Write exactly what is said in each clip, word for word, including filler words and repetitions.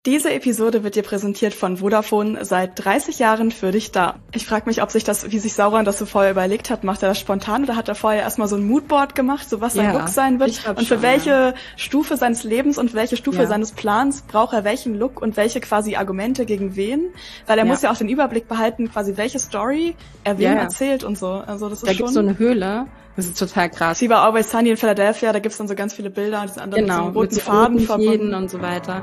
Diese Episode wird dir präsentiert von Vodafone, seit dreißig Jahren für dich da. Ich frage mich, ob sich das, wie sich Sauron das so vorher überlegt hat, macht er das spontan oder hat er vorher erstmal so ein Moodboard gemacht, so was sein Ja, Look sein wird und für schon, welche ja. Stufe seines Lebens und welche Stufe Ja. seines Plans braucht er welchen Look und welche quasi Argumente gegen wen, weil er Ja. muss ja auch den Überblick behalten, quasi welche Story er wem Ja, ja. erzählt und so. Also das ist Da schon gibt's so eine Höhle, das ist total krass. wie bei Always Sunny in Philadelphia, da gibt's dann so ganz viele Bilder, diese anderen Genau, mit so einem roten mit so Faden roten verbunden. Fäden und so weiter.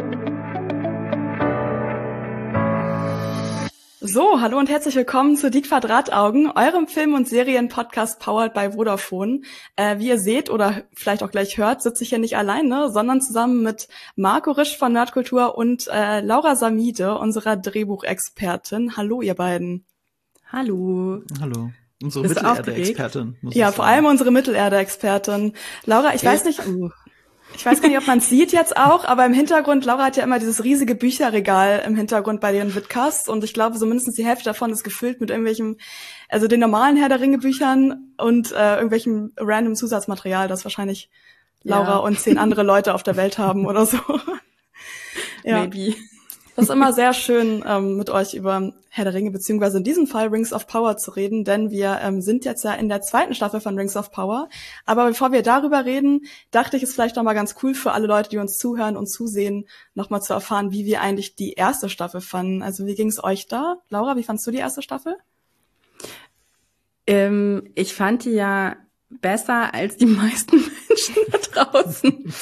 So, hallo und herzlich willkommen zu Die Quadrataugen, eurem Film- und Serien-Podcast powered by Vodafone. Äh, wie ihr seht oder vielleicht auch gleich hört, sitze ich hier nicht alleine, sondern zusammen mit Marco Risch von Nerdkultur und äh, Laura Samide, unserer Drehbuchexpertin. Hallo, ihr beiden. Hallo. Hallo. Unsere Bist du Mittelerde-Expertin, muss Ja, ich vor sagen. allem unsere Mittelerde-Expertin. Laura, ich weiß nicht, Uh. ich weiß gar nicht, ob man es sieht jetzt auch, aber im Hintergrund, Laura hat ja immer dieses riesige Bücherregal im Hintergrund bei ihren Vidcasts und ich glaube, so mindestens die Hälfte davon ist gefüllt mit irgendwelchen, also den normalen Herr der Ringe Büchern und äh, irgendwelchem random Zusatzmaterial, das wahrscheinlich Laura Ja. und zehn andere Leute auf der Welt haben oder so. Ja. Maybe. Das ist immer sehr schön, ähm, mit euch über Herr der Ringe, beziehungsweise in diesem Fall Rings of Power zu reden, denn wir ähm, sind jetzt ja in der zweiten Staffel von Rings of Power. Aber bevor wir darüber reden, dachte ich, es vielleicht noch mal ganz cool für alle Leute, die uns zuhören und zusehen, noch mal zu erfahren, wie wir eigentlich die erste Staffel fanden. Also wie ging es euch da? Laura, wie fandst du die erste Staffel? Ähm, ich fand die ja besser als die meisten Menschen da draußen.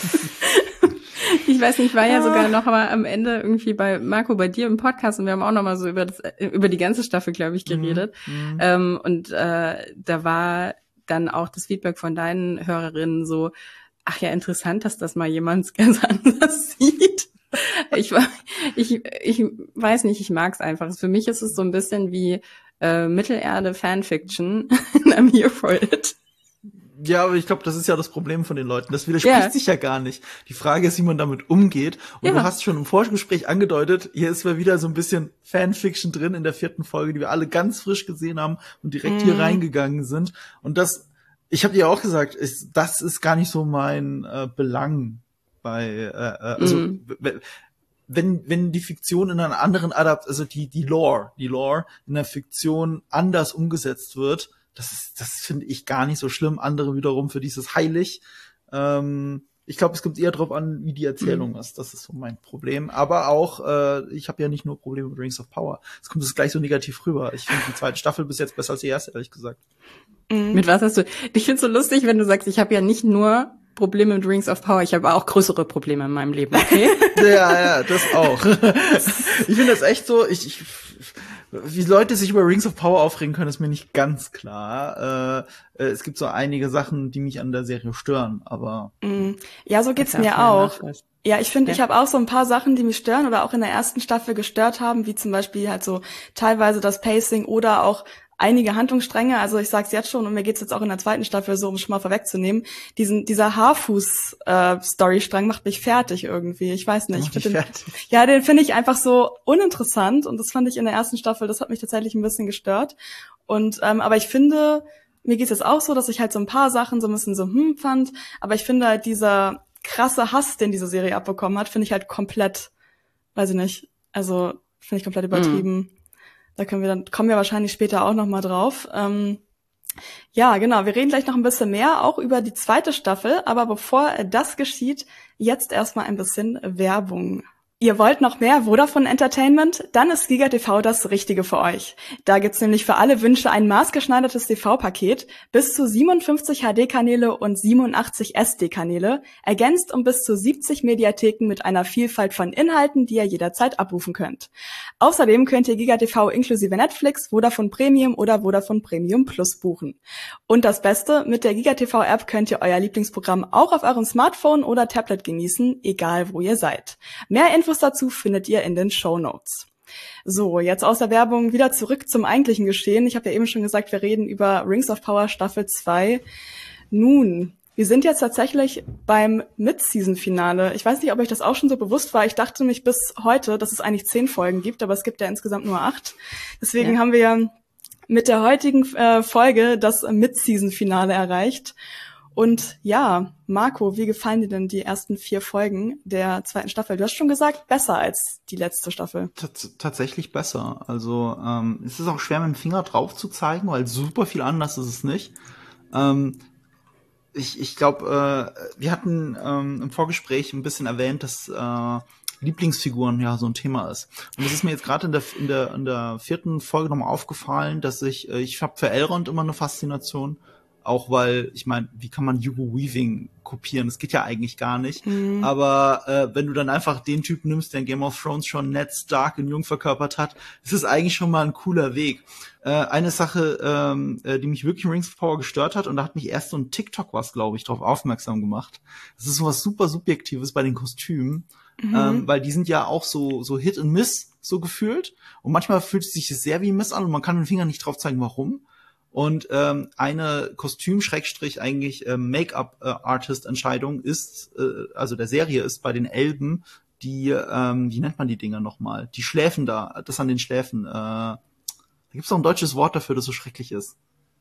Ich weiß nicht, ich war ja sogar noch mal am Ende irgendwie bei Marco, bei dir im Podcast und wir haben auch noch mal so über das, über die ganze Staffel, glaube ich, geredet. Mhm. Ähm, und äh, da war dann auch das Feedback von deinen Hörerinnen so, ach ja, interessant, dass das mal jemand ganz anders sieht. Ich, war- ich, ich weiß nicht, ich mag es einfach. Für mich ist es so ein bisschen wie äh, Mittelerde-Fanfiction. I'm here for it. Ja, aber ich glaube, das ist ja das Problem von den Leuten. Das widerspricht Ja. sich ja gar nicht. Die Frage ist, wie man damit umgeht. Und Ja. du hast schon im Vorgespräch angedeutet, hier ist mal wieder so ein bisschen Fanfiction drin in der vierten Folge, die wir alle ganz frisch gesehen haben und direkt Mhm. hier reingegangen sind. Und das, ich habe dir auch gesagt, ist, das ist gar nicht so mein äh, Belang bei, äh, äh, also Mhm. w- wenn wenn die Fiktion in einer anderen Adapt, also die die Lore, die Lore in der Fiktion anders umgesetzt wird, das ist, das finde ich gar nicht so schlimm. Andere wiederum, für die ist es heilig. Ähm, ich glaube, es kommt eher drauf an, wie die Erzählung ist. Das ist so mein Problem. Aber auch, äh, ich habe ja nicht nur Probleme mit Rings of Power. Es kommt es gleich so negativ rüber. Ich finde die zweite Staffel bis jetzt besser als die erste, ehrlich gesagt. Mhm. Mit was hast du? Ich find's so lustig, wenn du sagst, ich habe ja nicht nur Probleme mit Rings of Power, ich habe auch größere Probleme in meinem Leben, okay? Ja, ja, das auch. Ich finde das echt so, ich, ich wie Leute sich über Rings of Power aufregen können, ist mir nicht ganz klar. Äh, äh, es gibt so einige Sachen, die mich an der Serie stören, aber Mhm. Ja, so geht's Das ist ja mir voll auch. nachvollziehbar. Ja, ich finde, Ja. ich habe auch so ein paar Sachen, die mich stören oder auch in der ersten Staffel gestört haben, wie zum Beispiel halt so teilweise das Pacing oder auch einige Handlungsstränge. Also ich sag's jetzt schon und mir geht's jetzt auch in der zweiten Staffel so, um es schon mal vorwegzunehmen. Diesen, dieser Haarfuß-Storystrang macht mich fertig irgendwie. Ich weiß nicht. Macht Ich dich find den, fertig. ja, den finde ich einfach so uninteressant und das fand ich in der ersten Staffel, das hat mich tatsächlich ein bisschen gestört. Und ähm, aber ich finde, mir geht's jetzt auch so, dass ich halt so ein paar Sachen so ein bisschen so hm fand, aber ich finde halt dieser krasse Hass, den diese Serie abbekommen hat, finde ich halt komplett, weiß ich nicht, also finde ich komplett übertrieben. Da können wir dann, kommen wir wahrscheinlich später auch noch mal drauf. Ähm, ja, genau, wir reden gleich noch ein bisschen mehr, auch über die zweite Staffel, aber bevor äh, das geschieht, jetzt erstmal ein bisschen Werbung. Ihr wollt noch mehr Vodafone Entertainment? Dann ist Giga T V das Richtige für euch. Da gibt's nämlich für alle Wünsche ein maßgeschneidertes T V-Paket, bis zu siebenundfünfzig H D-Kanäle und siebenundachtzig S D-Kanäle, ergänzt um bis zu siebzig Mediatheken mit einer Vielfalt von Inhalten, die ihr jederzeit abrufen könnt. Außerdem könnt ihr Giga T V inklusive Netflix, Vodafone Premium oder Vodafone Premium Plus buchen. Und das Beste, mit der Giga T V-App könnt ihr euer Lieblingsprogramm auch auf eurem Smartphone oder Tablet genießen, egal wo ihr seid. Mehr Infos dazu findet ihr in den Shownotes. So, jetzt aus der Werbung wieder zurück zum eigentlichen Geschehen. Ich habe ja eben schon gesagt, wir reden über Rings of Power Staffel zwei. Nun, wir sind jetzt tatsächlich beim Mid-Season-Finale. Ich weiß nicht, ob euch das auch schon so bewusst war. Ich dachte nämlich bis heute, dass es eigentlich zehn Folgen gibt, aber es gibt ja insgesamt nur acht. Deswegen Ja. haben wir ja mit der heutigen äh, Folge das Mid-Season-Finale erreicht. Und ja, Marco, wie gefallen dir denn die ersten vier Folgen der zweiten Staffel? Du hast schon gesagt, besser als die letzte Staffel. Tats- tatsächlich besser. Also ähm, es ist auch schwer, mit dem Finger drauf zu zeigen, weil super viel anders ist es nicht. Ähm, ich ich glaube, äh, wir hatten ähm, im Vorgespräch ein bisschen erwähnt, dass äh, Lieblingsfiguren ja so ein Thema ist. Und das ist mir jetzt gerade in der in der in der vierten Folge nochmal aufgefallen, dass ich äh, ich habe für Elrond immer eine Faszination. Auch weil, ich meine, wie kann man Hugo Weaving kopieren? Das geht ja eigentlich gar nicht. Mhm. Aber äh, wenn du dann einfach den Typen nimmst, der in Game of Thrones schon Ned Stark in Jung verkörpert hat, ist es eigentlich schon mal ein cooler Weg. Äh, eine Sache, ähm, äh, die mich wirklich in Rings of Power gestört hat, und da hat mich erst so ein TikTok was, glaube ich, drauf aufmerksam gemacht. Das ist sowas super Subjektives bei den Kostümen, mhm. ähm, weil die sind ja auch so so Hit and Miss so gefühlt. Und manchmal fühlt es sich sehr wie Miss an und man kann mit dem Finger nicht drauf zeigen, warum. Und ähm, eine Kostüm-Schrägstrich eigentlich äh, Make-up-Artist-Entscheidung ist, äh, also der Serie ist bei den Elben, die, ähm, wie nennt man die Dinger nochmal? Die Schläfen da, das an den Schläfen. Äh, da gibt's doch ein deutsches Wort dafür, das so schrecklich ist.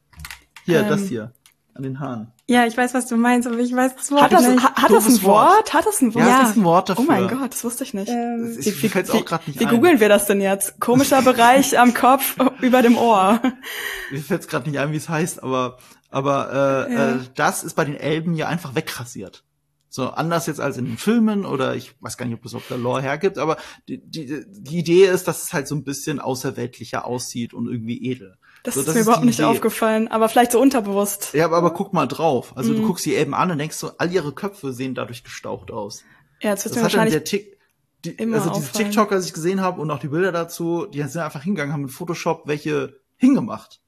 Hier, ähm, das hier, an den Haaren. Ja, ich weiß, was du meinst, aber ich weiß das Wort hat das, nicht. Hat, hat das ein Wort? Wort? Hat das ein Wort? Ja, es ist ein Wort dafür. Oh mein Gott, das wusste ich nicht. Ähm, das ist, wie, fällt's auch grad nicht wie ein. googeln wir das denn jetzt? Komischer Bereich am Kopf, über dem Ohr. Mir fällt's gerade nicht ein, wie es heißt, aber aber äh, ja. äh, das ist bei den Elben ja einfach wegrasiert. So anders jetzt als in den Filmen oder ich weiß gar nicht, ob das auf der Lore hergibt, aber die, die, die Idee ist, dass es halt so ein bisschen außerweltlicher aussieht und irgendwie edel. Das so, ist das mir ist überhaupt nicht Idee. aufgefallen, aber vielleicht so unterbewusst. Ja, aber, aber guck mal drauf. Also mhm. du guckst die Elben an und denkst so, all ihre Köpfe sehen dadurch gestaucht aus. Ja, jetzt wird das mir hat wahrscheinlich dann der Tick, die, immer also diese auffallen. TikToker, die ich gesehen habe und auch die Bilder dazu, die sind einfach hingegangen, haben mit Photoshop welche hingemacht.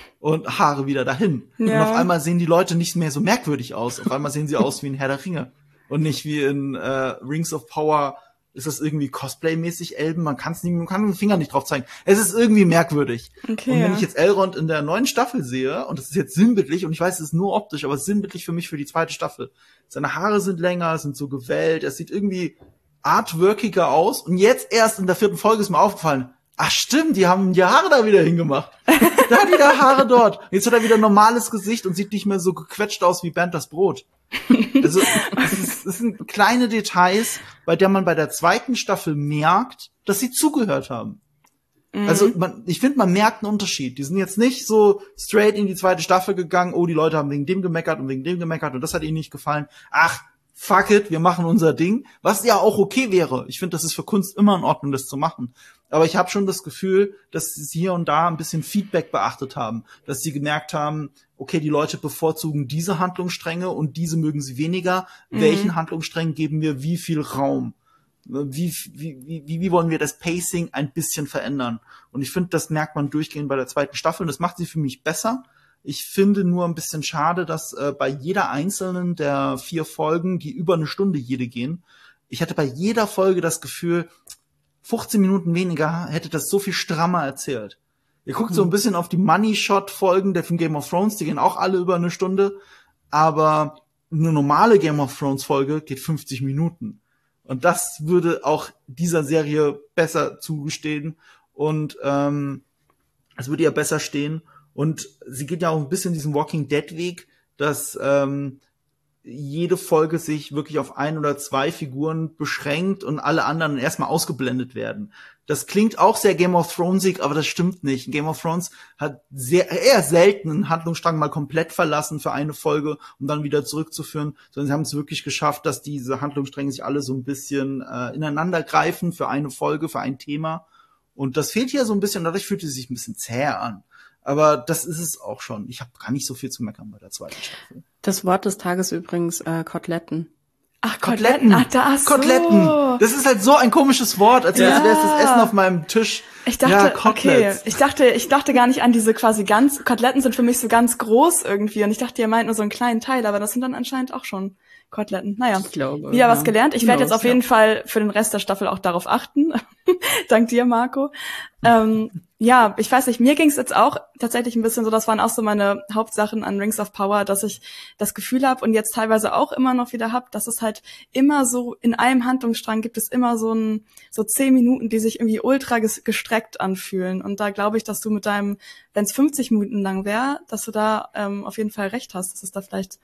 Und Haare wieder dahin. Ja. Und auf einmal sehen die Leute nicht mehr so merkwürdig aus. Auf einmal sehen sie aus wie ein Herr der Ringe. Und nicht wie in äh, Rings of Power ist das irgendwie Cosplay-mäßig Elben. Man kann's nicht, man kann den Finger nicht drauf zeigen. Es ist irgendwie merkwürdig. Okay, und wenn ja. ich jetzt Elrond in der neuen Staffel sehe, und das ist jetzt sinnbildlich, und ich weiß, es ist nur optisch, aber es ist sinnbildlich für mich für die zweite Staffel. Seine Haare sind länger, sind so gewellt, es sieht irgendwie artworkiger aus. Und jetzt erst in der vierten Folge ist mir aufgefallen, ach stimmt, die haben die Haare da wieder hingemacht. Da hat wieder Haare dort. Jetzt hat er wieder ein normales Gesicht und sieht nicht mehr so gequetscht aus wie Bernd das Brot. Also das, ist, das sind kleine Details, bei der man bei der zweiten Staffel merkt, dass sie zugehört haben. Mhm. Also man, ich finde, man merkt einen Unterschied. Die sind jetzt nicht so straight in die zweite Staffel gegangen, oh, die Leute haben wegen dem gemeckert und wegen dem gemeckert und das hat ihnen nicht gefallen. Ach, fuck it, wir machen unser Ding. Was ja auch okay wäre. Ich finde, das ist für Kunst immer in Ordnung, das zu machen. Aber ich habe schon das Gefühl, dass sie hier und da ein bisschen Feedback beachtet haben. Dass sie gemerkt haben, okay, die Leute bevorzugen diese Handlungsstränge und diese mögen sie weniger. Mhm. Welchen Handlungssträngen geben wir wie viel Raum? Wie, wie, wie, wie wollen wir das Pacing ein bisschen verändern? Und ich finde, das merkt man durchgehend bei der zweiten Staffel. Und das macht sie für mich besser. Ich finde nur ein bisschen schade, dass äh, bei jeder einzelnen der vier Folgen, die über eine Stunde jede gehen, ich hatte bei jeder Folge das Gefühl, fünfzehn Minuten weniger hätte das so viel strammer erzählt. Ihr guckt mhm. so ein bisschen auf die Money-Shot-Folgen der von Game of Thrones, die gehen auch alle über eine Stunde, aber eine normale Game of Thrones-Folge geht fünfzig Minuten. Und das würde auch dieser Serie besser zugestehen und ähm, es würde ihr besser stehen. Und sie geht ja auch ein bisschen diesen Walking Dead Weg, dass ähm, jede Folge sich wirklich auf ein oder zwei Figuren beschränkt und alle anderen erstmal ausgeblendet werden. Das klingt auch sehr Game of Thronesig, aber das stimmt nicht. Game of Thrones hat sehr eher selten einen Handlungsstrang mal komplett verlassen für eine Folge, um dann wieder zurückzuführen, sondern sie haben es wirklich geschafft, dass diese Handlungsstränge sich alle so ein bisschen äh, ineinander greifen für eine Folge, für ein Thema. Und das fehlt hier so ein bisschen, dadurch fühlt es sich ein bisschen zäh an. Aber das ist es auch schon. Ich habe gar nicht so viel zu meckern bei der zweiten Staffel. Das Wort des Tages übrigens äh, Koteletten. Ach, Koteletten. Ach, da so. Koteletten. Das ist halt so ein komisches Wort, als wäre ja. es das Essen auf meinem Tisch. Ich dachte, ja, okay, ich dachte, ich dachte gar nicht an diese quasi ganz, Koteletten sind für mich so ganz groß irgendwie und ich dachte, ihr meint nur so einen kleinen Teil, aber das sind dann anscheinend auch schon Koteletten. Naja, ich glaube, wieder ja. was gelernt. Ich werde jetzt auf jeden ja. Fall für den Rest der Staffel auch darauf achten. Dank dir, Marco. ähm, ja, ich weiß nicht, mir ging es jetzt auch tatsächlich ein bisschen so, das waren auch so meine Hauptsachen an Rings of Power, dass ich das Gefühl habe und jetzt teilweise auch immer noch wieder habe, dass es halt immer so, in einem Handlungsstrang gibt es immer so ein, so zehn Minuten, die sich irgendwie ultra gestreckt anfühlen. Und da glaube ich, dass du mit deinem, wenn es fünfzig Minuten lang wäre, dass du da ähm, auf jeden Fall recht hast, dass es da vielleicht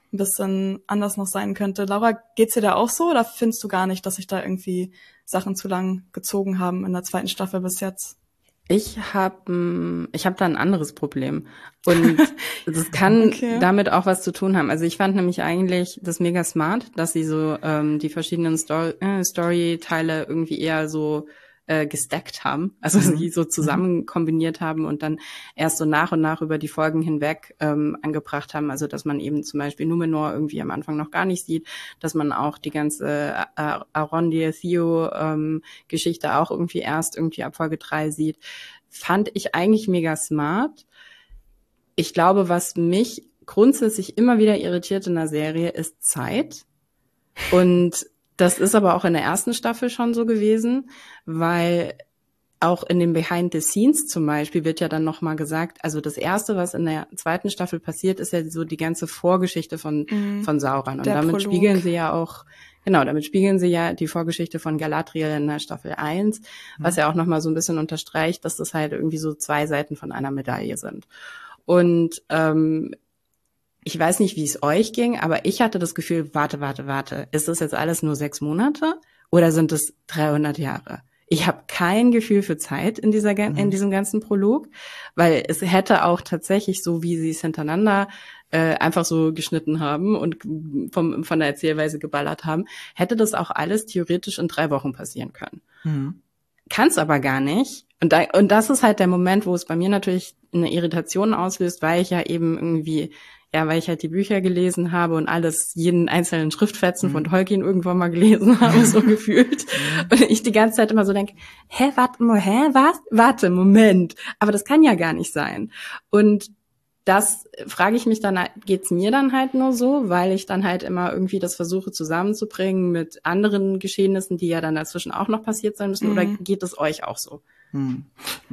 ein bisschen anders noch sein könnte. Laura, geht's dir da auch so oder findest du gar nicht, dass sich da irgendwie Sachen zu lang gezogen haben in der zweiten Staffel bis jetzt? Ich habe ich hab da ein anderes Problem und das kann okay. damit auch was zu tun haben. Also ich fand nämlich eigentlich das mega smart, dass sie so ähm, die verschiedenen Story, äh, Storyteile irgendwie eher so äh, gestackt haben, also mhm. sie so zusammen kombiniert haben und dann erst so nach und nach über die Folgen hinweg ähm, angebracht haben. Also dass man eben zum Beispiel Numenor irgendwie am Anfang noch gar nicht sieht, dass man auch die ganze äh, Arondir-Theo-Geschichte ähm, auch irgendwie erst irgendwie ab Folge drei sieht. Fand ich eigentlich mega smart. Ich glaube, was mich grundsätzlich immer wieder irritiert in der Serie, ist Zeit. Und das ist aber auch in der ersten Staffel schon so gewesen, weil auch in den Behind the Scenes zum Beispiel wird ja dann nochmal gesagt, also das Erste, was in der zweiten Staffel passiert, ist ja so die ganze Vorgeschichte von, mhm. von Sauron. Und der damit Prolog. spiegeln sie ja auch, genau, damit spiegeln sie ja die Vorgeschichte von Galadriel in der Staffel eins, mhm. was ja auch nochmal so ein bisschen unterstreicht, dass das halt irgendwie so zwei Seiten von einer Medaille sind. Und ähm, ich weiß nicht, wie es euch ging, aber ich hatte das Gefühl, warte, warte, warte, ist das jetzt alles nur sechs Monate oder sind es dreihundert Jahre? Ich habe kein Gefühl für Zeit in dieser mhm. in diesem ganzen Prolog, weil es hätte auch tatsächlich so, wie sie es hintereinander äh, einfach so geschnitten haben und vom, von der Erzählweise geballert haben, hätte das auch alles theoretisch in drei Wochen passieren können. Mhm. Kann es aber gar nicht. Und, da, und das ist halt der Moment, wo es bei mir natürlich eine Irritation auslöst, weil ich ja eben irgendwie Ja, weil ich halt die Bücher gelesen habe und alles, jeden einzelnen Schriftfetzen mhm. von Tolkien irgendwann mal gelesen habe, so gefühlt. Und ich die ganze Zeit immer so denke, hä, warte, hä, was? Warte, Moment. Aber das kann ja gar nicht sein. Und das frage ich mich dann, geht's mir dann halt nur so, weil ich dann halt immer irgendwie das versuche zusammenzubringen mit anderen Geschehnissen, die ja dann dazwischen auch noch passiert sein müssen, mhm. oder geht es euch auch so? Hm.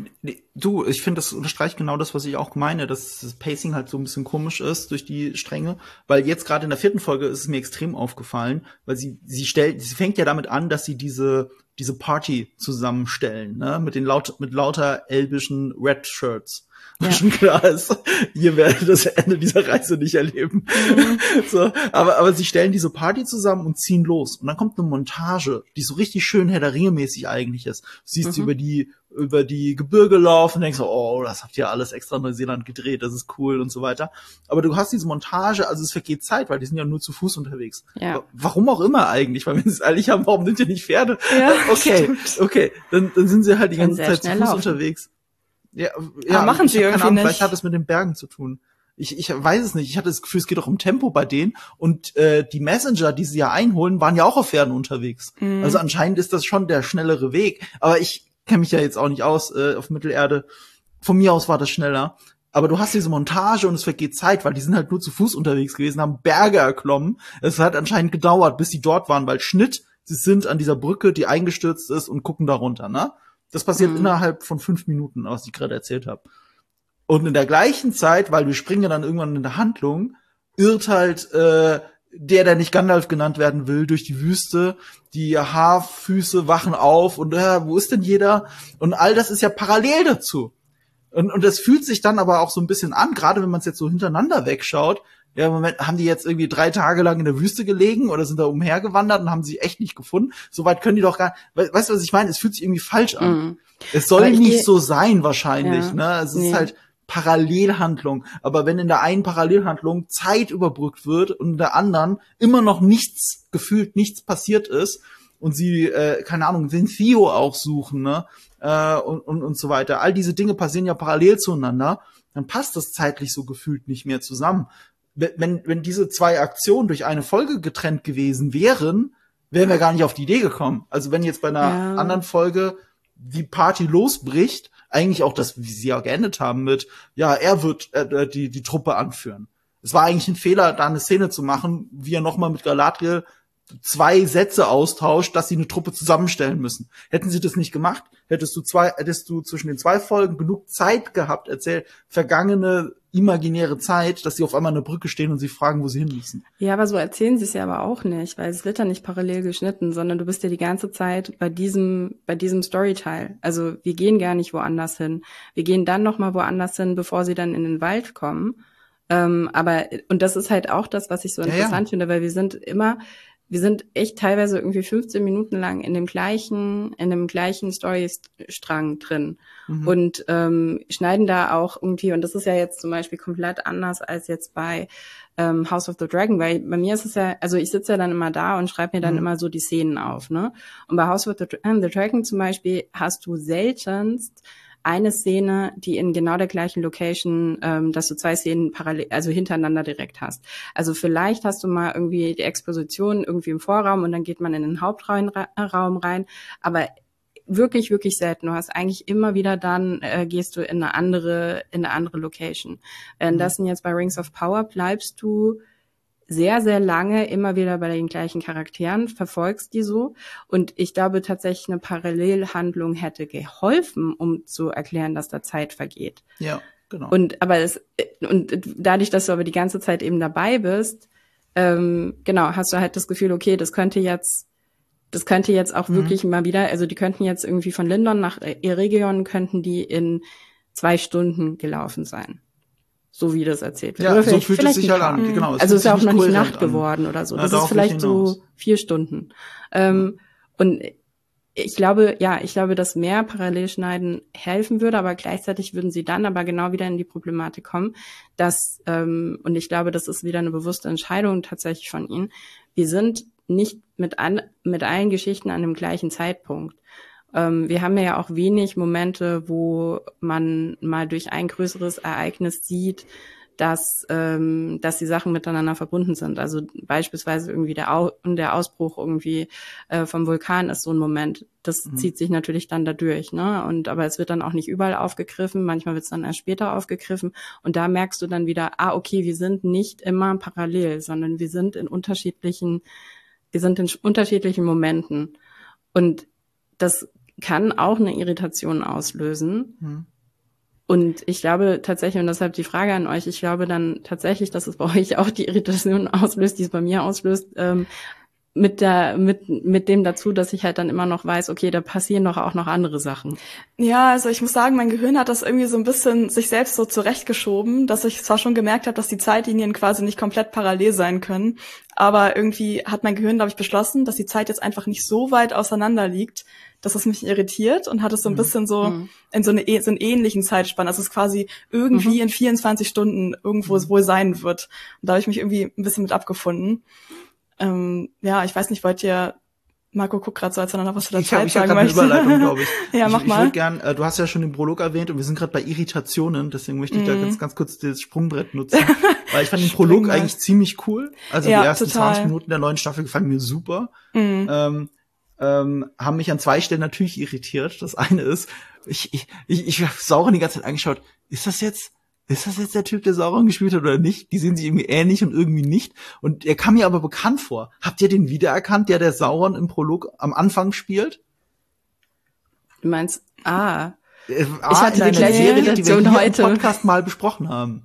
Du, ich finde, das unterstreicht genau das, was ich auch meine, dass das Pacing halt so ein bisschen komisch ist durch die Stränge, weil jetzt gerade in der vierten Folge ist es mir extrem aufgefallen, weil sie sie stellt, sie fängt ja damit an, dass sie diese diese Party zusammenstellen, ne, mit den laut mit lauter elbischen Red Shirts. Ja. Schon klar ist, ihr werdet das Ende dieser Reise nicht erleben. Mhm. So, aber, aber sie stellen diese Party zusammen und ziehen los. Und dann kommt eine Montage, die so richtig schön Herr der Ringe-mäßig eigentlich ist. Du siehst mhm. sie über die, über die Gebirge laufen, denkst so, oh, das habt ihr alles extra in Neuseeland gedreht, das ist cool und so weiter. Aber du hast diese Montage, also es vergeht Zeit, weil die sind ja nur zu Fuß unterwegs. Ja. Warum auch immer eigentlich, weil wenn sie es ehrlich haben, warum sind ihr nicht Pferde? Ja, okay, stimmt. okay, dann, dann sind sie halt die ganze Zeit zu Fuß laufen. unterwegs. Ja, ja, machen sie irgendwie Ahnung, nicht. Vielleicht hat es mit den Bergen zu tun. Ich, ich weiß es nicht. Ich hatte das Gefühl, es geht auch um Tempo bei denen. Und äh, die Messenger, die sie ja einholen, waren ja auch auf Pferden unterwegs. Mhm. Also anscheinend ist das schon der schnellere Weg. Aber ich kenne mich ja jetzt auch nicht aus äh, auf Mittelerde. Von mir aus war das schneller. Aber du hast diese Montage und es vergeht Zeit, weil die sind halt nur zu Fuß unterwegs gewesen, haben Berge erklommen. Es hat anscheinend gedauert, bis sie dort waren, weil Schnitt, sie sind an dieser Brücke, die eingestürzt ist und gucken da runter, ne? Das passiert mhm. innerhalb von fünf Minuten, was ich gerade erzählt habe. Und in der gleichen Zeit, weil wir springen ja dann irgendwann in der Handlung, irrt halt äh, der, der nicht Gandalf genannt werden will, durch die Wüste. Die Haarfüße wachen auf und äh, wo ist denn jeder? Und all das ist ja parallel dazu. Und, und das fühlt sich dann aber auch so ein bisschen an, gerade wenn man es jetzt so hintereinander wegschaut. Ja, Moment, haben die jetzt irgendwie drei Tage lang in der Wüste gelegen oder sind da umhergewandert und haben sie echt nicht gefunden? Soweit können die doch gar nicht. Weißt du, was ich meine? Es fühlt sich irgendwie falsch an. Mm. Es soll nicht so sein wahrscheinlich, ja, ne? Es nee. ist halt Parallelhandlung. Aber wenn in der einen Parallelhandlung Zeit überbrückt wird und in der anderen immer noch nichts, gefühlt nichts passiert ist und sie, äh, keine Ahnung, den Theo auch suchen, ne? Äh, und, und, und so weiter. All diese Dinge passieren ja parallel zueinander. Dann passt das zeitlich so gefühlt nicht mehr zusammen. Wenn, wenn diese zwei Aktionen durch eine Folge getrennt gewesen wären, wären wir gar nicht auf die Idee gekommen. Also wenn jetzt bei einer ja. anderen Folge die Party losbricht, eigentlich auch das, wie sie ja geendet haben mit, ja, er wird äh, die, die Truppe anführen. Es war eigentlich ein Fehler, da eine Szene zu machen, wie er nochmal mit Galadriel zwei Sätze austauscht, dass sie eine Truppe zusammenstellen müssen. Hätten sie das nicht gemacht, hättest du zwei, hättest du zwischen den zwei Folgen genug Zeit gehabt, erzählt, vergangene imaginäre Zeit, dass sie auf einmal an der Brücke stehen und sie fragen, wo sie hin müssen. Ja, aber so erzählen sie es ja aber auch nicht, weil es wird ja nicht parallel geschnitten, sondern du bist ja die ganze Zeit bei diesem, bei diesem Storyteil. Also wir gehen gar nicht woanders hin. Wir gehen dann nochmal woanders hin, bevor sie dann in den Wald kommen. Ähm, aber, und das ist halt auch das, was ich so Ja, interessant ja. finde, weil wir sind immer, wir sind echt teilweise irgendwie fünfzehn Minuten lang in dem gleichen, in dem gleichen Storystrang drin. Mhm. Und ähm, schneiden da auch irgendwie, und das ist ja jetzt zum Beispiel komplett anders als jetzt bei ähm, House of the Dragon, weil bei mir ist es ja, also ich sitze ja dann immer da und schreibe mir dann Mhm. immer so die Szenen auf, ne? Und bei House of the, Dra- the Dragon zum Beispiel hast du seltenst eine Szene, die in genau der gleichen Location, ähm, dass du zwei Szenen parallel, also hintereinander direkt hast. Also vielleicht hast du mal irgendwie die Exposition irgendwie im Vorraum und dann geht man in den Hauptraum Raum rein, aber wirklich, wirklich selten. Du hast eigentlich immer wieder dann, äh, gehst du in eine andere, in eine andere Location. Währenddessen jetzt bei Rings of Power bleibst du sehr, sehr lange immer wieder bei den gleichen Charakteren, verfolgst die so. Und ich glaube tatsächlich, eine Parallelhandlung hätte geholfen, um zu erklären, dass da Zeit vergeht. Ja, genau. Und aber es, und dadurch, dass du aber die ganze Zeit eben dabei bist, ähm, genau, hast du halt das Gefühl, okay, das könnte jetzt, das könnte jetzt auch Mhm. wirklich mal wieder, also die könnten jetzt irgendwie von Lindon nach Eregion, könnten die in zwei Stunden gelaufen sein. So wie das erzählt wird. Ja, Oder so vielleicht, fühlt es vielleicht sich ein halt an. Tag. Genau, es Also fühlt ist ja auch sich noch nicht kohärent Nacht an. geworden oder so. Ja, Das ist darauf will ich vielleicht so hinaus. vier Stunden. Ähm, und ich glaube, ja, ich glaube, dass mehr Parallelschneiden helfen würde, aber gleichzeitig würden sie dann aber genau wieder in die Problematik kommen, dass, ähm, und ich glaube, das ist wieder eine bewusste Entscheidung tatsächlich von ihnen, wir sind nicht mit, an, mit allen Geschichten an dem gleichen Zeitpunkt. Ähm, wir haben ja auch wenig Momente, wo man mal durch ein größeres Ereignis sieht, dass ähm, dass die Sachen miteinander verbunden sind. Also beispielsweise irgendwie der, Au- der Ausbruch irgendwie äh, vom Vulkan ist so ein Moment. Das Mhm. zieht sich natürlich dann dadurch, ne? Und aber es wird dann auch nicht überall aufgegriffen. Manchmal wird es dann erst später aufgegriffen. Und da merkst du dann wieder, ah, okay, wir sind nicht immer parallel, sondern wir sind in unterschiedlichen, wir sind in unterschiedlichen Momenten. Und das kann auch eine Irritation auslösen. Mhm. Und ich glaube tatsächlich, und deshalb die Frage an euch, ich glaube dann tatsächlich, dass es bei euch auch die Irritation auslöst, die es bei mir auslöst, ähm, mit der, mit, mit dem dazu, dass ich halt dann immer noch weiß, okay, da passieren doch auch noch andere Sachen. Ja, also ich muss sagen, mein Gehirn hat das irgendwie so ein bisschen sich selbst so zurechtgeschoben, dass ich zwar schon gemerkt habe, dass die Zeitlinien quasi nicht komplett parallel sein können, aber irgendwie hat mein Gehirn, glaube ich, beschlossen, dass die Zeit jetzt einfach nicht so weit auseinander liegt, dass es mich irritiert und hat es so ein Mhm. bisschen so Mhm. in so, eine, so einen ähnlichen Zeitspann, dass es quasi irgendwie Mhm. in vierundzwanzig Stunden irgendwo Mhm. es wohl sein wird. Und da habe ich mich irgendwie ein bisschen mit abgefunden. Ähm, ja, ich weiß nicht, wollt ihr, Marco guckt gerade so, als wenn er noch was zu der Ich habe Zeit ich hab sagen gerade eine möchte. Überleitung, glaube ich. Ja, ich mach ich mal. würde gern, äh, du hast ja schon den Prolog erwähnt und wir sind gerade bei Irritationen, deswegen möchte ich da Mhm. ganz, ganz kurz das Sprungbrett nutzen. Weil ich fand den Prolog Spring mal. eigentlich ziemlich cool. Also Ja, die ersten total. zwanzig Minuten der neuen Staffel gefallen mir super. Mhm. Ähm, ähm, haben mich an zwei Stellen natürlich irritiert. Das eine ist, ich, ich, ich, ich habe Sauron die ganze Zeit angeschaut, ist das jetzt Ist das jetzt der Typ, der Sauron gespielt hat oder nicht? Die sehen sich irgendwie ähnlich und irgendwie nicht. Und er kam mir aber bekannt vor. Habt ihr den wiedererkannt, der der Sauron im Prolog am Anfang spielt? Du meinst, ah, Äh, Ich ah, hatte in einer die gleiche Serie, die wir Irritation hier heute. im Podcast mal besprochen haben.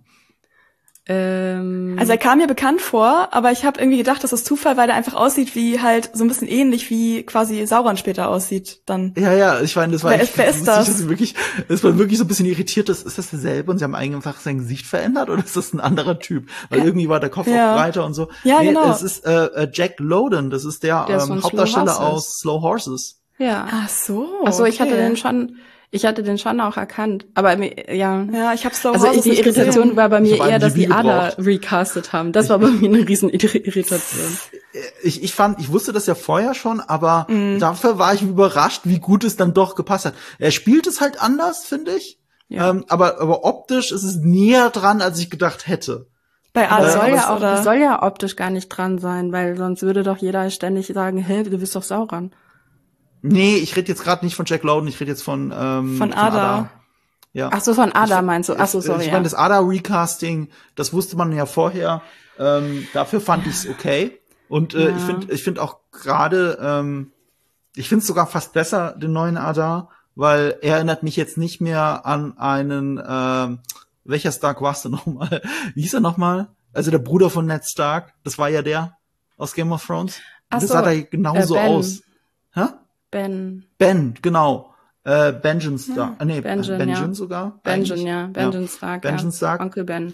ähm, Also er kam mir bekannt vor, aber ich habe irgendwie gedacht, das ist Zufall, weil er einfach aussieht wie halt so ein bisschen ähnlich wie quasi Sauron später aussieht dann. Ja, ja, ich meine, das war Wer echt ist- wer ist lustig, das? dass sie wirklich, es war wirklich so ein bisschen irritiert, ist, ist das derselbe und sie haben einfach sein Gesicht verändert oder ist das ein anderer Typ? Weil irgendwie war der Kopf Ja. auch breiter und so. Ja, nee, genau. es ist äh, äh, Jack Lowden, das ist der, Der ist ähm, von Hauptdarsteller Slow Horses. aus Slow Horses. ja. Ach so. Ach so, ich hatte okay. den schon, ich hatte den schon auch erkannt. Aber mir- ja. Ja, ich habe Slow Also ich, Horses die nicht Irritation gesehen. war bei Ich mir hab eher, dass I M D B die Ada gebraucht. recastet haben. Das war bei mir eine riesen Irritation. Ich, ich fand, ich wusste das ja vorher schon, aber Mhm. dafür war ich überrascht, wie gut es dann doch gepasst hat. Er spielt es halt anders, finde ich. Ja. Ähm, aber, aber optisch ist es näher dran, als ich gedacht hätte. Bei Aber Ada soll aus, ja auch, oder? das soll ja optisch gar nicht dran sein, weil sonst würde doch jeder ständig sagen, hey, du bist doch Sauron. Nee, ich rede jetzt gerade nicht von Jack Lowden, ich rede jetzt von, ähm, Von Ada. Ja. Ach so, von Ada Ich- meinst du? Ach so, ich- sorry, Ich ja. meine, das Ada-Recasting, das wusste man ja vorher. Ähm, dafür fand ich's okay. Und äh, Ja. ich finde ich finde auch gerade, ähm, ich finde es sogar fast besser, den neuen Ada, weil er erinnert mich jetzt nicht mehr an einen, ähm, welcher Stark war's denn nochmal? Wie hieß er nochmal? Also der Bruder von Ned Stark, das war ja der aus Game of Thrones. Ach das so, sah da genauso äh, Ben. aus. Hä? Ben, Ben, genau. Äh, Benjen Stark. Ja, äh, nee, Benjen, Benjen ja. sogar. Benjen, eigentlich. ja, Benjen Stark, Benjen ja. Stark. Onkel Ben.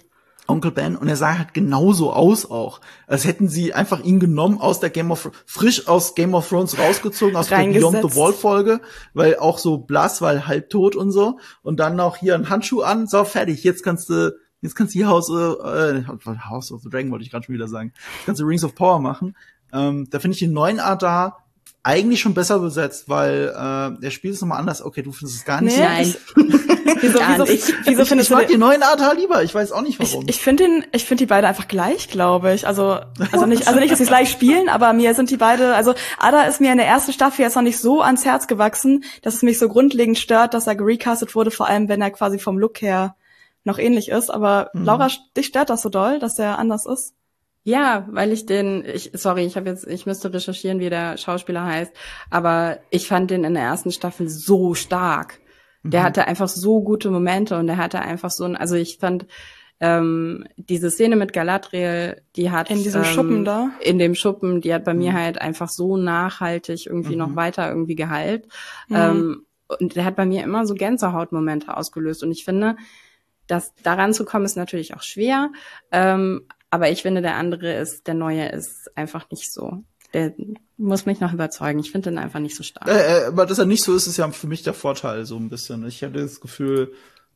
Onkel Ben, und er sah halt genauso aus auch. Als hätten sie einfach ihn genommen aus der Game of frisch aus Game of Thrones rausgezogen, aus der Beyond the Wall Folge, weil auch so blass, weil halbtot und so. Und dann noch hier einen Handschuh an, so fertig, jetzt kannst du, jetzt kannst du hier House, äh, House of the Dragon wollte ich gerade schon wieder sagen. Jetzt kannst du Rings of Power machen. Ähm, da finde ich den neuen Adar eigentlich schon besser besetzt, weil äh, der Spiel ist nochmal anders. Okay, du findest es gar nicht. Nee, nein. wieso, wieso, ich, wieso ich, ich mag den neuen Adar lieber. Ich weiß auch nicht warum. Ich, ich finde den, ich finde die beide einfach gleich, glaube ich. Also, also nicht, also nicht, dass sie gleich spielen, aber mir sind die beide. Also Adar ist mir in der ersten Staffel jetzt noch nicht so ans Herz gewachsen, dass es mich so grundlegend stört, dass er gerecastet wurde, vor allem wenn er quasi vom Look her noch ähnlich ist. Aber mhm. Laura, dich stört das so doll, dass er anders ist? Ja, weil ich den, ich, sorry, ich habe jetzt, ich müsste recherchieren, wie der Schauspieler heißt, aber ich fand den in der ersten Staffel so stark. Der mhm. hatte einfach so gute Momente und der hatte einfach so ein, also ich fand ähm, diese Szene mit Galadriel, die hat in diesem ähm, Schuppen da, in dem Schuppen, die hat bei mhm. mir halt einfach so nachhaltig irgendwie mhm. noch weiter irgendwie geheilt. Mhm. Ähm, und der hat bei mir immer so Gänsehautmomente ausgelöst und ich finde, dass daran zu kommen ist natürlich auch schwer. Ähm, Aber ich finde, der andere ist, der neue ist einfach nicht so. Der muss mich noch überzeugen. Ich finde den einfach nicht so stark. Äh, äh, aber dass er nicht so ist, ist ja für mich der Vorteil so ein bisschen. Ich hatte das Gefühl,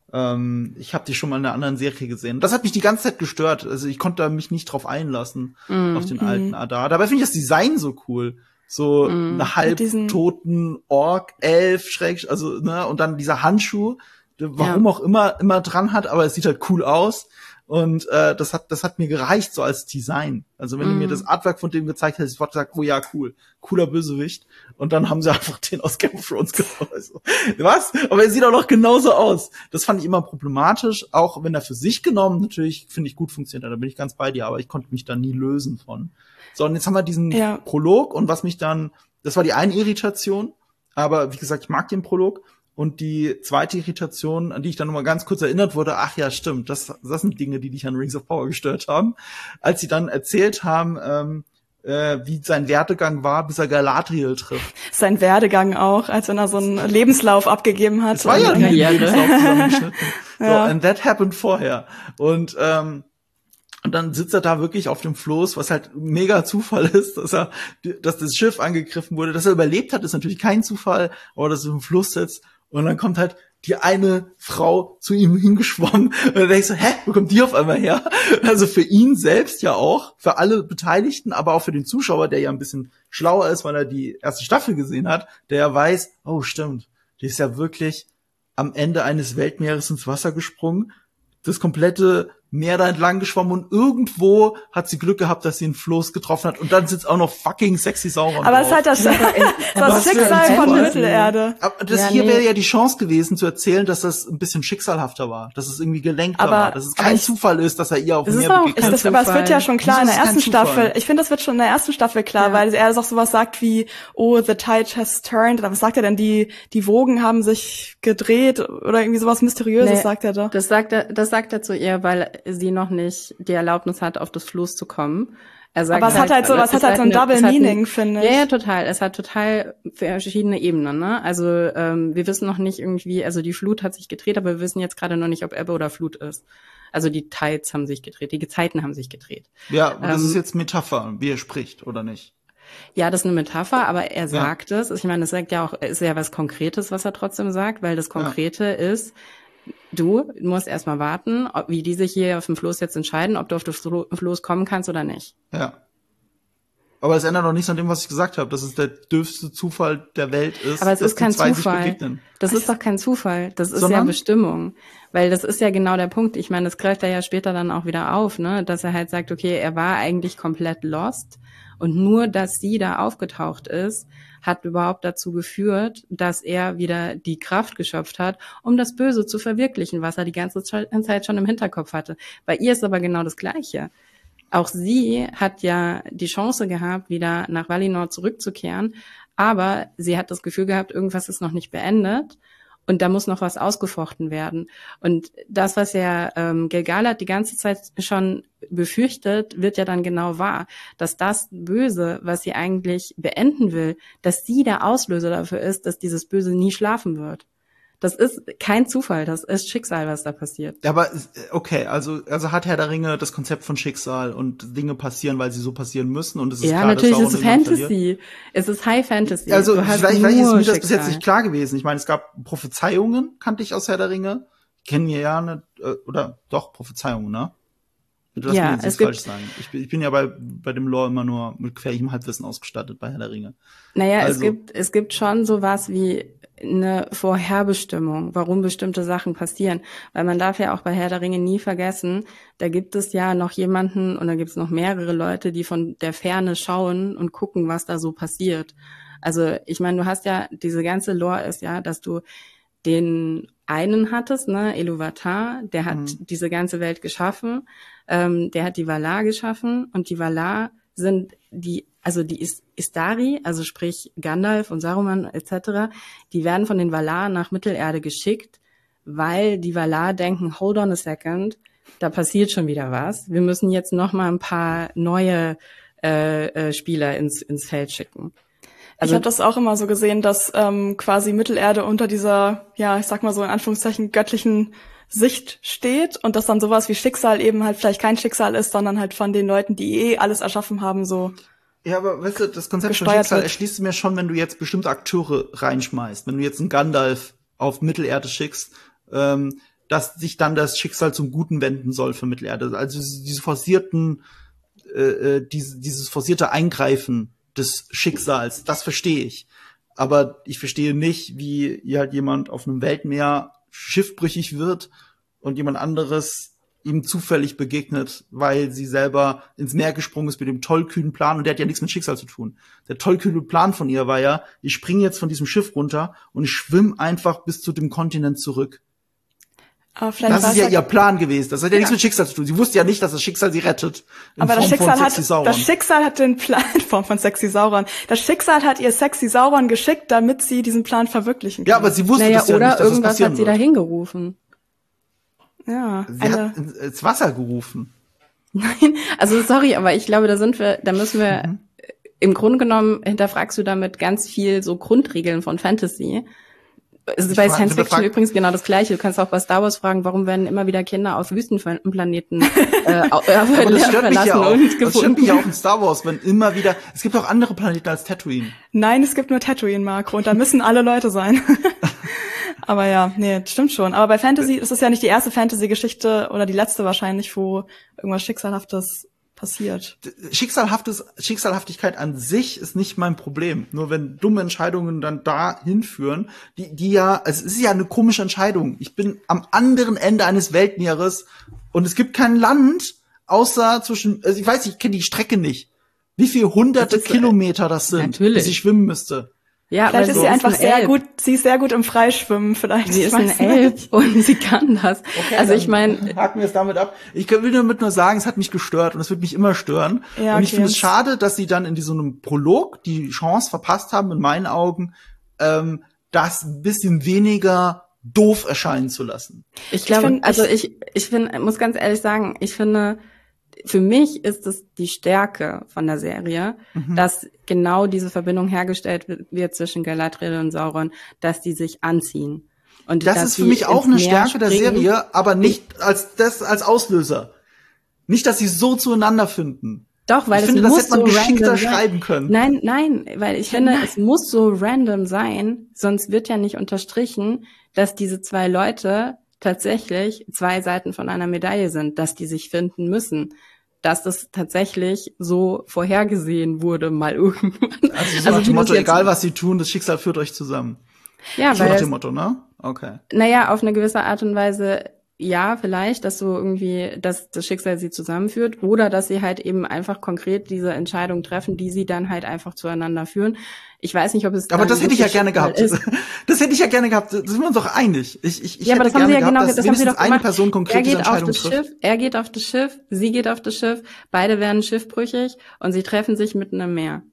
ähm, ich habe die schon mal in einer anderen Serie gesehen. Das hat mich die ganze Zeit gestört. Also ich konnte mich nicht drauf einlassen, mm. auf den alten Adar. Dabei finde ich das Design so cool. So mm. eine halbtoten Ork, Elf, schräg, also, ne, und dann dieser Handschuh, warum ja. auch immer, immer dran hat, aber es sieht halt cool aus. Und äh, das hat das hat mir gereicht so als Design. Also wenn mm. du mir das Artwork von dem gezeigt hättest, ich hätte gesagt, oh ja, cool, cooler Bösewicht. Und dann haben sie einfach den aus Game of Thrones genommen. Also, was? Aber er sieht auch noch genauso aus. Das fand ich immer problematisch, auch wenn er für sich genommen natürlich, finde ich, gut funktioniert. Da bin ich ganz bei dir, aber ich konnte mich da nie lösen von. So, und jetzt haben wir diesen ja. Prolog, und was mich dann, das war die eine Irritation, aber wie gesagt, ich mag den Prolog. Und die zweite Irritation, an die ich dann nochmal ganz kurz erinnert wurde, ach ja, stimmt, das, das sind Dinge, die dich an Rings of Power gestört haben, als sie dann erzählt haben, ähm, äh, wie sein Werdegang war, bis er Galadriel trifft. Sein Werdegang auch, als wenn er so einen Lebenslauf abgegeben hat. Das war ja ein Lebenslauf zusammengeschnitten. So, ja. And that happened vorher. Und ähm, Und dann sitzt er da wirklich auf dem Floß, was halt mega Zufall ist, dass er, dass das Schiff angegriffen wurde. Dass er überlebt hat, ist natürlich kein Zufall, aber dass er im Fluss sitzt. Und dann kommt halt die eine Frau zu ihm hingeschwommen. Und dann denkst du, hä, wo kommt die auf einmal her? Also für ihn selbst ja auch, für alle Beteiligten, aber auch für den Zuschauer, der ja ein bisschen schlauer ist, weil er die erste Staffel gesehen hat, der ja weiß, oh stimmt, die ist ja wirklich am Ende eines Weltmeeres ins Wasser gesprungen, das komplette Meer da entlang geschwommen, und irgendwo hat sie Glück gehabt, dass sie einen Floß getroffen hat, und dann sitzt auch noch fucking sexy Sauron Aber drauf. es ist halt das, das Schicksal von Mittelerde. Aber das ja, hier nee. wäre ja die Chance gewesen, zu erzählen, dass das ein bisschen schicksalhafter war, dass es irgendwie gelenkter aber, war, dass es kein ich, Zufall ist, dass er ihr auf dem Meer begegnet ist. Das, aber es wird ja schon klar in der ersten Staffel. Ich finde, das wird schon in der ersten Staffel klar, ja. weil er auch sowas sagt wie, oh, the tide has turned. Was sagt er denn? Die die Wogen haben sich gedreht oder irgendwie sowas Mysteriöses, nee, sagt er doch. Das sagt er, das sagt er zu ihr, weil sie noch nicht die Erlaubnis hat, auf das Floß zu kommen. Er sagt aber es halt, hat halt so, was hat halt so ein Double Meaning, finde ich. Ja, ja, total. Es hat total verschiedene Ebenen, ne? Also, ähm, wir wissen noch nicht irgendwie, also die Flut hat sich gedreht, aber wir wissen jetzt gerade noch nicht, ob Ebbe oder Flut ist. Also die Tides haben sich gedreht, die Gezeiten haben sich gedreht. Ja, und das ähm, ist jetzt Metapher, wie er spricht, oder nicht? Ja, das ist eine Metapher, aber er sagt ja. es. Ich meine, es sagt ja auch, es ist ja was Konkretes, was er trotzdem sagt, weil das Konkrete ja. ist, du musst erstmal warten, ob, wie die sich hier auf dem Floß jetzt entscheiden, ob du auf das Floß kommen kannst oder nicht. Ja. Aber es ändert noch nichts an dem, was ich gesagt habe, dass es der dürfste Zufall der Welt ist. Aber es dass ist kein die zwei Zufall. Sich begegnen. Das ist doch kein Zufall. Das ist Sondern? ja Bestimmung. Weil das ist ja genau der Punkt. Ich meine, das greift er ja später dann auch wieder auf, ne, dass er halt sagt, okay, er war eigentlich komplett lost. Und nur, dass sie da aufgetaucht ist, hat überhaupt dazu geführt, dass er wieder die Kraft geschöpft hat, um das Böse zu verwirklichen, was er die ganze Zeit schon im Hinterkopf hatte. Bei ihr ist aber genau das Gleiche. Auch sie hat ja die Chance gehabt, wieder nach Valinor zurückzukehren, aber sie hat das Gefühl gehabt, irgendwas ist noch nicht beendet. Und da muss noch was ausgefochten werden. Und das, was ja ähm, Gil-galad die ganze Zeit schon befürchtet, wird ja dann genau wahr. Dass das Böse, was sie eigentlich beenden will, dass sie der Auslöser dafür ist, dass dieses Böse nie schlafen wird. Das ist kein Zufall, das ist Schicksal, was da passiert. Ja, aber okay, also also hat Herr der Ringe das Konzept von Schicksal und Dinge passieren, weil sie so passieren müssen und es ist ja, klar, natürlich dass ist es Fantasy. Es ist High Fantasy. Also du hast vielleicht, vielleicht ist nur mir das bis jetzt Schicksal. nicht klar gewesen. Ich meine, es gab Prophezeiungen, kannte ich aus Herr der Ringe. Kennen wir ja eine, oder doch Prophezeiungen, ne? Du Ja, mir jetzt es nicht gibt- falsch sagen. Ich bin, ich bin ja bei bei dem Lore immer nur mit gefährlichem Halbwissen ausgestattet bei Herr der Ringe. Naja, es Also- gibt, es gibt schon sowas wie eine Vorherbestimmung, warum bestimmte Sachen passieren. Weil man darf ja auch bei Herr der Ringe nie vergessen, da gibt es ja noch jemanden und da gibt es noch mehrere Leute, die von der Ferne schauen und gucken, was da so passiert. Also ich meine, du hast ja, diese ganze Lore ist ja, dass du den einen hattest, ne, Iluvatar, der hat Mhm. diese ganze Welt geschaffen, ähm, der hat die Valar geschaffen und die Valar sind die, also die Is- Istari, also sprich Gandalf und Saruman et cetera, die werden von den Valar nach Mittelerde geschickt, weil die Valar denken, hold on a second, da passiert schon wieder was. Wir müssen jetzt noch mal ein paar neue äh, äh, Spieler ins ins Feld schicken. Ich habe das auch immer so gesehen, dass ähm, quasi Mittelerde unter dieser, ja, ich sag mal so in Anführungszeichen, göttlichen Sicht steht und dass dann sowas wie Schicksal eben halt vielleicht kein Schicksal ist, sondern halt von den Leuten, die eh alles erschaffen haben, so. Ja, aber weißt du, das Konzept von Gesteuert Schicksal wird. erschließt mir schon, wenn du jetzt bestimmte Akteure reinschmeißt. Wenn du jetzt einen Gandalf auf Mittelerde schickst, ähm, dass sich dann das Schicksal zum Guten wenden soll für Mittelerde. Also diese forcierten, äh, äh, diese, dieses forcierte Eingreifen des Schicksals, das verstehe ich. Aber ich verstehe nicht, wie hier halt jemand auf einem Weltmeer schiffbrüchig wird und jemand anderes ihm zufällig begegnet, weil sie selber ins Meer gesprungen ist mit dem tollkühnen Plan und der hat ja nichts mit Schicksal zu tun. Der tollkühne Plan von ihr war ja, ich springe jetzt von diesem Schiff runter und ich schwimme einfach bis zu dem Kontinent zurück. Aber vielleicht Das war ist es ja ihr Plan gewesen. Das hat ja, nichts mit Schicksal zu tun. Sie wusste ja nicht, dass das Schicksal sie rettet. In Aber das Form Schicksal von Sexy hat, Sauron. das Schicksal hat den Plan, in Form von Sexy Sauron. Das Schicksal hat ihr Sexy Sauron geschickt, damit sie diesen Plan verwirklichen kann. Ja, aber sie wusste Naja, das ja oder nicht, dass das irgendwas passieren hat sie wird. dahin gerufen. Ja, Sie eine, hat ins, ins Wasser gerufen. Nein, also sorry, aber ich glaube, da sind wir, da müssen wir, Mhm. im Grunde genommen hinterfragst du damit ganz viel so Grundregeln von Fantasy. Es ist Ich bei frage- Science Fiction hinterfrag- übrigens genau das Gleiche. Du kannst auch bei Star Wars fragen, warum werden immer wieder Kinder auf Wüstenplaneten äh, au- äh, Aber das stört mich verlassen ja auch. und Das stört gefunden. mich ja auch in Star Wars, wenn immer wieder, es gibt auch andere Planeten als Tatooine. nein, es gibt nur Tatooine, Marco, und da müssen alle Leute sein. Aber ja, nee, das stimmt schon. Aber bei Fantasy ist es ja nicht die erste Fantasy-Geschichte oder die letzte wahrscheinlich, wo irgendwas Schicksalhaftes passiert. Schicksalhaftes, Schicksalhaftigkeit an sich ist nicht mein Problem. Nur wenn dumme Entscheidungen dann da hinführen, die, die ja, es ist ja eine komische Entscheidung. Ich bin am anderen Ende eines Weltmeeres und es gibt kein Land, außer zwischen, also ich weiß, ich kenne die Strecke nicht. Wie viele hunderte Das ist, äh, Kilometer das sind, natürlich. bis ich schwimmen müsste. Ja, Vielleicht weil ist sie sie einfach ein sehr Elb. gut, sie ist sehr gut im Freischwimmen, vielleicht. Sie ich ist ein weiß Elb nicht. und sie kann das. also ich meine, haken wir es damit ab. Ich will damit nur sagen, es hat mich gestört und es wird mich immer stören. Ja, und ich okay, finde es und- schade, dass sie dann in so einem Prolog die Chance verpasst haben, in meinen Augen, ähm, das ein bisschen weniger doof erscheinen zu lassen. ich glaube, find, also ich- ich, ich finde, muss ganz ehrlich sagen, ich finde, für mich ist es die Stärke von der Serie, Mhm. dass genau diese Verbindung hergestellt wird, wird zwischen Galadriel und Sauron, dass die sich anziehen. Und Das dass ist für sie mich auch ins eine Meer Stärke der springen. Serie, aber nicht als das als Auslöser. Nicht, dass sie so zueinander finden. Doch, weil ich es finde, das muss hätte man so geschickter random sein. schreiben können. Nein, nein, weil ich finde, es muss so random sein, sonst wird ja nicht unterstrichen, dass diese zwei Leute tatsächlich zwei Seiten von einer Medaille sind, dass die sich finden müssen, dass das tatsächlich so vorhergesehen wurde mal irgendwann. Also so nach wie dem das Motto, jetzt- egal was sie tun, das Schicksal führt euch zusammen. Ja, So nach weil dem Motto, ne? Okay. naja, auf eine gewisse Art und Weise, ja, vielleicht, dass so irgendwie, dass das Schicksal sie zusammenführt oder dass sie halt eben einfach konkret diese Entscheidung treffen, die sie dann halt einfach zueinander führen. Ich weiß nicht, ob es Aber dann das hätte ich ja wirklich gerne gehabt. Schicksal ist. Das hätte ich ja gerne gehabt. Da sind wir uns doch einig. Ich, ich, ich Ja, aber hätte das haben sie gerne ja genau, gehabt, dass das haben sie wenigstens doch eine gemacht. Person Er konkret diese geht auf Entscheidung das trifft. Schiff, er geht auf das Schiff, sie geht auf das Schiff, beide werden schiffbrüchig und sie treffen sich mitten im Meer.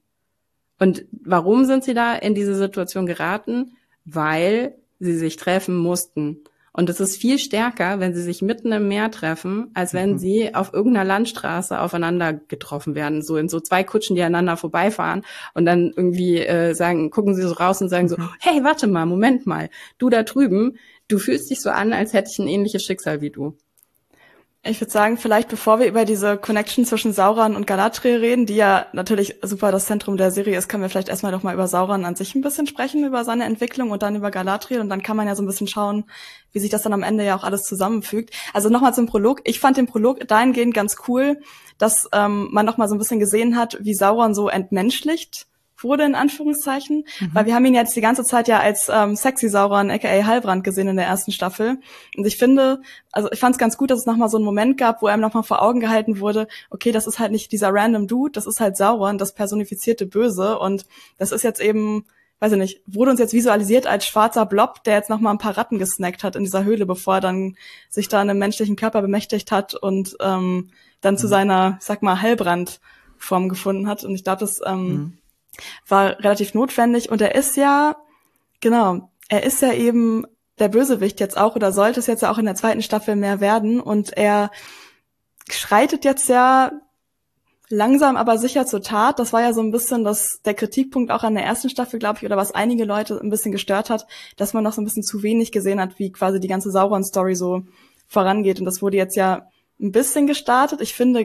Und warum sind sie da in diese Situation geraten? Weil sie sich treffen mussten. Und es ist viel stärker, wenn sie sich mitten im Meer treffen, als wenn mhm. sie auf irgendeiner Landstraße aufeinander getroffen werden, so in so zwei Kutschen, die aneinander vorbeifahren und dann irgendwie äh, sagen, gucken sie so raus und sagen so, hey, warte mal, Moment mal, du da drüben, du fühlst dich so an, als hätte ich ein ähnliches Schicksal wie du. Ich würde sagen, vielleicht bevor wir über diese Connection zwischen Sauron und Galadriel reden, die ja natürlich super das Zentrum der Serie ist, können wir vielleicht erstmal doch mal über Sauron an sich ein bisschen sprechen, über seine Entwicklung und dann über Galadriel und dann kann man ja so ein bisschen schauen, wie sich das dann am Ende ja auch alles zusammenfügt. Also nochmal zum Prolog. Ich fand den Prolog dahingehend ganz cool, dass ähm, man nochmal so ein bisschen gesehen hat, wie Sauron so entmenschlicht wurde, in Anführungszeichen, mhm. weil wir haben ihn jetzt die ganze Zeit ja als ähm, sexy Sauron, aka Halbrand, gesehen in der ersten Staffel. Und ich finde, also ich fand es ganz gut, dass es nochmal so einen Moment gab, wo einem nochmal vor Augen gehalten wurde, okay, das ist halt nicht dieser random Dude, das ist halt Sauron, das personifizierte Böse. Und das ist jetzt eben, weiß ich nicht, wurde uns jetzt visualisiert als schwarzer Blob, der jetzt nochmal ein paar Ratten gesnackt hat in dieser Höhle, bevor er dann sich da einem menschlichen Körper bemächtigt hat und ähm, dann mhm. zu seiner, ich sag mal, Halbrand-Form gefunden hat. Und ich glaube, das ähm, mhm. war relativ notwendig und er ist ja, genau, er ist ja eben der Bösewicht jetzt auch oder sollte es jetzt ja auch in der zweiten Staffel mehr werden und er schreitet jetzt ja langsam aber sicher zur Tat. Das war ja so ein bisschen das, der Kritikpunkt auch an der ersten Staffel, glaube ich, oder was einige Leute ein bisschen gestört hat, dass man noch so ein bisschen zu wenig gesehen hat, wie quasi die ganze Sauron-Story so vorangeht und das wurde jetzt ja ein bisschen gestartet. Ich finde,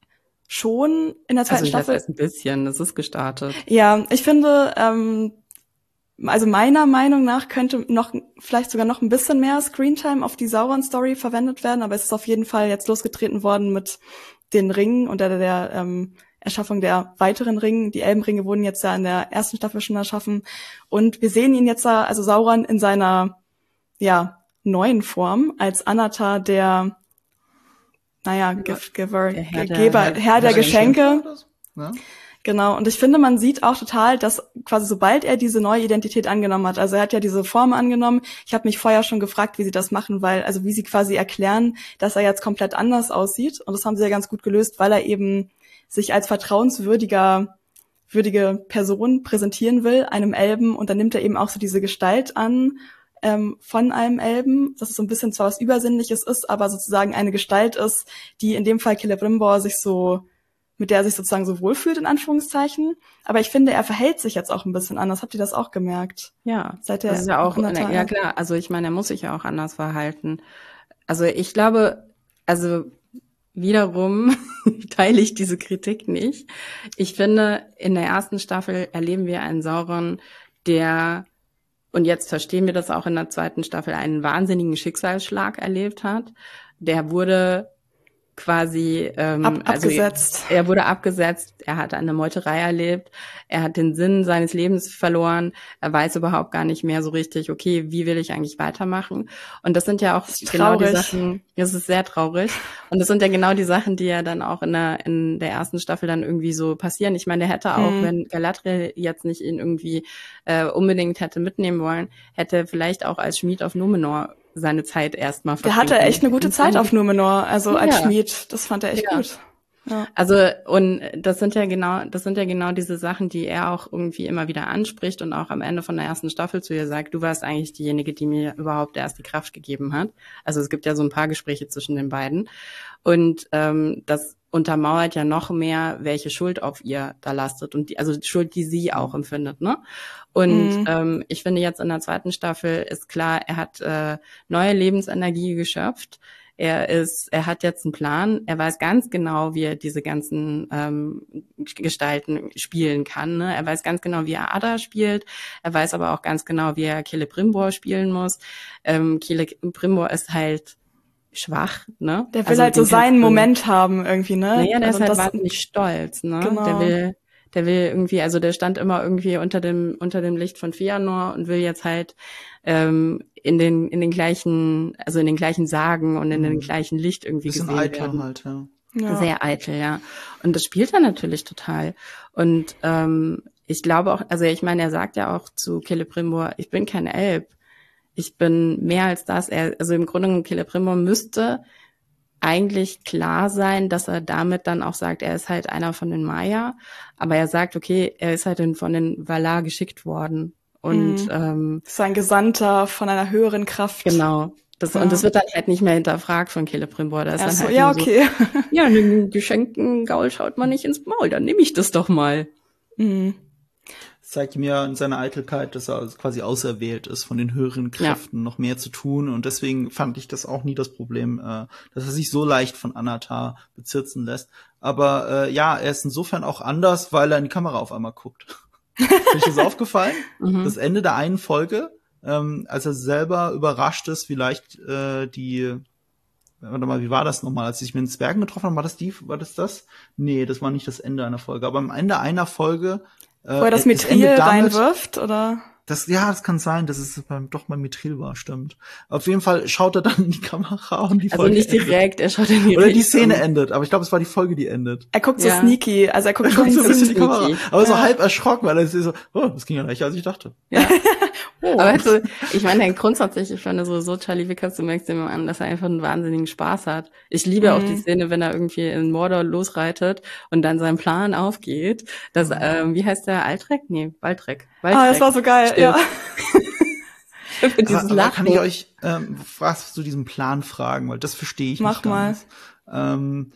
schon in der zweiten also Staffel. Das heißt ein bisschen, das ist gestartet. Ja, ich finde, ähm, also meiner Meinung nach könnte noch vielleicht sogar noch ein bisschen mehr Screentime auf die Sauron-Story verwendet werden, aber es ist auf jeden Fall jetzt losgetreten worden mit den Ringen und der, der ähm, Erschaffung der weiteren Ringe. Die Elbenringe wurden jetzt ja in der ersten Staffel schon erschaffen und wir sehen ihn jetzt da, also Sauron in seiner ja neuen Form als Anatar, der naja, Giftgiver, Herr der, Geber, Herr, Herr der Geschenke. Ja. Genau, und ich finde, man sieht auch total, dass quasi sobald er diese neue Identität angenommen hat, also er hat ja diese Form angenommen, ich habe mich vorher schon gefragt, wie sie das machen, weil, also wie sie quasi erklären, dass er jetzt komplett anders aussieht und das haben sie ja ganz gut gelöst, weil er eben sich als vertrauenswürdiger, würdige Person präsentieren will, einem Elben und dann nimmt er eben auch so diese Gestalt an, Ähm, von einem Elben, dass es so ein bisschen zwar was Übersinnliches ist, aber sozusagen eine Gestalt ist, die in dem Fall Celebrimbor sich so, mit der er sich sozusagen so wohlfühlt, in Anführungszeichen. Aber ich finde, er verhält sich jetzt auch ein bisschen anders. Habt ihr das auch gemerkt? Ja, Seit der das ist ja auch, ja klar, also ich meine, er muss sich ja auch anders verhalten. Also ich glaube, also wiederum teile ich diese Kritik nicht. Ich finde, in der ersten Staffel erleben wir einen Sauron, der und jetzt verstehen wir das auch in der zweiten Staffel, einen wahnsinnigen Schicksalsschlag erlebt hat. Der wurde quasi ähm, Ab, abgesetzt. Also er wurde abgesetzt, er hat eine Meuterei erlebt, er hat den Sinn seines Lebens verloren, er weiß überhaupt gar nicht mehr so richtig, okay, wie will ich eigentlich weitermachen? Und das sind ja auch genau die Sachen, das ist sehr traurig. Und das sind ja genau die Sachen, die ja dann auch in der in der ersten Staffel dann irgendwie so passieren. Ich meine, der hätte auch, mhm. wenn Galadriel jetzt nicht ihn irgendwie äh, unbedingt hätte mitnehmen wollen, hätte vielleicht auch als Schmied auf Numenor seine Zeit erstmal verbringen. Der hatte echt eine gute Zeit auf Numenor, also ja. als Schmied. Das fand er echt ja. gut. Ja. Also, und das sind ja genau, das sind ja genau diese Sachen, die er auch irgendwie immer wieder anspricht und auch am Ende von der ersten Staffel zu ihr sagt, du warst eigentlich diejenige, die mir überhaupt erst die Kraft gegeben hat. Also es gibt ja so ein paar Gespräche zwischen den beiden. Und ähm, das untermauert ja noch mehr, welche Schuld auf ihr da lastet und die, also die Schuld, die sie auch empfindet, ne? Und mhm. ähm, ich finde jetzt in der zweiten Staffel ist klar, er hat äh, neue Lebensenergie geschöpft. Er ist, er hat jetzt einen Plan. Er weiß ganz genau, wie er diese ganzen ähm, Gestalten spielen kann. Ne? Er weiß ganz genau, wie er Ada spielt. Er weiß aber auch ganz genau, wie er Celebrimbor spielen muss. Ähm, Celebrimbor ist halt schwach, ne? Der will also halt so seinen Moment haben irgendwie, ne? Naja, der also ist halt wahnsinnig stolz, ne? Genau. Der will, der will irgendwie, also der stand immer irgendwie unter dem unter dem Licht von Fëanor und will jetzt halt ähm, in den in den gleichen, also in den gleichen Sagen und in den gleichen Licht irgendwie bisschen gesehen eitel werden. Halt, ja. Ja. Sehr eitel, ja. Und das spielt er natürlich total. Und ähm, ich glaube auch, also ich meine, er sagt ja auch zu Celebrimbor, ich bin kein Elb. Ich bin mehr als das. Er, also im Grunde genommen, Celebrimbor müsste eigentlich klar sein, dass er damit dann auch sagt, er ist halt einer von den Maya. Aber er sagt, okay, er ist halt von den Valar geschickt worden. Und mhm. ähm, ist ein Gesandter von einer höheren Kraft. Genau. Das, Ja. Und das wird dann halt nicht mehr hinterfragt von Celebrimbor. Da ist Ach dann so, halt ja, nur okay. so, ja, einem geschenkten Gaul schaut man nicht ins Maul, dann nehme ich das doch mal. Mhm. Zeigt mir in seiner Eitelkeit, dass er quasi auserwählt ist, von den höheren Kräften ja. noch mehr zu tun. Und deswegen fand ich das auch nie das Problem, äh, dass er sich so leicht von Anatar bezirzen lässt. Aber äh, ja, er ist insofern auch anders, weil er in die Kamera auf einmal guckt. Ist euch das aufgefallen? Mhm. Das Ende der einen Folge, ähm, als er selber überrascht ist, vielleicht äh, die Warte mal, wie war das nochmal? Als ich mit den Zwergen getroffen habe, war das die, war das das? Nee, das war nicht das Ende einer Folge. Aber am Ende einer Folge Wo er das Mithril reinwirft, oder? Das, ja, das kann sein, dass es beim, doch beim Mithril war, stimmt. Auf jeden Fall schaut er dann in die Kamera und die also Folge nicht direkt, endet. Er schaut in die Oder die Szene um. endet, aber ich glaube, es war die Folge, die endet. Er guckt so ja. sneaky, also er guckt schon so ein bisschen in die sneaky. Kamera. Aber ja. so halb erschrocken, weil er ist so, oh, das ging ja leichter, als ich dachte. Ja. Oh. Aber also, ich meine, grundsätzlich, ich finde so, so Charlie Vickers, du merkst immer an, dass er einfach einen wahnsinnigen Spaß hat. Ich liebe mhm. auch die Szene, wenn er irgendwie in Mordor losreitet und dann sein Plan aufgeht. Das, mhm. ähm, wie heißt der? Altrek? Nee, Waldrek. Waldrek. Ah, das war so geil, Stimmt. ja. Für dieses aber, aber kann ich euch ähm, was zu diesem Plan fragen, weil das verstehe ich Mach nicht ganz. Mal. Ähm,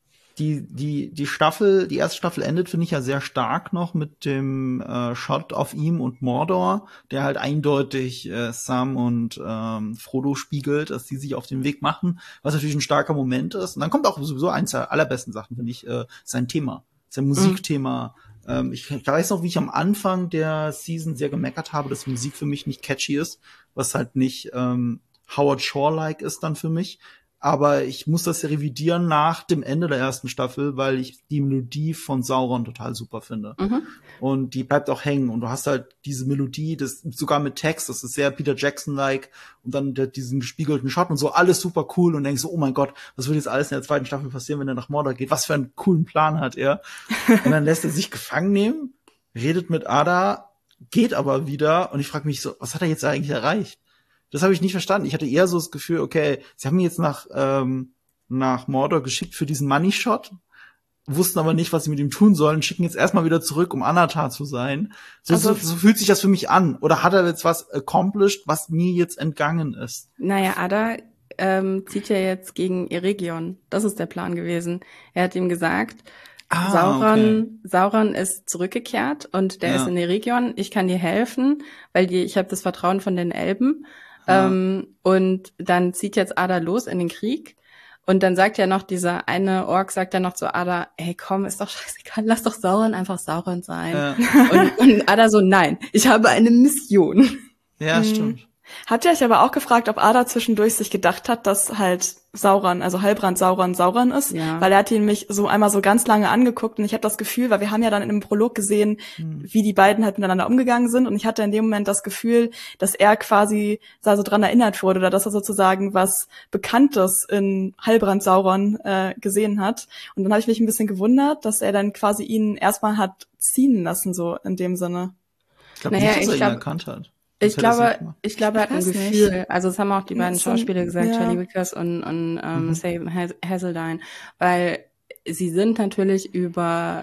die die die Staffel, die erste Staffel endet, finde ich ja sehr stark noch mit dem äh, Shot auf ihm und Mordor, der halt eindeutig äh, Sam und ähm, Frodo spiegelt, dass die sich auf den Weg machen, was natürlich ein starker Moment ist. Und dann kommt auch sowieso eins der allerbesten Sachen, finde ich, äh, sein Thema, sein Musikthema. Mhm. Ähm, ich, ich weiß noch, wie ich am Anfang der Season sehr gemeckert habe, dass Musik für mich nicht catchy ist, was halt nicht ähm, Howard Shore-like ist dann für mich. Aber ich muss das ja revidieren nach dem Ende der ersten Staffel, weil ich die Melodie von Sauron total super finde. Mhm. Und die bleibt auch hängen. Und du hast halt diese Melodie, das sogar mit Text, das ist sehr Peter Jackson-like. Und dann der, diesen gespiegelten Shot und so, alles super cool. Und denkst so, oh mein Gott, was wird jetzt alles in der zweiten Staffel passieren, wenn er nach Mordor geht? Was für einen coolen Plan hat er? Und dann lässt er sich gefangen nehmen, redet mit Ada, geht aber wieder. Und ich frage mich so, was hat er jetzt eigentlich erreicht? Das habe ich nicht verstanden. Ich hatte eher so das Gefühl, okay, sie haben ihn jetzt nach ähm, nach Mordor geschickt für diesen Money Shot, wussten aber nicht, was sie mit ihm tun sollen, schicken jetzt erstmal wieder zurück, um Anatar zu sein. So, also, so, so fühlt sich das für mich an. Oder hat er jetzt was accomplished, was mir jetzt entgangen ist? Naja, Ada ähm, zieht ja jetzt gegen Eregion. Das ist der Plan gewesen. Er hat ihm gesagt, Ah, Sauron, okay. Sauron ist zurückgekehrt und der ja. ist in Eregion. Ich kann dir helfen, weil die, ich habe das Vertrauen von den Elben. Ja. Ähm, und dann zieht jetzt Ada los in den Krieg. Und dann sagt ja noch dieser eine Ork, sagt ja noch zu Ada, hey komm, ist doch scheißegal, lass doch Sauron einfach Sauron sein. Ja. Und, und Ada so, nein, ich habe eine Mission. Ja, stimmt. Habt ihr euch aber auch gefragt, ob Ada zwischendurch sich gedacht hat, dass halt Sauron, also Halbrand Sauron, Sauron ist? Ja. Weil er hat ihn mich so einmal so ganz lange angeguckt und ich habe das Gefühl, weil wir haben ja dann in einem Prolog gesehen, hm. wie die beiden halt miteinander umgegangen sind und ich hatte in dem Moment das Gefühl, dass er quasi da so dran erinnert wurde oder dass er sozusagen was Bekanntes in Halbrand Sauron äh, gesehen hat. Und dann habe ich mich ein bisschen gewundert, dass er dann quasi ihn erstmal hat ziehen lassen, so in dem Sinne. Ich glaube naja, nicht, dass er ihn glaub, erkannt hat. Ich glaube, ich glaube, er hat ein Gefühl. Nicht. Also, das haben auch die beiden Schauspieler gesagt, ja. Charlie Vickers und, und ähm, mhm. Sam Hazeldine, weil sie sind natürlich über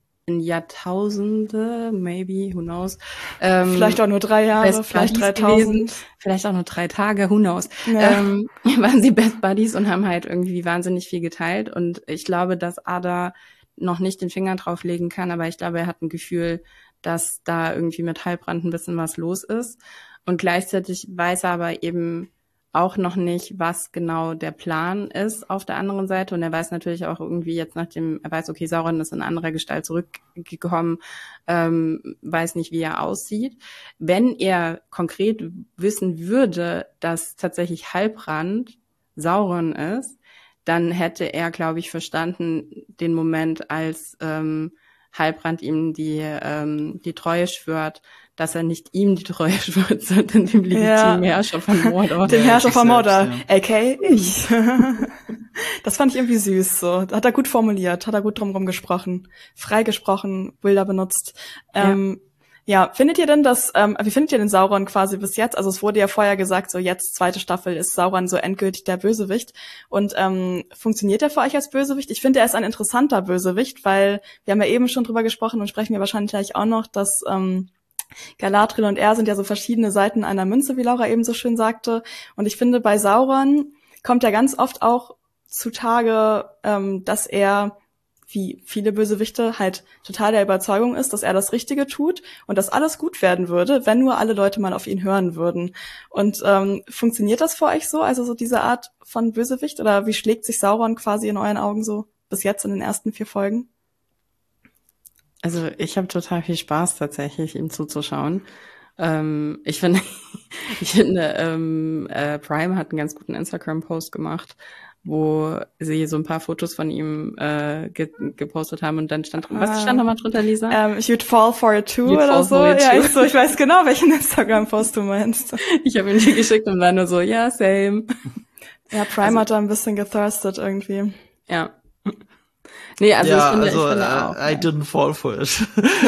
Jahrtausende, maybe, who knows. Ähm, vielleicht auch nur drei Jahre, vielleicht dreitausend. Vielleicht auch nur drei Tage, who knows. Ja. Ähm, waren sie Best Buddies und haben halt irgendwie wahnsinnig viel geteilt. Und ich glaube, dass Ada noch nicht den Finger drauflegen kann, aber ich glaube, er hat ein Gefühl, dass da irgendwie mit Halbrand ein bisschen was los ist. Und gleichzeitig weiß er aber eben auch noch nicht, was genau der Plan ist auf der anderen Seite. Und er weiß natürlich auch irgendwie jetzt nachdem, er weiß, okay, Sauron ist in anderer Gestalt zurückgekommen, ähm, weiß nicht, wie er aussieht. Wenn er konkret wissen würde, dass tatsächlich Halbrand Sauron ist, dann hätte er, glaube ich, verstanden den Moment, als ähm, Halbrand ihm die ähm, die Treue schwört, dass er nicht ihm die Treue schwört, sondern dem legitimen ja. Herrscher von Mordor. Dem Herrscher von Mordor, ja. aka ich. Das fand ich irgendwie süß. So, hat er gut formuliert, hat er gut drumherum gesprochen, frei gesprochen, Bilder benutzt. Ja. Ähm, Ja, findet ihr denn das, ähm, wie findet ihr den Sauron quasi bis jetzt? Also es wurde ja vorher gesagt, so jetzt, zweite Staffel, ist Sauron so endgültig der Bösewicht. Und ähm, funktioniert er für euch als Bösewicht? Ich finde, er ist ein interessanter Bösewicht, weil wir haben ja eben schon drüber gesprochen und sprechen wir wahrscheinlich gleich auch noch, dass ähm, Galadriel und er sind ja so verschiedene Seiten einer Münze, wie Laura eben so schön sagte. Und ich finde, bei Sauron kommt ja ganz oft auch zutage, ähm, dass er, wie viele Bösewichte, halt total der Überzeugung ist, dass er das Richtige tut und dass alles gut werden würde, wenn nur alle Leute mal auf ihn hören würden. Und ähm, funktioniert das für euch so, also so diese Art von Bösewicht? Oder wie schlägt sich Sauron quasi in euren Augen so bis jetzt in den ersten vier Folgen? Also ich habe total viel Spaß tatsächlich, ihm zuzuschauen. Ähm, ich finde, ich finde, ähm, äh, Prime hat einen ganz guten Instagram-Post gemacht, wo sie so ein paar Fotos von ihm äh, ge gepostet haben und dann stand drin, was stand nochmal drunter, Lisa? Ähm, you'd fall for it too oder so. Ja, ich so, ich weiß genau, welchen Instagram-Post du meinst. Ich habe ihn dir geschickt und war nur so, ja, same. Ja, Prime also, hat da ein bisschen gethirstet irgendwie. Ja. Nee, also ja, ich finde, also, ich finde uh, auch. I ja. didn't fall for it.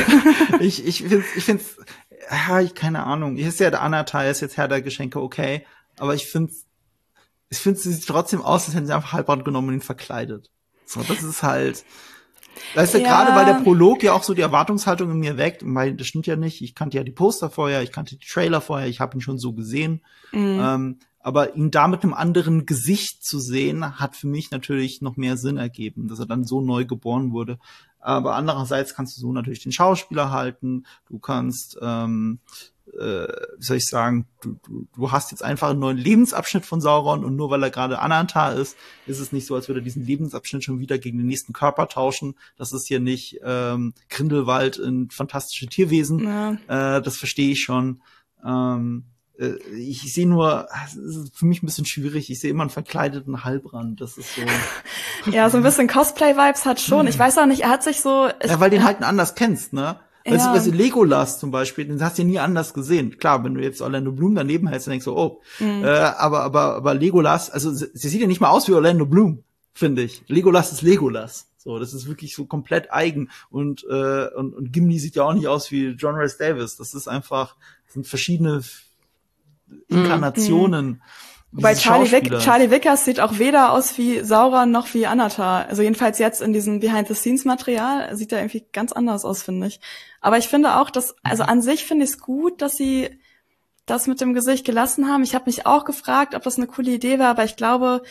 ich ich finde ich finde ja, ich keine Ahnung. Ich ist ja der Anatar, ist jetzt Herr der Geschenke, okay, aber ich finde ich finde sie sieht trotzdem aus, als hätten sie einfach Halbrand genommen und ihn verkleidet. So, das ist halt weißt du, ja. Gerade weil der Prolog ja auch so die Erwartungshaltung in mir weckt, weil das stimmt ja nicht, ich kannte ja die Poster vorher, ich kannte die Trailer vorher, ich habe ihn schon so gesehen. Mhm. Ähm, aber ihn da mit einem anderen Gesicht zu sehen, hat für mich natürlich noch mehr Sinn ergeben, dass er dann so neu geboren wurde. Aber andererseits kannst du so natürlich den Schauspieler halten. Du kannst, ähm, äh, wie soll ich sagen, du, du, du hast jetzt einfach einen neuen Lebensabschnitt von Sauron und nur weil er gerade Anatar ist, ist es nicht so, als würde er diesen Lebensabschnitt schon wieder gegen den nächsten Körper tauschen. Das ist hier nicht ähm, Grindelwald in fantastische Tierwesen. Ja. Äh, das verstehe ich schon. Ähm, Ich sehe nur, es ist für mich ein bisschen schwierig, ich sehe immer einen verkleideten Halbrand, das ist so. Ja, so ein bisschen Cosplay-Vibes hat schon, ich weiß auch nicht, er hat sich so... Ja, weil den halt anders kennst, ne? Ja. Weißt du, weißt du, Legolas zum Beispiel, den hast du ja nie anders gesehen. Klar, wenn du jetzt Orlando Bloom daneben hältst, dann denkst du, oh, mhm. äh, aber, aber, aber Legolas, also sie, sie sieht ja nicht mal aus wie Orlando Bloom, finde ich. Legolas ist Legolas. So, das ist wirklich so komplett eigen. Und, äh, und, und Gimli sieht ja auch nicht aus wie John Rhys Davies. Das ist einfach, das sind verschiedene Inkarnationen. Mhm. Wobei Charlie, Wick, Charlie Vickers sieht auch weder aus wie Sauron noch wie Anatar. Also jedenfalls jetzt in diesem Behind-the-Scenes-Material sieht er irgendwie ganz anders aus, finde ich. Aber ich finde auch, dass, also an sich finde ich es gut, dass sie das mit dem Gesicht gelassen haben. Ich habe mich auch gefragt, ob das eine coole Idee war, aber ich glaube,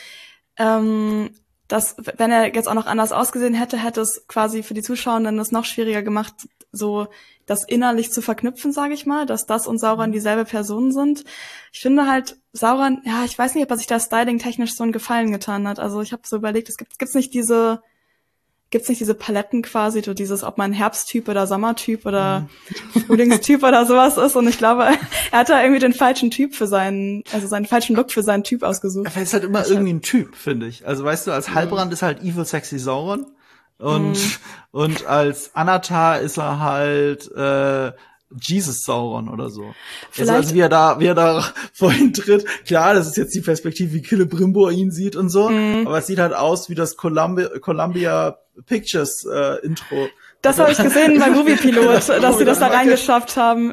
ähm, dass, wenn er jetzt auch noch anders ausgesehen hätte, hätte es quasi für die Zuschauenden das noch schwieriger gemacht, so das innerlich zu verknüpfen, sage ich mal, dass das und Sauron dieselbe Person sind. Ich finde halt, Sauron, ja, ich weiß nicht, ob er sich da styling-technisch so einen Gefallen getan hat. Also ich habe so überlegt, es gibt gibt's nicht diese gibt's nicht diese Paletten quasi, so dieses, ob man Herbsttyp oder Sommertyp oder mhm. Frühlingstyp oder sowas ist. Und ich glaube, er hat da irgendwie den falschen Typ für seinen, also seinen falschen Look für seinen Typ ausgesucht. Er ist halt immer ich irgendwie ein Typ, finde ich. Also weißt du, als Halbrand mhm. ist halt Evil Sexy Sauron. Und, mm. und als Anatar ist er halt, äh, Jesus Sauron oder so. Also, also wie er da, wie er da vorhin tritt. Klar, das ist jetzt die Perspektive, wie Celebrimbor ihn sieht und so. Mm. Aber es sieht halt aus wie das Columbia, Columbia Pictures, äh, Intro. Das habe ich gesehen beim Movie-Pilot, dass sie das da reingeschafft haben.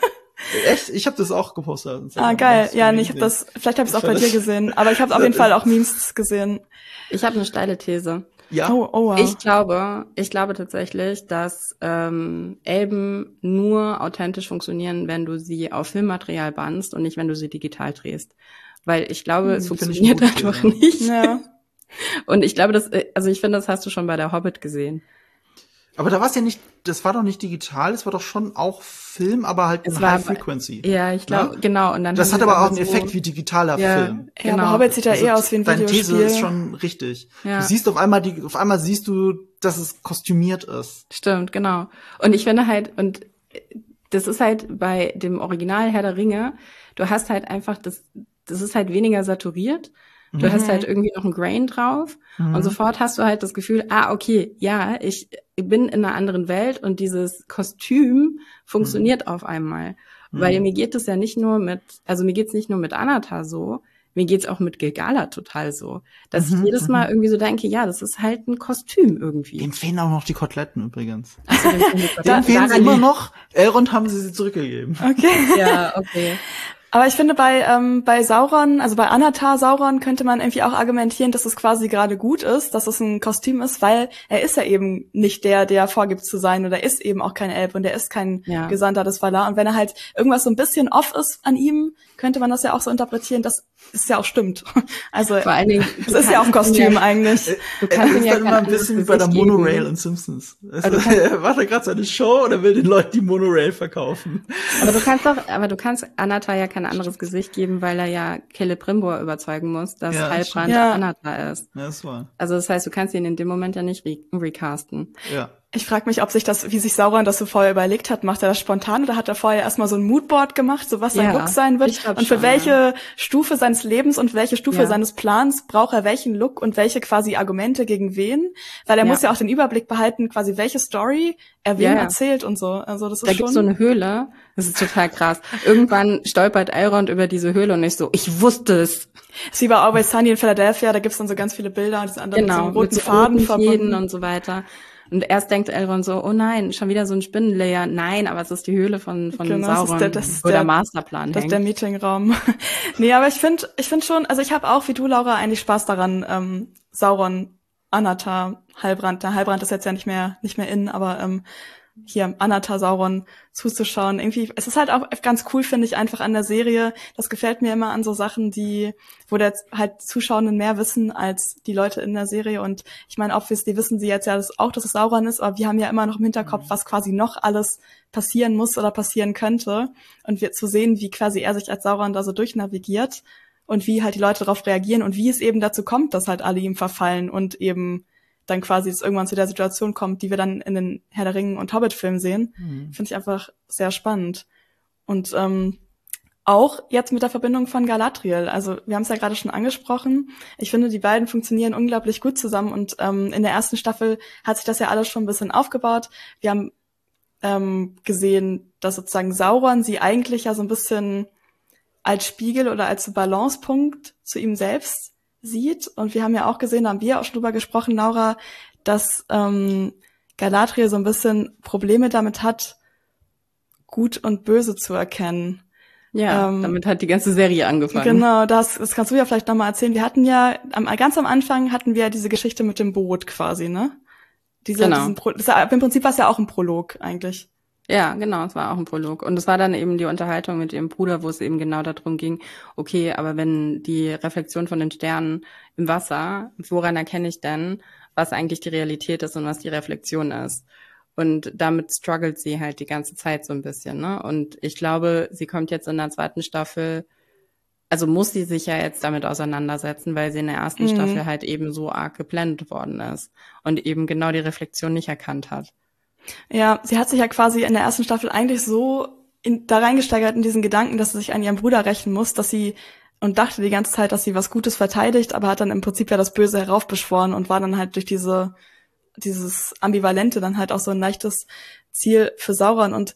Echt? Ich habe das auch gepostet. Ah, geil. Ja, nee, ich habe das, vielleicht habe ich es auch bei dir gesehen. Aber ich habe auf jeden Fall auch Memes gesehen. Ich habe eine steile These. Ja. Oh, oh, wow. Ich glaube, ich glaube tatsächlich, dass ähm, Elben nur authentisch funktionieren, wenn du sie auf Filmmaterial bannst und nicht, wenn du sie digital drehst. Weil ich glaube, hm, es funktioniert gut, einfach ja. nicht. Ja. Und ich glaube, das, also ich finde, das hast du schon bei der Hobbit gesehen. Aber da war es ja nicht, das war doch nicht digital, es war doch schon auch Film, aber halt in High Frequency. Ja, ich glaube, ja? genau. Und dann das hat aber auch einen Effekt wie digitaler ja, Film. Ja, genau. Aber Hobbit sieht ja also, eh aus wie ein Videospiel. Deine These ist schon richtig. Ja. Du siehst auf einmal, die, auf einmal siehst du, dass es kostümiert ist. Stimmt, genau. Und ich finde halt, und das ist halt bei dem Original Herr der Ringe, du hast halt einfach, das, das ist halt weniger saturiert. Du mhm. hast halt irgendwie noch ein Grain drauf mhm. und sofort hast du halt das Gefühl, ah, okay, ja, ich bin in einer anderen Welt und dieses Kostüm funktioniert mhm. auf einmal. Mhm. Weil mir geht es ja nicht nur mit, also mir geht's nicht nur mit Anatar so, mir geht's auch mit Gil-galad total so, dass mhm. ich jedes Mal irgendwie so denke, ja, das ist halt ein Kostüm irgendwie. Dem fehlen auch noch die Koteletten übrigens. Achso, dem fehlen sie immer noch. Elrond haben sie sie zurückgegeben. Okay. Ja, okay. Aber ich finde, bei ähm, bei Sauron, also bei Anatar Sauron, könnte man irgendwie auch argumentieren, dass es quasi gerade gut ist, dass es ein Kostüm ist, weil er ist ja eben nicht der, der vorgibt zu sein, oder ist eben auch kein Elb und er ist kein Ja. Gesandter des Valar. Und wenn er halt irgendwas so ein bisschen off ist an ihm, könnte man das ja auch so interpretieren, dass es ja auch stimmt. Also Vor allen Dingen, es ist ja auch ein Kostüm ja, eigentlich. du kannst Das ihn ist ja dann immer kein ein bisschen wie anderes bei der Gesicht Monorail geben. in Simpsons. Aber du Also, er macht ja gerade seine Show oder will den Leuten die Monorail verkaufen. Aber du kannst doch, aber du kannst Anatar ja kein anderes Gesicht geben, weil er ja Celebrimbor überzeugen muss, dass Ja, Halbrand ja. Anatar ist. Ja, das war. Also das heißt, du kannst ihn in dem Moment ja nicht re recasten. Ja. Ich frage mich, ob sich das, wie sich Sauron das so vorher überlegt hat. Macht er das spontan oder hat er vorher erstmal so ein Moodboard gemacht, so was sein Ja, Look sein wird? ich glaub Und für schon, welche ja. Stufe seines Lebens und welche Stufe Ja. seines Plans braucht er welchen Look und welche quasi Argumente gegen wen? Weil er Ja. muss ja auch den Überblick behalten, quasi welche Story er wem Ja, ja. erzählt und so. Also das ist Da schon... gibt's so eine Höhle, das ist total krass. Irgendwann stolpert Elrond über diese Höhle und ich so, ich wusste es. ist wie bei Always Sunny in Philadelphia, da gibt's dann so ganz viele Bilder, die sind andere mit so Genau, einem roten mit so Faden roten verbunden. Fäden und so weiter. Und erst denkt Elrond so, oh nein, schon wieder so ein Spinnenlayer. Nein, aber es ist die Höhle von, von Genau, das ist Sauron, der- das ist wo der- der Masterplan Das ist hängt. der Meetingraum. Nee, aber ich finde, ich finde schon, also ich habe auch, wie du, Laura, eigentlich Spaß daran, ähm, Sauron, Anatar, Halbrand, der Halbrand ist jetzt ja nicht mehr, nicht mehr in, aber ähm, hier Anatar, Sauron zuzuschauen. Irgendwie, es ist halt auch ganz cool, finde ich, einfach an der Serie. Das gefällt mir immer an so Sachen, die, wo der halt Zuschauenden mehr wissen als die Leute in der Serie. Und ich meine, obviously wissen sie jetzt ja das auch, dass es Sauron ist, aber wir haben ja immer noch im Hinterkopf, was quasi noch alles passieren muss oder passieren könnte. Und wir zu sehen, wie quasi er sich als Sauron da so durchnavigiert und wie halt die Leute darauf reagieren und wie es eben dazu kommt, dass halt alle ihm verfallen und eben dann quasi es irgendwann zu der Situation kommt, die wir dann in den Herr der Ringe und Hobbit-Filmen sehen, Mhm. finde ich einfach sehr spannend. Und ähm, auch jetzt mit der Verbindung von Galadriel. Also wir haben es ja gerade schon angesprochen. Ich finde, die beiden funktionieren unglaublich gut zusammen und ähm, in der ersten Staffel hat sich das ja alles schon ein bisschen aufgebaut. Wir haben ähm, gesehen, dass sozusagen Sauron sie eigentlich ja so ein bisschen als Spiegel oder als Balancepunkt zu ihm selbst sieht. Und wir haben ja auch gesehen, da haben wir auch schon drüber gesprochen, Laura, dass ähm, Galadriel so ein bisschen Probleme damit hat, Gut und Böse zu erkennen. Ja, Ähm, damit hat die ganze Serie angefangen. Genau, das, das kannst du ja vielleicht nochmal erzählen. Wir hatten ja, am, ganz am Anfang hatten wir ja diese Geschichte mit dem Boot quasi, ne? Diese, Genau. diesen Pro, das, im Prinzip war es ja auch ein Prolog eigentlich. Ja, genau, es war auch ein Prolog. Und es war dann eben die Unterhaltung mit ihrem Bruder, wo es eben genau darum ging, okay, aber wenn die Reflexion von den Sternen im Wasser, woran erkenne ich denn, was eigentlich die Realität ist und was die Reflexion ist? Und damit struggelt sie halt die ganze Zeit so ein bisschen, ne? Und ich glaube, sie kommt jetzt in der zweiten Staffel, also muss sie sich ja jetzt damit auseinandersetzen, weil sie in der ersten Mhm. Staffel halt eben so arg geblendet worden ist und eben genau die Reflexion nicht erkannt hat. Ja, sie hat sich ja quasi in der ersten Staffel eigentlich so in, da reingesteigert in diesen Gedanken, dass sie sich an ihren Bruder rächen muss, dass sie und dachte die ganze Zeit, dass sie was Gutes verteidigt, aber hat dann im Prinzip ja das Böse heraufbeschworen und war dann halt durch diese dieses Ambivalente dann halt auch so ein leichtes Ziel für Sauron. Und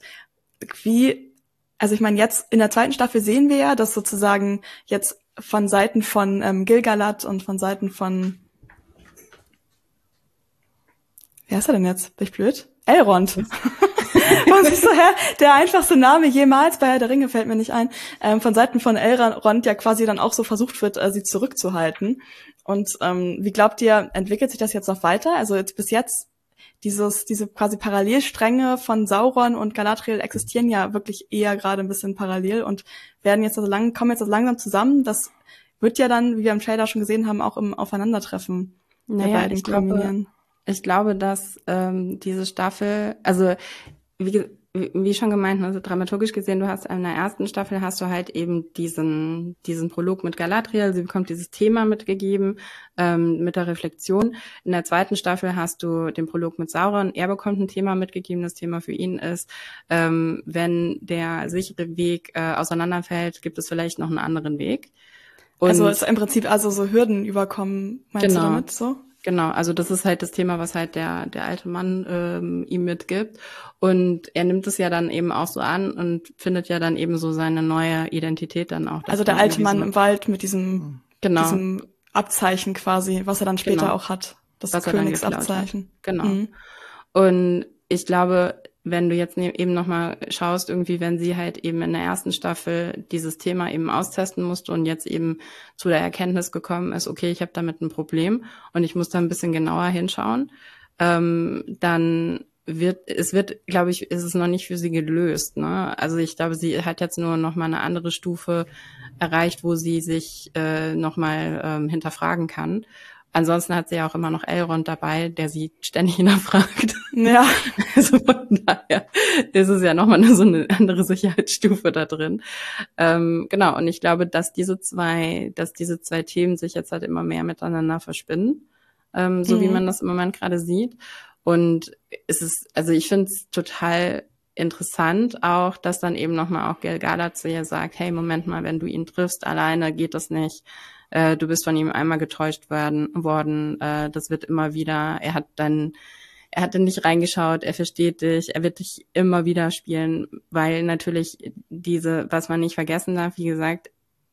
wie, also ich meine, jetzt in der zweiten Staffel sehen wir ja, dass sozusagen jetzt von Seiten von ähm, Gil-galad und von Seiten von wer ist er denn jetzt? Bin ich blöd? Elrond. Und ich so, hä, der einfachste Name jemals bei Herr der Ringe fällt mir nicht ein. Ähm, von Seiten von Elrond ja quasi dann auch so versucht wird, äh, sie zurückzuhalten. Und ähm, wie glaubt ihr, entwickelt sich das jetzt noch weiter? Also jetzt bis jetzt dieses diese quasi Parallelstränge von Sauron und Galadriel existieren ja wirklich eher gerade ein bisschen parallel und werden jetzt also lang kommen jetzt also langsam zusammen. Das wird ja dann, wie wir im Trailer schon gesehen haben, auch im Aufeinandertreffen der Naja, beiden ich glaube, kulminieren. ich glaube, dass ähm, diese Staffel, also wie, ge- wie schon gemeint, also dramaturgisch gesehen, du hast in der ersten Staffel hast du halt eben diesen diesen Prolog mit Galadriel, sie bekommt dieses Thema mitgegeben ähm, mit der Reflexion. In der zweiten Staffel hast du den Prolog mit Sauron, er bekommt ein Thema mitgegeben, das Thema für ihn ist, ähm, wenn der sichere Weg äh, auseinanderfällt, gibt es vielleicht noch einen anderen Weg. Und Also ist im Prinzip also so Hürden überkommen, meinst Genau. du damit so? Genau, also das ist halt das Thema, was halt der der alte Mann ähm, ihm mitgibt. Und er nimmt es ja dann eben auch so an und findet ja dann eben so seine neue Identität dann auch. Also der dass er alte Mann diesen- im Wald mit diesem, Genau, diesem Abzeichen quasi, was er dann später Genau. auch hat. Das Was er dann Königsabzeichen. Genau. Mhm. Und ich glaube, wenn du jetzt ne- eben nochmal schaust, irgendwie, wenn sie halt eben in der ersten Staffel dieses Thema eben austesten musste und jetzt eben zu der Erkenntnis gekommen ist, okay, ich habe damit ein Problem und ich muss da ein bisschen genauer hinschauen, ähm, dann wird, es wird, glaube ich, ist es noch nicht für sie gelöst, ne? Also ich glaube, sie hat jetzt nur noch mal eine andere Stufe erreicht, wo sie sich äh, noch mal ähm, hinterfragen kann. Ansonsten hat sie ja auch immer noch Elrond dabei, der sie ständig hinterfragt. Ja. Also von daher ist es ja nochmal so eine andere Sicherheitsstufe da drin. Ähm, genau, und ich glaube, dass diese zwei, dass diese zwei Themen sich jetzt halt immer mehr miteinander verspinnen, ähm, so Mhm. wie man das im Moment gerade sieht. Und es ist, also ich finde es total interessant auch, dass dann eben nochmal auch Gil Galad zu ihr sagt, hey, Moment mal, wenn du ihn triffst, alleine geht das nicht. Äh, du bist von ihm einmal getäuscht werden, worden. Äh, das wird immer wieder, er hat dann, er hat in dich reingeschaut, er versteht dich, er wird dich immer wieder spielen, weil natürlich diese, was man nicht vergessen darf, wie gesagt,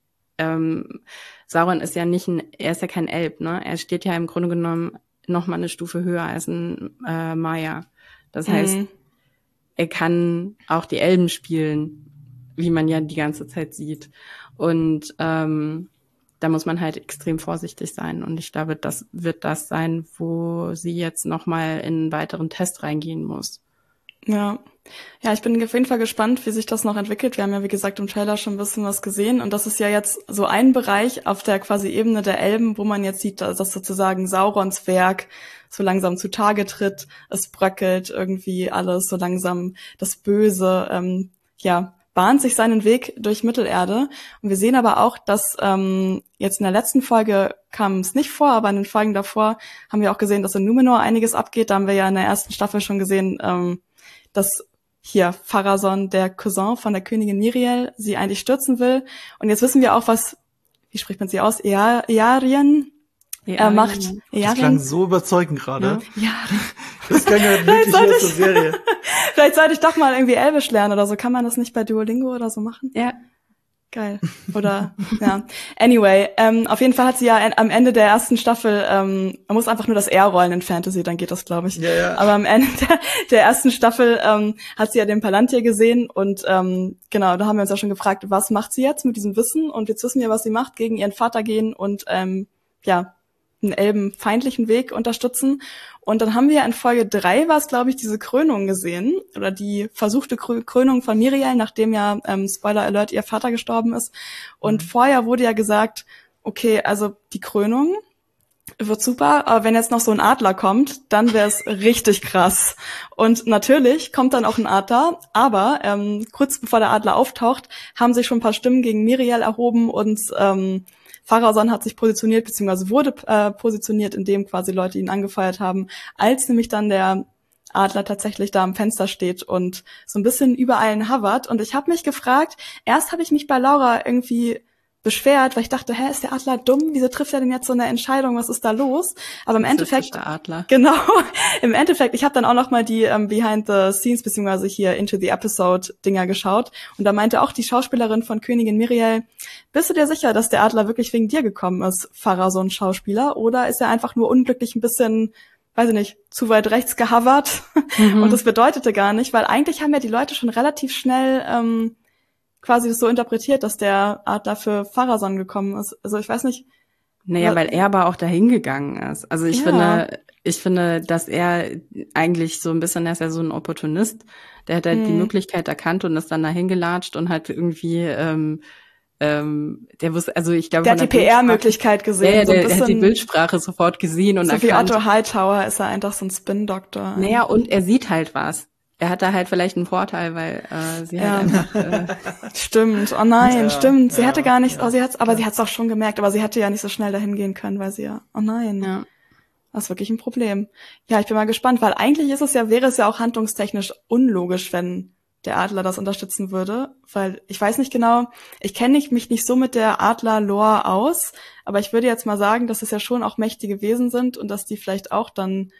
ähm, Sauron ist ja nicht ein, er ist ja kein Elb, ne? Er steht ja im Grunde genommen noch mal eine Stufe höher als ein äh, Maya. Das heißt, Mhm. er kann auch die Elben spielen, wie man ja die ganze Zeit sieht. Und ähm, da muss man halt extrem vorsichtig sein. Und ich glaube, das wird das sein, wo sie jetzt noch mal in einen weiteren Test reingehen muss. Ja. Ja, ich bin auf jeden Fall gespannt, wie sich das noch entwickelt. Wir haben ja, wie gesagt, im Trailer schon ein bisschen was gesehen. Und das ist ja jetzt so ein Bereich auf der quasi Ebene der Elben, wo man jetzt sieht, dass sozusagen Saurons Werk so langsam zutage tritt. Es bröckelt irgendwie alles so langsam. Das Böse, ähm, ja, bahnt sich seinen Weg durch Mittelerde. Und wir sehen aber auch, dass ähm, jetzt in der letzten Folge kam es nicht vor, aber in den Folgen davor haben wir auch gesehen, dass in Numenor einiges abgeht. Da haben wir ja in der ersten Staffel schon gesehen, ähm, dass hier Pharazôn, der Cousin von der Königin Miriel, sie eigentlich stürzen will. Und jetzt wissen wir auch, was, wie spricht man sie aus, Ea- Earien äh, macht. ja. Das klang Earien? so überzeugend gerade. Ja. Das klang ja wirklich sollte aus der ich- Serie. Vielleicht sollte ich doch mal irgendwie Elbisch lernen oder so. Kann man das nicht bei Duolingo oder so machen? Ja. Geil. Oder, ja. Anyway, ähm, auf jeden Fall hat sie ja en- am Ende der ersten Staffel, ähm, man muss einfach nur das R rollen in Fantasy, dann geht das, glaube ich. Ja, ja. Aber am Ende der, der ersten Staffel ähm, hat sie ja den Palantir gesehen und ähm, genau, da haben wir uns ja schon gefragt, was macht sie jetzt mit diesem Wissen? Und jetzt wissen wir, was sie macht, gegen ihren Vater gehen und ähm, ja, einen elbenfeindlichen Weg unterstützen. Und dann haben wir in Folge drei, war es, glaube ich, diese Krönung gesehen, oder die versuchte Krö- Krönung von Miriel, nachdem ja, ähm, Spoiler Alert, ihr Vater gestorben ist. Und Mhm. vorher wurde ja gesagt, okay, also die Krönung wird super, aber wenn jetzt noch so ein Adler kommt, dann wäre es richtig krass. Und natürlich kommt dann auch ein Adler, aber ähm, kurz bevor der Adler auftaucht, haben sich schon ein paar Stimmen gegen Miriel erhoben und ähm, Pharazôn hat sich positioniert, beziehungsweise wurde äh, positioniert, indem quasi Leute ihn angefeuert haben, als nämlich dann der Adler tatsächlich da am Fenster steht und so ein bisschen über allen hovert. Und ich habe mich gefragt, erst habe ich mich bei Laura irgendwie beschwert, weil ich dachte, hä, ist der Adler dumm? Wieso trifft er denn jetzt so eine Entscheidung? Was ist da los? Aber im Endeffekt, Der Adler. genau, im Endeffekt, ich habe dann auch noch mal die ähm, Behind the Scenes beziehungsweise hier Into the Episode Dinger geschaut und da meinte auch die Schauspielerin von Königin Miriel, bist du dir sicher, dass der Adler wirklich wegen dir gekommen ist, Pharazôn Schauspieler, oder ist er einfach nur unglücklich ein bisschen, weiß ich nicht, zu weit rechts gehovert? Mhm. Und das bedeutete gar nicht, weil eigentlich haben ja die Leute schon relativ schnell ähm, quasi das so interpretiert, dass der Adler für Pharazôn gekommen ist. Also ich weiß nicht. Naja, weil er aber auch dahin gegangen ist. Also ich Ja. finde, ich finde, dass er eigentlich so ein bisschen, er ist ja so ein Opportunist, der hat halt Hm. die Möglichkeit erkannt und ist dann dahin gelatscht und hat irgendwie, ähm, ähm, der wusste, also ich glaube, Der von hat die der Bildsprache- P R-Möglichkeit gesehen. Ja, ja, so ein der, der hat die bisschen, Bildsprache sofort gesehen und so wie erkannt. Otto Hightower ist er einfach so ein Spin-Doktor. Naja, und er sieht halt was. Er hat da halt vielleicht einen Vorteil, weil äh, sie Ja. halt einfach, äh, Stimmt, oh nein, Ja, stimmt. Sie ja, hatte gar nicht, ja, oh, sie hat's, aber ja. sie hat's auch schon gemerkt, aber sie hätte ja nicht so schnell dahin gehen können, weil sie ja, oh nein, ja. das ist wirklich ein Problem. Ja, ich bin mal gespannt, weil eigentlich ist es ja, wäre es ja auch handlungstechnisch unlogisch, wenn der Adler das unterstützen würde, weil ich weiß nicht genau, ich kenne mich nicht so mit der Adler-Lore aus, aber ich würde jetzt mal sagen, dass es ja schon auch mächtige Wesen sind und dass die vielleicht auch dann,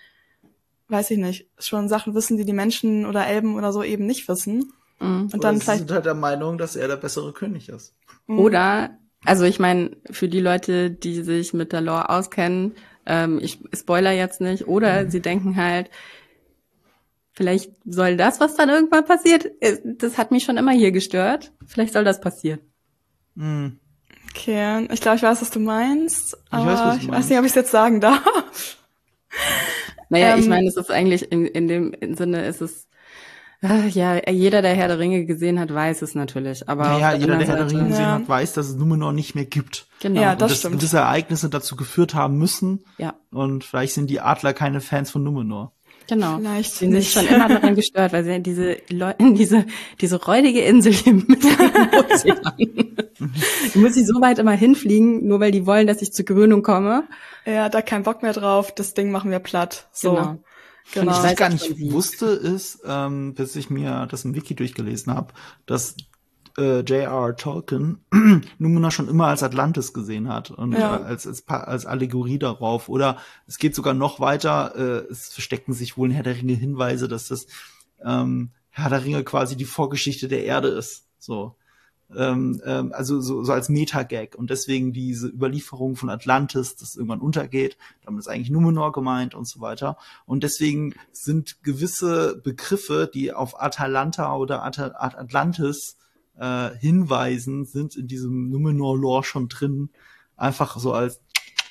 weiß ich nicht, schon Sachen wissen, die die Menschen oder Elben oder so eben nicht wissen. Mhm. Und Oder dann sie vielleicht, sind halt der Meinung, dass er der bessere König ist. Oder, also ich meine, für die Leute, die sich mit der Lore auskennen, ähm, ich spoiler jetzt nicht, oder sie denken halt, Vielleicht soll das, was dann irgendwann passiert, das hat mich schon immer hier gestört. Vielleicht soll das passieren. Hm. Okay, ich glaube, ich weiß, was du meinst, aber ich weiß, was du ich meinst. weiß nicht, ob ich es jetzt sagen darf. Naja, Ähm, ich meine, es ist eigentlich in, in dem Sinne, ist es, äh, ja, jeder, der Herr der Ringe gesehen hat, weiß es natürlich. Aber Naja, auf der jeder, der anderen Herr der Seite- Ringe gesehen Ja. hat, weiß, dass es Numenor nicht mehr gibt. Genau. Ja, Und das dass stimmt. gewisse Ereignisse dazu geführt haben müssen. Ja, Und vielleicht sind die Adler keine Fans von Numenor. genau. Vielleicht Sie sind sich nicht. schon immer daran gestört, weil sie diese Leute, diese, diese räudige Insel hier mit dem Ozean. Du musst sie so weit immer hinfliegen, nur weil die wollen, dass ich zur Krönung komme. Ja, da kein Bock mehr drauf, das Ding machen wir platt. So. Genau. Genau. Was weiß ich gar auch nicht schon wie. wusste, ist, ähm, bis ich mir das im Wiki durchgelesen habe, dass äh, J R R. Tolkien Numenor schon immer als Atlantis gesehen hat und Ja. äh, als, als Pa- als Allegorie darauf. Oder es geht sogar noch weiter, äh, es verstecken sich wohl in Herr der Ringe Hinweise, dass das ähm, Herr der Ringe quasi die Vorgeschichte der Erde ist. So. Ähm, ähm, also so, so als Meta-Gag. Und deswegen diese Überlieferung von Atlantis, das irgendwann untergeht, damit ist eigentlich Numenor gemeint und so weiter. Und deswegen sind gewisse Begriffe, die auf Atalanta oder At- At- Atlantis äh, hinweisen, sind in diesem Numenor-Lore schon drin. Einfach so als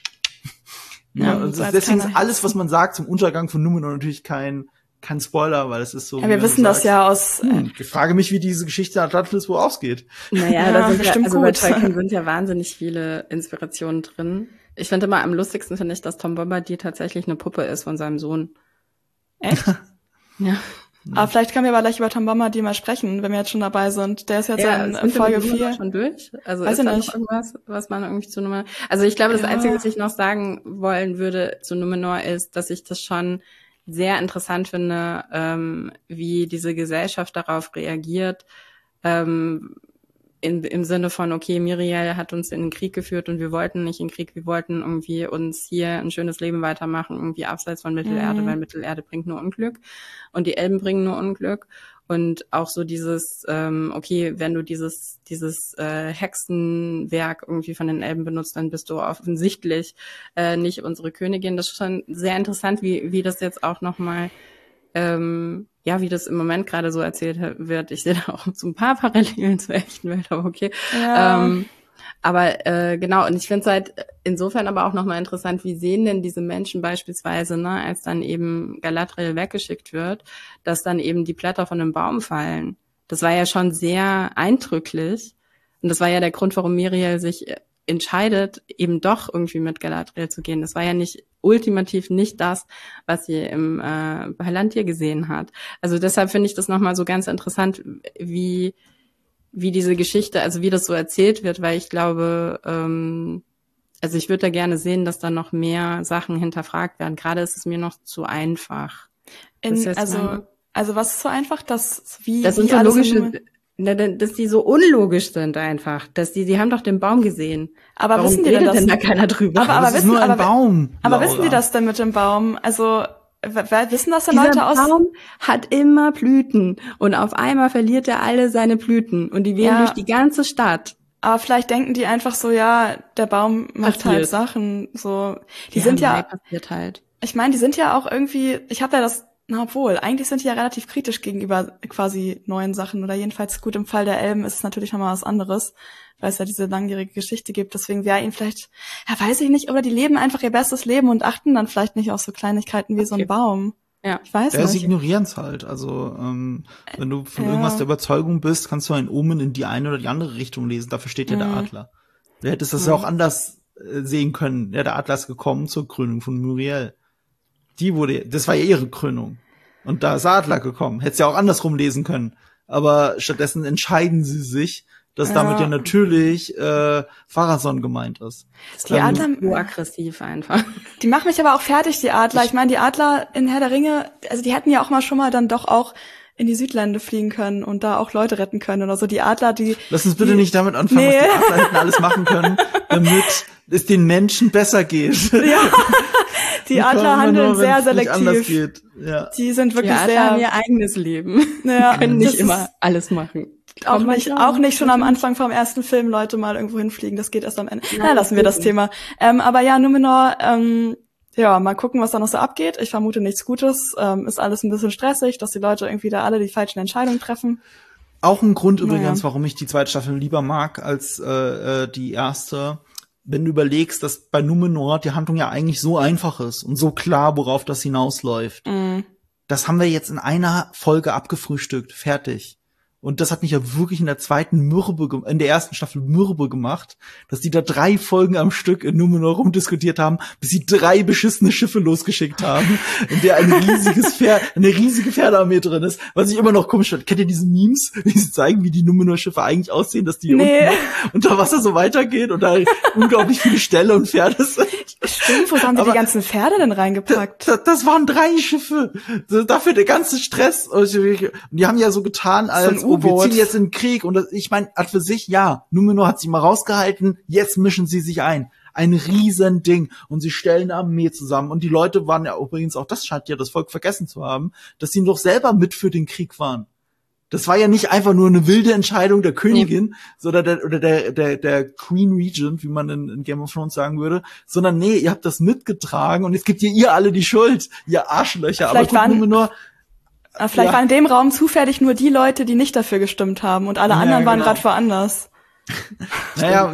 Ja, ja, und so als deswegen ist kleiner alles, was man sagt zum Untergang von Numenor, natürlich kein kein Spoiler, weil es ist so. Ja, wie wir wenn wissen du das sagst, ja aus, Hm, ich frage mich, wie diese Geschichte Atlantis wohl ausgeht. Naja, Ja, da sind ja, bestimmt also bei gut. Tolkien sind ja wahnsinnig viele Inspirationen drin. Ich finde immer am lustigsten finde ich, dass Tom Bombadil tatsächlich eine Puppe ist von seinem Sohn. echt? Ja. Aber vielleicht können wir aber gleich über Tom Bombadil mal sprechen, wenn wir jetzt schon dabei sind. Der ist jetzt Ja, in sind wir Folge mit Numenor vier. schon durch? Also Weiß ist ich da noch nicht. irgendwas, was man irgendwie zu Numenor... Also ich glaube, das Ja. Einzige, was ich noch sagen wollen würde zu Numenor ist, dass ich das schon sehr interessant finde, ähm, wie diese Gesellschaft darauf reagiert, ähm, in, im Sinne von, okay, Miriel hat uns in den Krieg geführt und wir wollten nicht in den Krieg, wir wollten irgendwie uns hier ein schönes Leben weitermachen, irgendwie abseits von Mittelerde, Mhm. weil Mittelerde bringt nur Unglück und die Elben bringen nur Unglück. Und auch so dieses, ähm, okay, wenn du dieses dieses äh, Hexenwerk irgendwie von den Elben benutzt, dann bist du offensichtlich äh, nicht unsere Königin. Das ist schon sehr interessant, wie wie das jetzt auch nochmal, ähm, ja, wie das im Moment gerade so erzählt wird. Ich sehe da auch so ein paar Parallelen zur echten Welt, aber okay. Ja. Ähm, aber äh, genau, und ich finde es halt insofern aber auch nochmal interessant, wie sehen denn diese Menschen beispielsweise, ne, als dann eben Galadriel weggeschickt wird, dass dann eben die Blätter von einem Baum fallen. Das war ja schon sehr eindrücklich. Und das war ja der Grund, warum Miriel sich entscheidet, eben doch irgendwie mit Galadriel zu gehen. Das war ja nicht ultimativ nicht das, was sie im äh, Palantir gesehen hat. Also deshalb finde ich das nochmal so ganz interessant, wie wie diese Geschichte, also wie das so erzählt wird, weil ich glaube, ähm, also ich würde da gerne sehen, dass da noch mehr Sachen hinterfragt werden. Gerade ist es mir noch zu einfach. In, Das heißt, also, man- also was ist so einfach, dass wie Das wie sind so alles in logische, Numen- na, dann- dass die so unlogisch sind einfach. Dass die, die haben doch den Baum gesehen. Aber Warum wissen die denn redet das? denn da keiner drüber? Aber- Aber das ist wissen- nur ein aber- Baum. Aber Laura. wissen die das denn mit dem Baum? Also w- w- wissen das denn Dieser Leute aus? Baum hat immer Blüten und auf einmal verliert er alle seine Blüten und die wehen Ja. durch die ganze Stadt. Aber vielleicht denken die einfach so, ja, der Baum macht Passiert. halt Sachen. So, die sind Mai ja, passiert halt. ich meine, die sind ja auch irgendwie. Ich habe ja das, na obwohl, eigentlich sind die ja relativ kritisch gegenüber quasi neuen Sachen oder jedenfalls gut im Fall der Elben ist es natürlich nochmal was anderes, weil es ja diese langjährige Geschichte gibt. Deswegen wäre ihnen vielleicht, ja, weiß ich nicht, oder die leben einfach ihr bestes Leben und achten dann vielleicht nicht auf so Kleinigkeiten wie so ein Okay. Baum. Ja. Ich weiß Ja, sie nicht. ignorieren es halt. Also, ähm, wenn du von Ja. irgendwas der Überzeugung bist, kannst du ein Omen in die eine oder die andere Richtung lesen. Dafür steht ja Mhm. der Adler. Du hättest das Mhm. ja auch anders äh, sehen können. Ja, der Adler ist gekommen zur Krönung von Muriel. Die wurde, das war ja ihre Krönung. Und da ist der Adler gekommen. Hättest ja auch andersrum lesen können. Aber stattdessen entscheiden sie sich, dass Ja. damit ja natürlich äh, Pharason gemeint ist. Die Ähm, Adler, So aggressiv einfach. die machen mich aber auch fertig, die Adler. Ich meine, die Adler in Herr der Ringe, also die hätten ja auch mal schon mal dann doch auch in die Südlande fliegen können und da auch Leute retten können oder so. Die Adler, die, Lass uns bitte die- nicht damit anfangen, Nee. was die Adler hätten alles machen können, damit es den Menschen besser geht. ja, die Adler Immer handeln nur, wenn sehr es nicht anders selektiv. geht. Ja. Die sind Die wirklich Adler haben sehr, ihr eigenes Leben. ja, Können das nicht ist immer alles machen. auch Kommt nicht, manchmal- auch nicht schon am Anfang vom ersten Film Leute mal irgendwo hinfliegen. Das geht erst am Ende. Nein, Na, lassen wir das deswegen. Thema. Ähm, aber ja, Numenor, ähm, ja, mal gucken, was da noch so abgeht. Ich vermute nichts Gutes. Ähm, ist alles ein bisschen stressig, dass die Leute irgendwie da alle die falschen Entscheidungen treffen. Auch ein Grund übrigens, naja. warum ich die zweite Staffel lieber mag als äh, äh, die erste. Wenn du überlegst, dass bei Numenor die Handlung ja eigentlich so einfach ist und so klar, worauf das hinausläuft. Mm. Das haben wir jetzt in einer Folge abgefrühstückt. Fertig. Und das hat mich ja wirklich in der zweiten Mürbe, in der ersten Staffel Mürbe gemacht, dass die da drei Folgen am Stück in Numenor rumdiskutiert haben, bis sie drei beschissene Schiffe losgeschickt haben, in der ein riesiges Pferd, eine riesige Pferdearmee drin ist, was ich immer noch komisch finde. Kennt ihr diese Memes, wie sie zeigen, wie die Numenor-Schiffe eigentlich aussehen, dass die nee. unten unter Wasser so weitergehen und da unglaublich viele Ställe und Pferde sind? Stimmt, wo haben die Aber die ganzen Pferde denn reingepackt? Das, das waren drei Schiffe. Dafür der ganze Stress. Und die haben ja so getan, als so oh, wir ziehen jetzt in den Krieg. Und das, ich meine, für sich, ja, Numenor hat sich mal rausgehalten, jetzt mischen sie sich ein. Ein riesen Ding. Und sie stellen eine Armee zusammen. Und die Leute waren ja übrigens, auch das scheint ja das Volk vergessen zu haben, dass sie doch selber mit für den Krieg waren. Das war ja nicht einfach nur eine wilde Entscheidung der Königin, nee. sondern der, oder der, der, der Queen Regent, wie man in, in Game of Thrones sagen würde, sondern nee, ihr habt das mitgetragen und jetzt gebt ihr ihr alle die Schuld, ihr Arschlöcher. Vielleicht Aber waren, nur, vielleicht ja. waren in dem Raum zufällig nur die Leute, die nicht dafür gestimmt haben und alle ja, anderen waren genau. gerade woanders. Naja,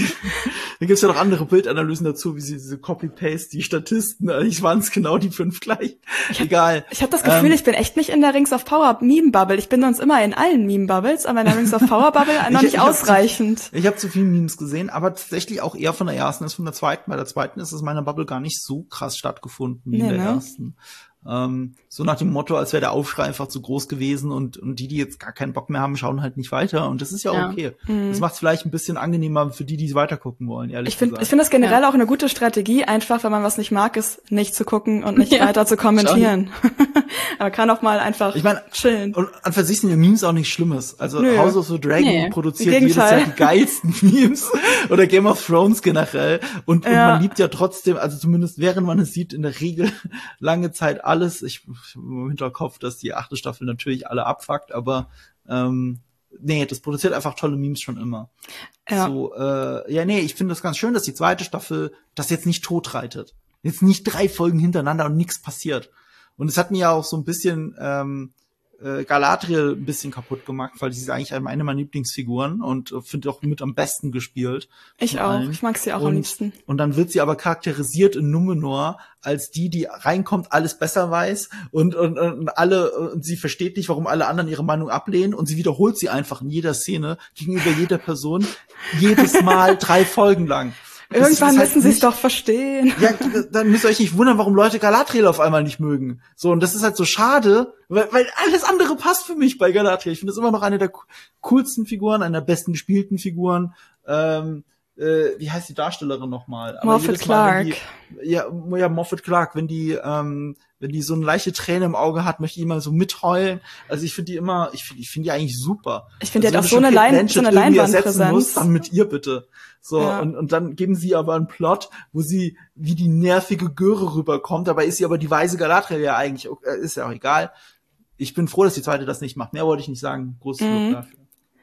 da gibt's ja noch andere Bildanalysen dazu, wie sie diese Copy-Paste, die Statisten, eigentlich waren es genau die fünf gleich. Ich hab, Egal. Ich habe das Gefühl, ähm, ich bin echt nicht in der Rings of Power Meme-Bubble. Ich bin sonst immer in allen Meme-Bubbles, aber in der Rings of Power Bubble noch ich, nicht ich ausreichend. Hab zu, ich habe zu viele Memes gesehen, aber tatsächlich auch eher von der ersten als von der zweiten. Bei der zweiten ist es in meiner Bubble gar nicht so krass stattgefunden wie nee, in der ne? ersten. Ähm, so nach dem Motto, als wäre der Aufschrei einfach zu groß gewesen und und die, die jetzt gar keinen Bock mehr haben, schauen halt nicht weiter und das ist ja, ja. okay. Mhm. Das macht es vielleicht ein bisschen angenehmer für die, die weiter gucken wollen, ehrlich ich find, gesagt. Ich finde das generell ja. auch eine gute Strategie, einfach, wenn man was nicht mag, ist nicht zu gucken und nicht ja. weiter zu kommentieren. Aber kann auch mal einfach ich mein, chillen. Und an für sich sind ja Memes auch nichts Schlimmes. Also Nö. House of the Dragon nee. produziert jedes Gegenteil. Jahr die geilsten Memes oder Game of Thrones generell und, ja. und man liebt ja trotzdem, also zumindest während man es sieht, in der Regel lange Zeit alles. Ich im Hinterkopf, dass die achte Staffel natürlich alle abfuckt, aber ähm, nee, das produziert einfach tolle Memes schon immer. Ja. So, äh, ja, nee, ich finde das ganz schön, dass die zweite Staffel das jetzt nicht totreitet. Jetzt nicht drei Folgen hintereinander und nichts passiert. Und es hat mir ja auch so ein bisschen ähm, äh, Galadriel ein bisschen kaputt gemacht, weil sie ist eigentlich eine meiner Lieblingsfiguren und äh, finde auch mit am besten gespielt. Ich auch, allen. Ich mag sie auch und, am liebsten. Und dann wird sie aber charakterisiert in Numenor als die, die reinkommt, alles besser weiß und, und, und alle und sie versteht nicht, warum alle anderen ihre Meinung ablehnen und sie wiederholt sie einfach in jeder Szene gegenüber jeder Person jedes Mal drei Folgen lang. Irgendwann müssen halt sie es doch verstehen. Ja, dann müsst ihr euch nicht wundern, warum Leute Galadriel auf einmal nicht mögen. So, und das ist halt so schade, weil, weil alles andere passt für mich bei Galadriel. Ich finde es immer noch eine der coolsten Figuren, eine der besten gespielten Figuren. Ähm, äh, wie heißt die Darstellerin nochmal? Moffat Clark. Die, ja, ja, Moffat Clark, wenn die, ähm, wenn die so eine leichte Träne im Auge hat, möchte ich immer so mitheulen. Also ich finde die immer, ich finde ich finde die eigentlich super. Ich finde, also, die hat auch so eine, Lein so eine Leinwandpräsenz. Muss, dann mit ihr bitte. So, ja. und, und dann geben sie aber einen Plot, wo sie wie die nervige Göre rüberkommt, dabei ist sie aber die weise Galadriel ja eigentlich, ist ja auch egal. Ich bin froh, dass die zweite das nicht macht. Mehr wollte ich nicht sagen. Großes Lob mhm. dafür.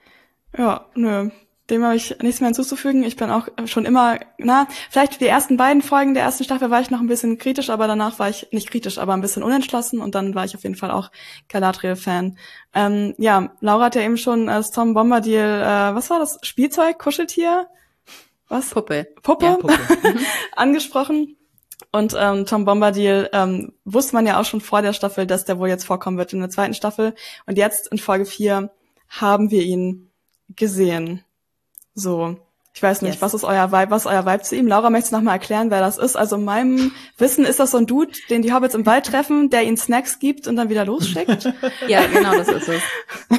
Ja, nö. Dem habe ich nichts mehr hinzuzufügen. Ich bin auch schon immer, na, vielleicht die ersten beiden Folgen der ersten Staffel war ich noch ein bisschen kritisch, aber danach war ich, nicht kritisch, aber ein bisschen unentschlossen und dann war ich auf jeden Fall auch Galadriel-Fan. Ähm, ja, Laura hat ja eben schon als Tom Bombadil, äh, was war das? Spielzeug? Kuscheltier? Was? Puppe. Puppe? Ja, Puppe. angesprochen. Und ähm, Tom Bombadil ähm, wusste man ja auch schon vor der Staffel, dass der wohl jetzt vorkommen wird in der zweiten Staffel. Und jetzt in Folge vier haben wir ihn gesehen. So, ich weiß nicht, yes. was ist euer Vibe, was ist euer Vibe zu ihm? Laura, möchtest du noch mal erklären, wer das ist? Also in meinem Wissen ist das so ein Dude, den die Hobbits im Wald treffen, der ihnen Snacks gibt und dann wieder losschickt. Ja, genau, das ist es.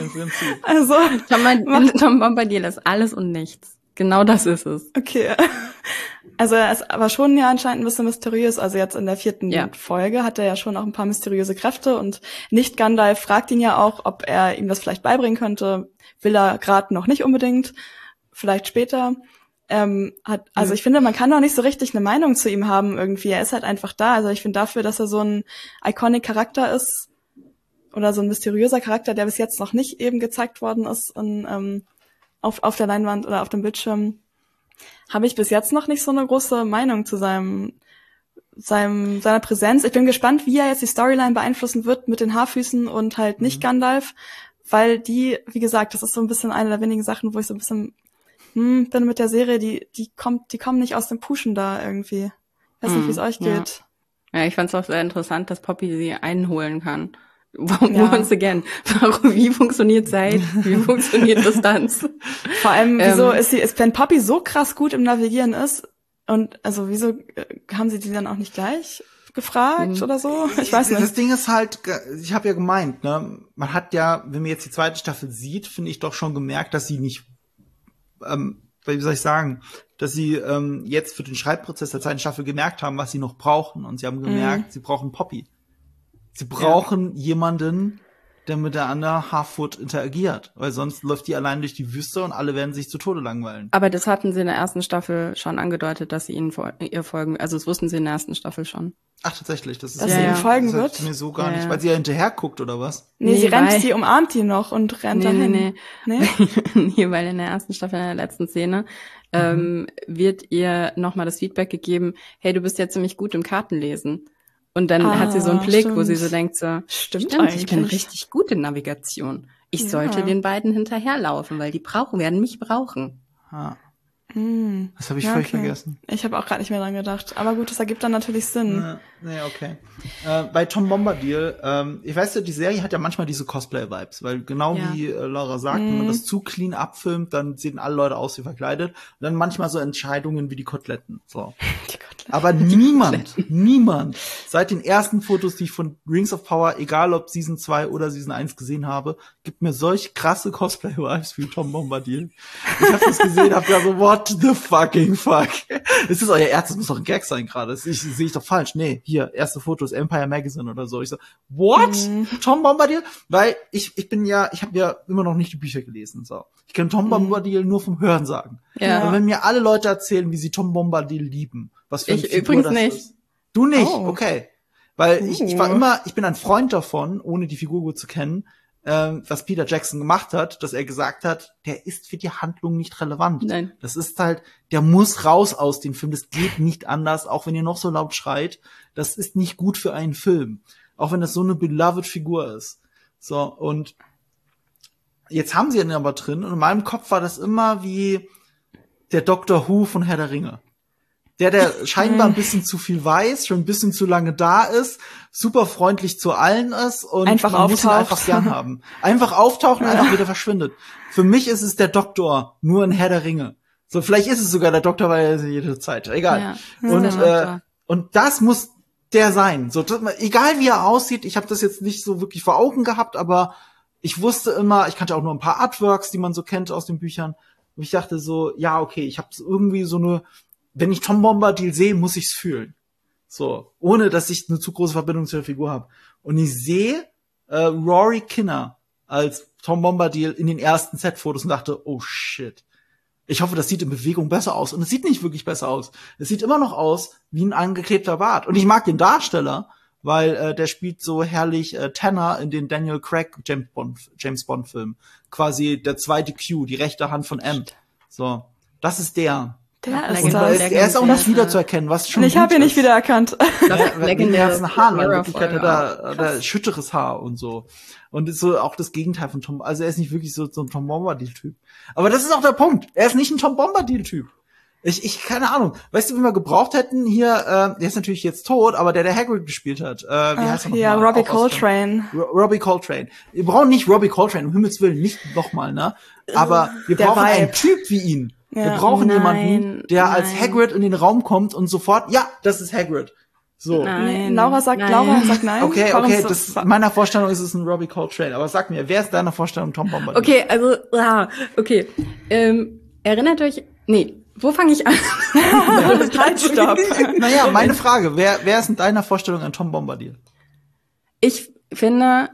Also, Tom, Tom Bombadil ist alles und nichts. Genau das ist es. Okay. Also er ist aber schon ja anscheinend ein bisschen mysteriös. Also jetzt in der vierten ja. Folge hat er ja schon auch ein paar mysteriöse Kräfte und nicht Gandalf fragt ihn ja auch, ob er ihm das vielleicht beibringen könnte. Will er gerade noch nicht unbedingt. Vielleicht später. Ähm, hat, also mhm. ich finde, man kann doch nicht so richtig eine Meinung zu ihm haben irgendwie. Er ist halt einfach da. Also ich finde dafür, dass er so ein iconic Charakter ist oder so ein mysteriöser Charakter, der bis jetzt noch nicht eben gezeigt worden ist in, ähm, auf, auf der Leinwand oder auf dem Bildschirm, habe ich bis jetzt noch nicht so eine große Meinung zu seinem seinem, seiner Präsenz. Ich bin gespannt, wie er jetzt die Storyline beeinflussen wird mit den Haarfüßen und halt nicht mhm. Gandalf, weil die, wie gesagt, das ist so ein bisschen eine der wenigen Sachen, wo ich so ein bisschen hm, bin mit der Serie, die die kommt, die kommen nicht aus dem Pushen da irgendwie. Ich weiß mhm. nicht, wie es euch ja. geht. Ja, ich fand es auch sehr interessant, dass Poppy sie einholen kann. Once again, warum, wie funktioniert Zeit, wie funktioniert Distanz? Vor allem, wieso ähm, ist sie, ist, wenn Poppy so krass gut im Navigieren ist, und also wieso äh, haben sie die dann auch nicht gleich gefragt mhm. oder so? Ich weiß nicht. Das Ding ist halt, ich habe ja gemeint, ne, man hat ja, wenn man jetzt die zweite Staffel sieht, finde ich doch schon gemerkt, dass sie nicht, ähm, wie soll ich sagen, dass sie ähm, jetzt für den Schreibprozess der zweiten Staffel gemerkt haben, was sie noch brauchen, und sie haben gemerkt, mhm. sie brauchen Poppy. Sie brauchen ja. jemanden, der mit der anderen Halffoot interagiert, weil sonst läuft die allein durch die Wüste und alle werden sich zu Tode langweilen. Aber das hatten sie in der ersten Staffel schon angedeutet, dass sie ihnen fol- ihr folgen, also das wussten sie in der ersten Staffel schon. Ach, tatsächlich, das ist dass ja, sie ja. ihnen folgen das wird? Mir so gar ja. nicht, weil sie ja hinterher guckt oder was? Nee, nee sie rennt, weil, sie umarmt die noch und rennt nee, dahin. Nee, nee, nee. nee, weil in der ersten Staffel, in der letzten Szene, mhm. ähm, wird ihr nochmal das Feedback gegeben, hey, du bist ja ziemlich gut im Kartenlesen. Und dann ah, hat sie so einen Blick, stimmt. wo sie so denkt so, stimmt, stimmt ich bin richtig gut in Navigation. Ich ja. sollte den beiden hinterherlaufen, weil die brauchen, werden mich brauchen. Ah. Mm. Das habe ich ja, völlig okay. vergessen. Ich habe auch gerade nicht mehr dran gedacht. Aber gut, das ergibt dann natürlich Sinn. Ja, nee, okay. Äh, bei Tom Bombadil, ähm, ich weiß ja, die Serie hat ja manchmal diese Cosplay-Vibes, weil genau ja. wie äh, Laura sagt, mm. wenn man das zu clean abfilmt, dann sehen alle Leute aus wie verkleidet. Und dann manchmal so Entscheidungen wie die Koteletten. So. Die Koteletten. Aber niemand, niemand, seit den ersten Fotos, die ich von Rings of Power, egal ob Season zwei oder Season eins gesehen habe, gibt mir solch krasse Cosplay-Vibes wie Tom Bombadil. Ich habe das gesehen, hab da so, what the fucking fuck? Es ist euer Ernst, das muss doch ein Gag sein gerade. Das sehe ich doch falsch. Nee, hier, erste Fotos, Empire Magazine oder so. Ich so, what? Mm. Tom Bombadil? Weil ich ich bin ja, ich habe ja immer noch nicht die Bücher gelesen. So, ich kenne Tom mm. Bombadil nur vom Hörensagen. Ja. Und wenn mir alle Leute erzählen, wie sie Tom Bombadil lieben, was für eine ich Figur übrigens das nicht. ist. Du nicht? Oh. Okay. Weil uh. ich, ich war immer, ich bin ein Freund davon, ohne die Figur gut zu kennen, ähm, was Peter Jackson gemacht hat, dass er gesagt hat, der ist für die Handlung nicht relevant. Nein. Das ist halt, der muss raus aus dem Film. Das geht nicht anders, auch wenn ihr noch so laut schreit. Das ist nicht gut für einen Film. Auch wenn das so eine beloved Figur ist. So, und jetzt haben sie ihn aber drin, und in meinem Kopf war das immer wie der Doctor Who von Herr der Ringe. Der, der scheinbar ein bisschen zu viel weiß, schon ein bisschen zu lange da ist, super freundlich zu allen ist und einfach man muss ihn auftaucht. einfach gern haben. Einfach auftauchen, ja. einfach wieder verschwindet. Für mich ist es der Doktor, nur ein Herr der Ringe. So, vielleicht ist es sogar der Doktor, weil er ist jede Zeit. Egal. Ja, und, äh, und das muss der sein. So, das, egal wie er aussieht, ich habe das jetzt nicht so wirklich vor Augen gehabt, aber ich wusste immer, ich kannte auch nur ein paar Artworks, die man so kennt aus den Büchern. Und ich dachte so, ja, okay, ich habe irgendwie so eine, wenn ich Tom Bombadil sehe, muss ich's fühlen. So, ohne dass ich eine zu große Verbindung zu der Figur habe. Und ich sehe äh, Rory Kinner als Tom Bombadil in den ersten Set-Fotos und dachte, oh shit. Ich hoffe, das sieht in Bewegung besser aus. Und es sieht nicht wirklich besser aus. Es sieht immer noch aus wie ein angeklebter Bart. Und ich mag den Darsteller, weil äh, der spielt so herrlich äh, Tanner in den Daniel Craig James Bond James Bond Film. Quasi der zweite Q, die rechte Hand von M. So, das ist der. Der und ist das. Er ist auch nicht wiederzuerkennen, was schon. Und ich habe ihn nicht wiedererkannt. Er ist ein Haar, in Wirklichkeit hat er, hat er schütteres Haar und so. Und ist so auch das Gegenteil von Tom. Also er ist nicht wirklich so, so ein Tom Bombadil-Typ. Aber das ist auch der Punkt. Er ist nicht ein Tom Bombadil-Typ. Ich, ich, keine Ahnung. Weißt du, wie wir gebraucht hätten hier, äh, der ist natürlich jetzt tot, aber der, der Hagrid gespielt hat, äh, wie Ach, heißt er noch ja, mal? Robbie Auch Coltrane. Ro- Robbie Coltrane. Wir brauchen nicht Robbie Coltrane, um Himmels Willen, nicht nochmal, ne? Aber wir Der brauchen Vibe. einen Typ wie ihn. Ja. Wir brauchen Nein, jemanden, der nein. als Hagrid in den Raum kommt und sofort, ja, das ist Hagrid. So. Nein. Laura sagt, Nein. Laura sagt nein. Okay, Warum okay, so- das, in meiner Vorstellung ist es ein Robbie Coltrane. Aber sag mir, wer ist deiner Vorstellung Tom Bombadil? Okay, also, ah, okay. Ähm, erinnert euch, nee, wo fange ich an? Halt, stopp. Naja, meine Frage, wer, wer ist in deiner Vorstellung ein Tom Bombadil? Ich finde,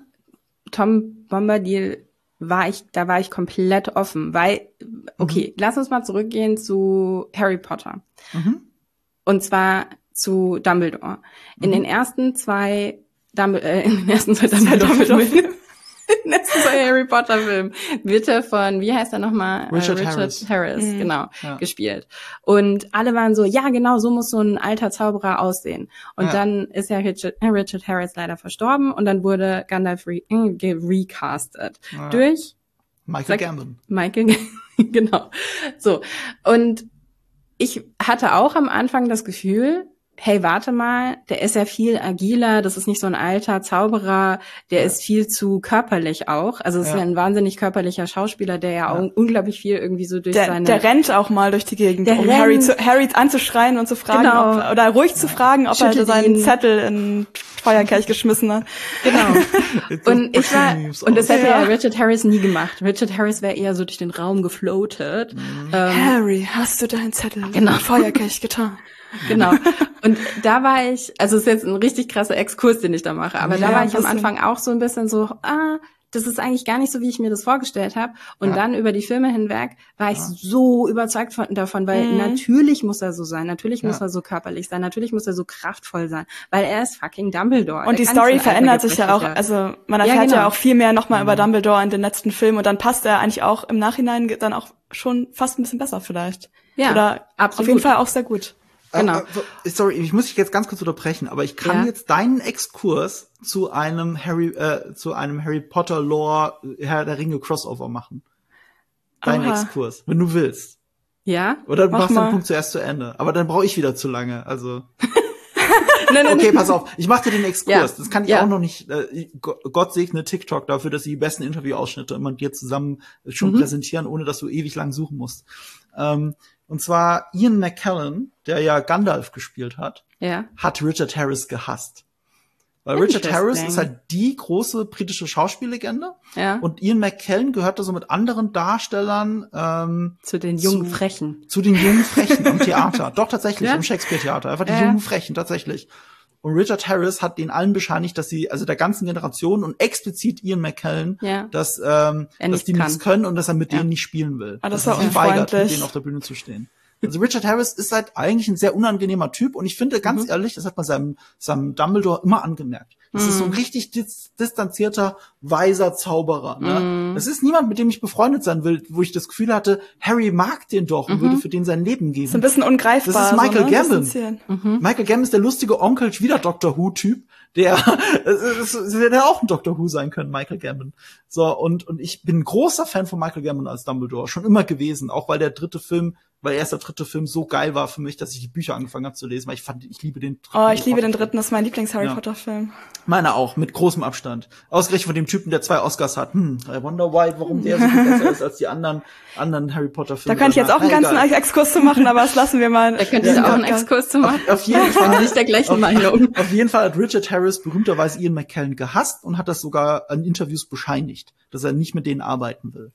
Tom Bombadil war ich, da war ich komplett offen, weil, okay, mhm. lass uns mal zurückgehen zu Harry Potter. Mhm. Und zwar zu Dumbledore. In Mhm. den ersten zwei Dumbledore, äh, in den ersten zwei Dumbledore-Filmen Den letzten Harry Potter Film wird er von, wie heißt er nochmal? Richard, äh, Richard Harris, Harris Mhm. genau, Ja. gespielt. Und alle waren so, ja genau, so muss so ein alter Zauberer aussehen. Und Ja. dann ist ja Richard, Richard Harris leider verstorben und dann wurde Gandalf re äh, recastet Ja. durch Michael Sag- Gambon. Michael, genau. So. Und ich hatte auch am Anfang das Gefühl, hey, warte mal, der ist ja viel agiler, das ist nicht so ein alter Zauberer, der Ja. ist viel zu körperlich auch. Also es ist Ja. ja ein wahnsinnig körperlicher Schauspieler, der ja, Ja. auch unglaublich viel irgendwie so durch Der, seine... der rennt auch mal durch die Gegend, Der um Harry, rennt. zu, Harry anzuschreien und zu fragen, Genau. ob, oder ruhig zu fragen, ob Schüttelt er seinen ihn. Zettel in den Feuerkelch geschmissen hat. Genau. Und ich war, Memes und das aus. hätte Ja. ja Richard Harris nie gemacht. Richard Harris wäre eher so durch den Raum gefloatet. Mhm. Ähm, Harry, hast du deinen Zettel in Genau. den Feuerkelch getan? Genau. Und da war ich, also es ist jetzt ein richtig krasser Exkurs, den ich da mache, aber da Ja, war ein ich am bisschen. Anfang auch so ein bisschen so, ah, das ist eigentlich gar nicht so, wie ich mir das vorgestellt habe. Und Ja. dann über die Filme hinweg war ich so überzeugt von, davon, weil Mhm. natürlich muss er so sein, natürlich Ja. muss er so körperlich sein, natürlich muss er so kraftvoll sein, weil er ist fucking Dumbledore. Und Der die kann Story nicht so ein verändert sich ja auch, altersgebrechlicher- also man Ja, erfährt ja, genau. auch viel mehr nochmal über Dumbledore in den letzten Filmen und dann passt er eigentlich auch im Nachhinein dann auch schon fast ein bisschen besser vielleicht. Ja, Oder absolut. auf jeden Fall auch sehr gut. Genau. Äh, äh, sorry, ich muss dich jetzt ganz kurz unterbrechen, aber ich kann Ja. jetzt deinen Exkurs zu einem Harry, äh, zu einem Harry Potter Lore Herr der Ringe Crossover machen. Deinen Oha. Exkurs, wenn du willst. Ja? Oder du Mach machst mal. den Punkt zuerst zu Ende. Aber dann brauche ich wieder zu lange. Also Nein, nein, okay, pass auf. Ich mache dir den Exkurs. Ja. Das kann ich Ja. auch noch nicht. Äh, Go- Gott segne TikTok dafür, dass sie die besten Interviewausschnitte immer dir zusammen schon Mhm. präsentieren, ohne dass du ewig lang suchen musst. Ähm, und zwar Ian McKellen, der ja Gandalf gespielt hat, ja. hat Richard Harris gehasst. Weil Richard Interesting. Harris ist halt die große britische Schauspiellegende Ja. und Ian McKellen gehörte so mit anderen Darstellern ähm, Zu den jungen zu- Frechen. zu den jungen Frechen am Theater. Doch, tatsächlich, Ja? im Shakespeare-Theater. Einfach die Ja. jungen Frechen, tatsächlich. Und Richard Harris hat den allen bescheinigt, dass sie, also der ganzen Generation und explizit Ian McKellen, Ja. dass, ähm, Er dass nichts die nichts kann. können und dass er mit Ja. denen nicht spielen will. Ah, das dass war er sich weigert, mit unfreundlich. denen auf der Bühne zu stehen. Also Richard Harris ist halt eigentlich ein sehr unangenehmer Typ und ich finde, ganz Mhm. ehrlich, das hat man seinem, seinem Dumbledore immer angemerkt. Das ist so ein Mhm. richtig dis distanzierter, weiser Zauberer. Ne? Mhm. Das ist niemand, mit dem ich befreundet sein will, wo ich das Gefühl hatte, Harry mag den doch und Mhm. würde für den sein Leben geben. So ein bisschen ungreifbar. Das ist Michael so, ne? Gambon. Distanzieren. Mhm. Michael Gambon ist der lustige Onkel, wieder Doctor Who-Typ, der, es hätte auch ein Doctor Who sein können, Michael Gambon. So, und, und ich bin ein großer Fan von Michael Gambon als Dumbledore, schon immer gewesen, auch weil der dritte Film, weil erst der dritte Film so geil war für mich, dass ich die Bücher angefangen habe zu lesen, weil ich fand, ich liebe den dritten. Oh, ich liebe den Potter-Film. dritten, das ist mein Lieblings-Harry Ja. Potter-Film. Meiner auch, mit großem Abstand. Ausgerechnet von dem Typen, der zwei Oscars hat. Hm, I wonder why, warum der so viel besser ist als die anderen, anderen Harry Potter-Filme. Da könnte ich jetzt auch einen ganzen Exkurs zu machen, aber das lassen wir mal. Da könnte ich Ja, auch einen ja. Exkurs zu machen. Auf jeden Ich bin Fall. nicht der gleichen auf, Meinung. Auf jeden Fall hat Richard Harris berühmterweise Ian McKellen gehasst und hat das sogar in Interviews bescheinigt, dass er nicht mit denen arbeiten will.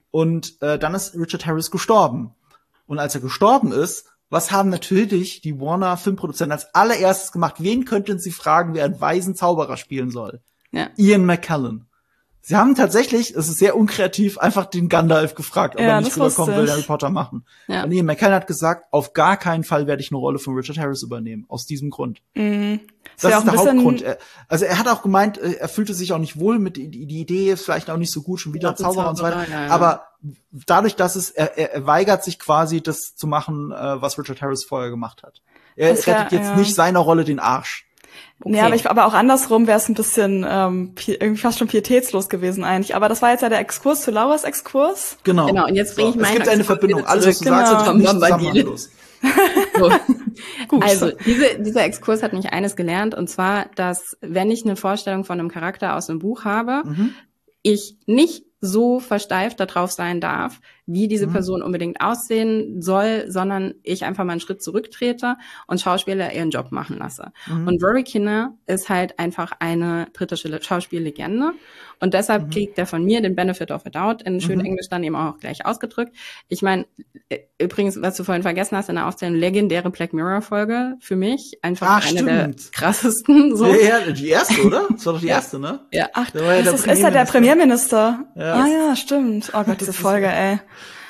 Und äh, dann ist Richard Harris gestorben. Und als er gestorben ist, was haben natürlich die Warner Filmproduzenten als allererstes gemacht? Wen könnten sie fragen, wer einen weisen Zauberer spielen soll? Ja. Ian McKellen. Sie haben tatsächlich, es ist sehr unkreativ, einfach den Gandalf gefragt, ob Ja, er nicht das wusste rüberkommen will, ich. Harry Potter machen. Ja. Und Ian McKellen hat gesagt, auf gar keinen Fall werde ich eine Rolle von Richard Harris übernehmen. Aus diesem Grund. Mhm. Das wär ist auch der ein bisschen- Hauptgrund. Er- Also er hat auch gemeint, äh, er fühlte sich auch nicht wohl mit, die, die Idee ist vielleicht auch nicht so gut, schon wieder Ja, die Zauberer und so weiter. Zauberei, ja, ja. Aber dadurch, dass es, er, er, er weigert sich quasi, das zu machen, äh, was Richard Harris vorher gemacht hat. Er Das wär- rettet jetzt ja. nicht seiner Rolle den Arsch. Okay. Ja, aber, ich, aber auch andersrum wäre es ein bisschen ähm, pi- irgendwie fast schon pietätslos gewesen eigentlich. Aber das war jetzt ja der Exkurs zu Lauras Exkurs. Genau. Genau, und jetzt bringe ich Es meinen gibt eine Exkurs Verbindung. wieder Alles, was du zurück. sagst, Genau. ist nicht Bombadil. zusammenhanglos. So. Gut. Also, diese, dieser Exkurs hat mich eines gelernt, und zwar, dass wenn ich eine Vorstellung von einem Charakter aus einem Buch habe, Mhm. ich nicht so versteift darauf sein darf, wie diese Mhm. Person unbedingt aussehen soll, sondern ich einfach mal einen Schritt zurücktrete und Schauspieler ihren Job machen lasse. Mhm. Und Rory Kinnear ist halt einfach eine britische Le- Schauspiellegende, und deshalb Mhm. kriegt er von mir den Benefit of a Doubt, in schön Mhm. Englisch dann eben auch gleich ausgedrückt. Ich meine, äh, übrigens, was du vorhin vergessen hast in der Aufzählung, legendäre Black Mirror-Folge für mich, einfach Ach, eine der stimmt. krassesten. So. Ja, ja, die erste, oder? Das war doch die Ja. erste, ne? Ja. Ach, Der war ja das der ist, ist ja der Premierminister. Ja. Ah ja, stimmt. Oh Gott, diese Folge, ey.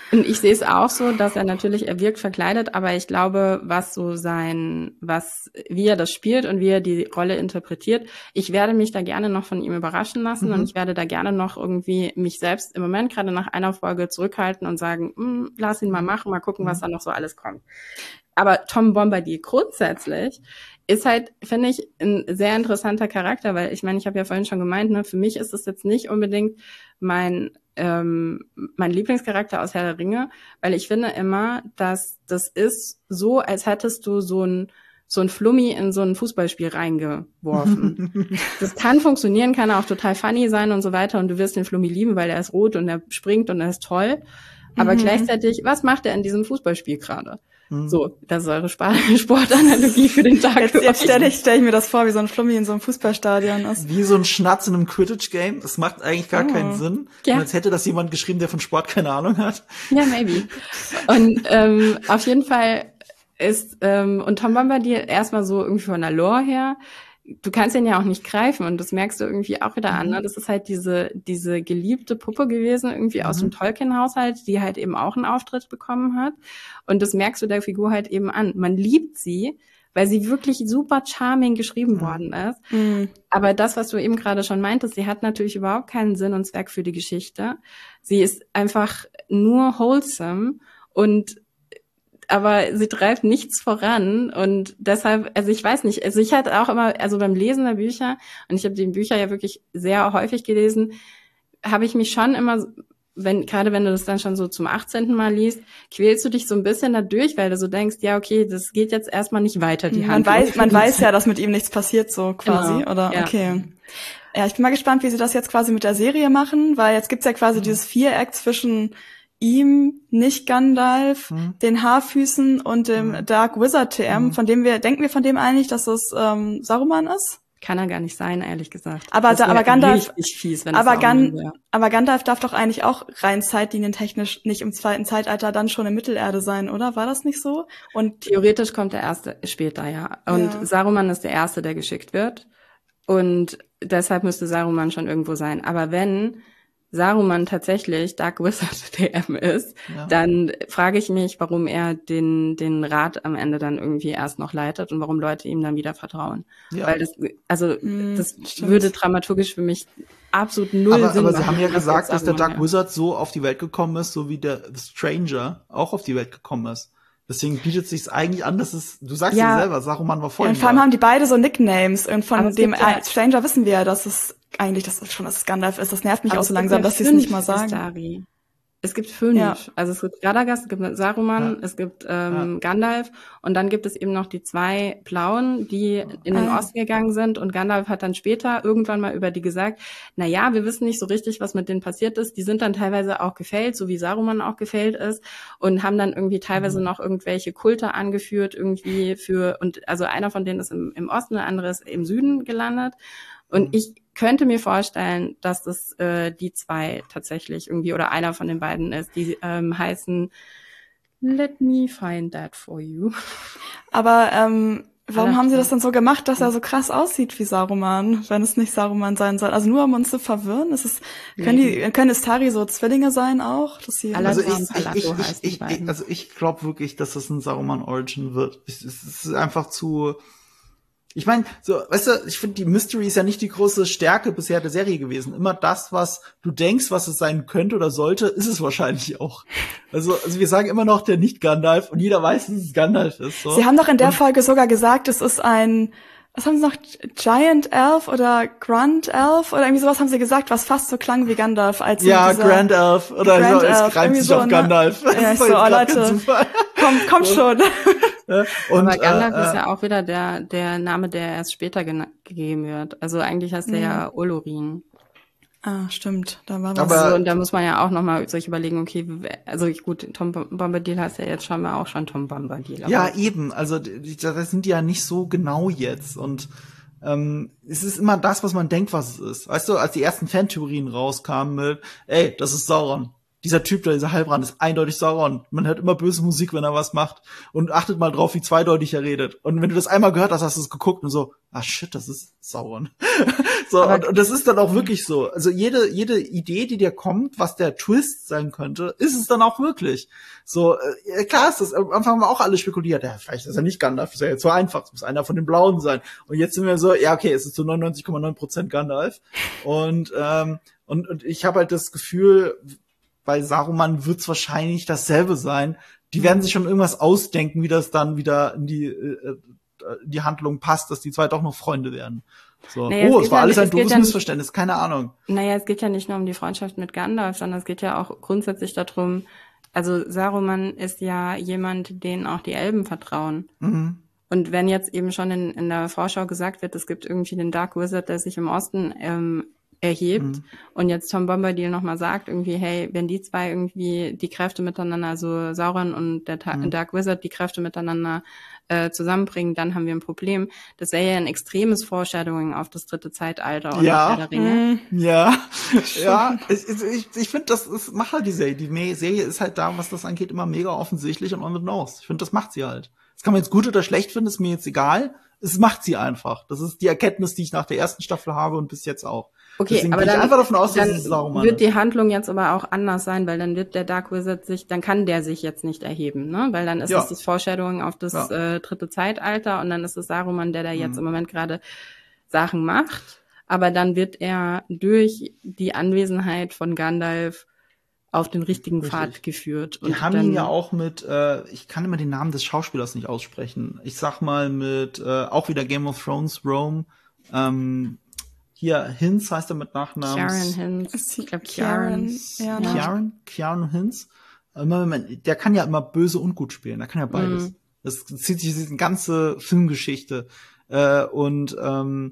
Und ich sehe es auch so, dass er natürlich, er wirkt verkleidet, aber ich glaube, was so sein, was, wie er das spielt und wie er die Rolle interpretiert, ich werde mich da gerne noch von ihm überraschen lassen mhm. und ich werde da gerne noch irgendwie mich selbst im Moment gerade nach einer Folge zurückhalten und sagen, lass ihn mal machen, mal gucken, mhm. was da noch so alles kommt. Aber Tom Bombadil grundsätzlich ist halt, finde ich, ein sehr interessanter Charakter, weil ich meine, ich habe ja vorhin schon gemeint, ne, für mich ist es jetzt nicht unbedingt mein ähm, mein Lieblingscharakter aus Herr der Ringe, weil ich finde immer, dass das ist so, als hättest du so ein so ein Flummi in so ein Fußballspiel reingeworfen. Das kann funktionieren, kann auch total funny sein und so weiter und du wirst den Flummi lieben, weil er ist rot und er springt und er ist toll. Aber mhm. gleichzeitig, was macht er in diesem Fußballspiel gerade? Mhm. So, das ist eure Sportanalogie für den Tag. Jetzt, jetzt stelle ich, stell ich mir das vor, wie so ein Flummi in so einem Fußballstadion ist. Wie so ein Schnatz in einem Quidditch-Game. Das macht eigentlich gar oh. keinen Sinn. Ja. Und als hätte das jemand geschrieben, der von Sport keine Ahnung hat. Ja, maybe. Und ähm, auf jeden Fall ist, ähm, und Tom Bombadil erstmal so irgendwie von der Lore her, du kannst ihn ja auch nicht greifen und das merkst du irgendwie auch wieder mhm. an. Ne? Das ist halt diese diese geliebte Puppe gewesen, irgendwie mhm. aus dem Tolkien-Haushalt, die halt eben auch einen Auftritt bekommen hat. Und das merkst du der Figur halt eben an. Man liebt sie, weil sie wirklich super charming geschrieben mhm. worden ist. Mhm. Aber das, was du eben gerade schon meintest, sie hat natürlich überhaupt keinen Sinn und Zweck für die Geschichte. Sie ist einfach nur wholesome und aber sie treibt nichts voran und deshalb, also ich weiß nicht, also ich hatte auch immer, also beim Lesen der Bücher, und ich habe die Bücher ja wirklich sehr häufig gelesen, habe ich mich schon immer, wenn gerade wenn du das dann schon so zum achtzehnten Mal liest, quälst du dich so ein bisschen dadurch, weil du so denkst, ja okay, das geht jetzt erstmal nicht weiter, die man Hand. Weiß, man weiß ja, dass mit ihm nichts passiert, so quasi, genau. oder? Ja. Okay. Ja, ich bin mal gespannt, wie sie das jetzt quasi mit der Serie machen, weil jetzt gibt's ja quasi mhm. dieses Viereck zwischen ihm, nicht Gandalf, hm. den Haarfüßen und dem hm. Dark Wizard T M, hm. von dem wir, denken wir von dem eigentlich, dass es ähm, Saruman ist? Kann er gar nicht sein, ehrlich gesagt. Aber, da, aber Gandalf, fies, wenn aber, Gan, aber Gandalf darf doch eigentlich auch rein zeitlinientechnisch nicht im zweiten Zeitalter dann schon in Mittelerde sein, oder? War das nicht so? Und theoretisch kommt der Erste später, ja. Und ja. Saruman ist der Erste, der geschickt wird. Und deshalb müsste Saruman schon irgendwo sein. Aber wenn Saruman tatsächlich Dark Wizard T M ist, ja. dann frage ich mich, warum er den den Rat am Ende dann irgendwie erst noch leitet und warum Leute ihm dann wieder vertrauen. Ja. Weil das, also mm, das stimmt. würde dramaturgisch für mich absolut null aber, Sinn aber machen. Aber sie haben ja gesagt, dass der Dark ja. Wizard so auf die Welt gekommen ist, so wie der Stranger auch auf die Welt gekommen ist. Deswegen bietet es sich eigentlich an, dass es, du sagst ja, ja selber, Saruman war vorhin. Ja, und vor allem haben die beide so Nicknames und von aber dem ja Stranger wissen wir ja, dass es eigentlich, das ist schon, dass es Gandalf ist. Das nervt mich aber auch so langsam, dass sie es nicht mal sagen. Istari. Es gibt fünf. Ja. Also es gibt Radagast, es gibt Saruman, ja. es gibt ähm, ja. Gandalf und dann gibt es eben noch die zwei Blauen, die in den ah. Osten gegangen sind und Gandalf hat dann später irgendwann mal über die gesagt, na ja, wir wissen nicht so richtig, was mit denen passiert ist. Die sind dann teilweise auch gefällt, so wie Saruman auch gefällt ist und haben dann irgendwie teilweise mhm. noch irgendwelche Kulte angeführt irgendwie für, und also einer von denen ist im, im Osten, der andere ist im Süden gelandet. Und ich könnte mir vorstellen, dass das äh, die zwei tatsächlich irgendwie oder einer von den beiden ist, die ähm, heißen Let me find that for you. Aber ähm, warum haben sie das dann so gemacht, dass er so krass aussieht wie Saruman, wenn es nicht Saruman sein soll? Also nur um uns zu verwirren? Ist es, können die können Istari so Zwillinge sein auch? Dass sie also ich, ich, ich, ich, ich, also ich glaube wirklich, dass das ein Saruman-Origin wird. Es ist einfach zu... Ich meine, so, weißt du, ich finde, die Mystery ist ja nicht die große Stärke bisher der Serie gewesen. Immer das, was du denkst, was es sein könnte oder sollte, ist es wahrscheinlich auch. Also, also wir sagen immer noch der Nicht-Gandalf und jeder weiß, dass es Gandalf ist. So. Sie haben doch in der und Folge sogar gesagt, es ist ein, was haben sie noch, Giant Elf oder Grand Elf oder irgendwie sowas haben sie gesagt, was fast so klang wie Gandalf. Als ja, Grand Elf oder Grand so, es reimt sich so, auf Gandalf. Ne? Ja, ich so, oh Leute, kommt, kommt schon. Ja, und, aber Gandalf äh, ist ja auch wieder der der Name, der erst später gena- gegeben wird. Also eigentlich heißt der ja Olorin. Ah, stimmt. Da war was. Aber also, und da muss man ja auch nochmal sich überlegen, okay, also gut, Tom Bombadil heißt ja jetzt schon mal auch schon Tom Bombadil. Ja, eben. Also das sind die ja nicht so genau jetzt. Und ähm, es ist immer das, was man denkt, was es ist. Weißt du, als die ersten Fantheorien rauskamen mit, ey, das ist Sauron. dieser Typ da, dieser Halbrand, ist eindeutig Sauron. Man hört immer böse Musik, wenn er was macht. Und achtet mal drauf, wie zweideutig er redet. Und wenn du das einmal gehört hast, hast du es geguckt und so, ah shit, das ist Sauron. so, und, und das ist dann auch wirklich so. Also jede, jede Idee, die dir kommt, was der Twist sein könnte, ist es dann auch wirklich. So, äh, klar ist das, am Anfang haben wir auch alle spekuliert, ja, vielleicht ist er nicht Gandalf, das ist ja jetzt so einfach, es muss einer von den Blauen sein. Und jetzt sind wir so, ja, okay, es ist zu neunundneunzig Komma neun Prozent Gandalf. Und, ähm, und, und ich habe halt das Gefühl, bei Saruman wird's wahrscheinlich dasselbe sein. Die werden sich schon irgendwas ausdenken, wie das dann wieder in die, äh, die Handlung passt, dass die zwei doch noch Freunde werden. So. Naja, Oh, es es war ja alles nicht, ein doofes ja Missverständnis, keine Ahnung. Naja, es geht ja nicht nur um die Freundschaft mit Gandalf, sondern es geht ja auch grundsätzlich darum, also Saruman ist ja jemand, den auch die Elben vertrauen. Mhm. Und wenn jetzt eben schon in, in der Vorschau gesagt wird, es gibt irgendwie den Dark Wizard, der sich im Osten ähm, erhebt mhm. und jetzt Tom Bombadil nochmal sagt irgendwie, hey, wenn die zwei irgendwie die Kräfte miteinander, also Sauron und der Ta- mhm. Dark Wizard die Kräfte miteinander äh, zusammenbringen, dann haben wir ein Problem. Das wäre ja ein extremes Foreshadowing auf das dritte Zeitalter und ja. auf Herr der Ringe. Ja, ja, ich, ich, ich finde, das ist, macht halt die Serie. Die Serie ist halt da, was das angeht, immer mega offensichtlich und on the nose. Ich finde, das macht sie halt. Das kann man jetzt gut oder schlecht finden, ist mir jetzt egal. Es macht sie einfach. Das ist die Erkenntnis, die ich nach der ersten Staffel habe und bis jetzt auch. Okay, Deswegen aber gehe ich dann, einfach davon aus, dass dann es Saruman wird ist. die Handlung jetzt aber auch anders sein, weil dann wird der Dark Wizard sich, dann kann der sich jetzt nicht erheben, ne? Weil dann ist Ja. es das Foreshadowing auf das Ja. äh, dritte Zeitalter und dann ist es Saruman, der da jetzt Mhm. im Moment gerade Sachen macht. Aber dann wird er durch die Anwesenheit von Gandalf auf den richtigen Richtig. Pfad geführt. Die Und haben dann, ihn ja auch mit, äh, ich kann immer den Namen des Schauspielers nicht aussprechen. Ich sag mal mit, äh, auch wieder Game of Thrones, Rome, ähm, hier, Hinz heißt er mit Nachnamen. Kieran Hinz. Ist Ich glaube, Kieran, Kieran. ja, ne? Kieran, Kieran Hinz. Äh, Moment, der kann ja immer böse und gut spielen. Der kann ja beides. Mhm. Das zieht sich diese ganze Filmgeschichte. Äh, und ähm,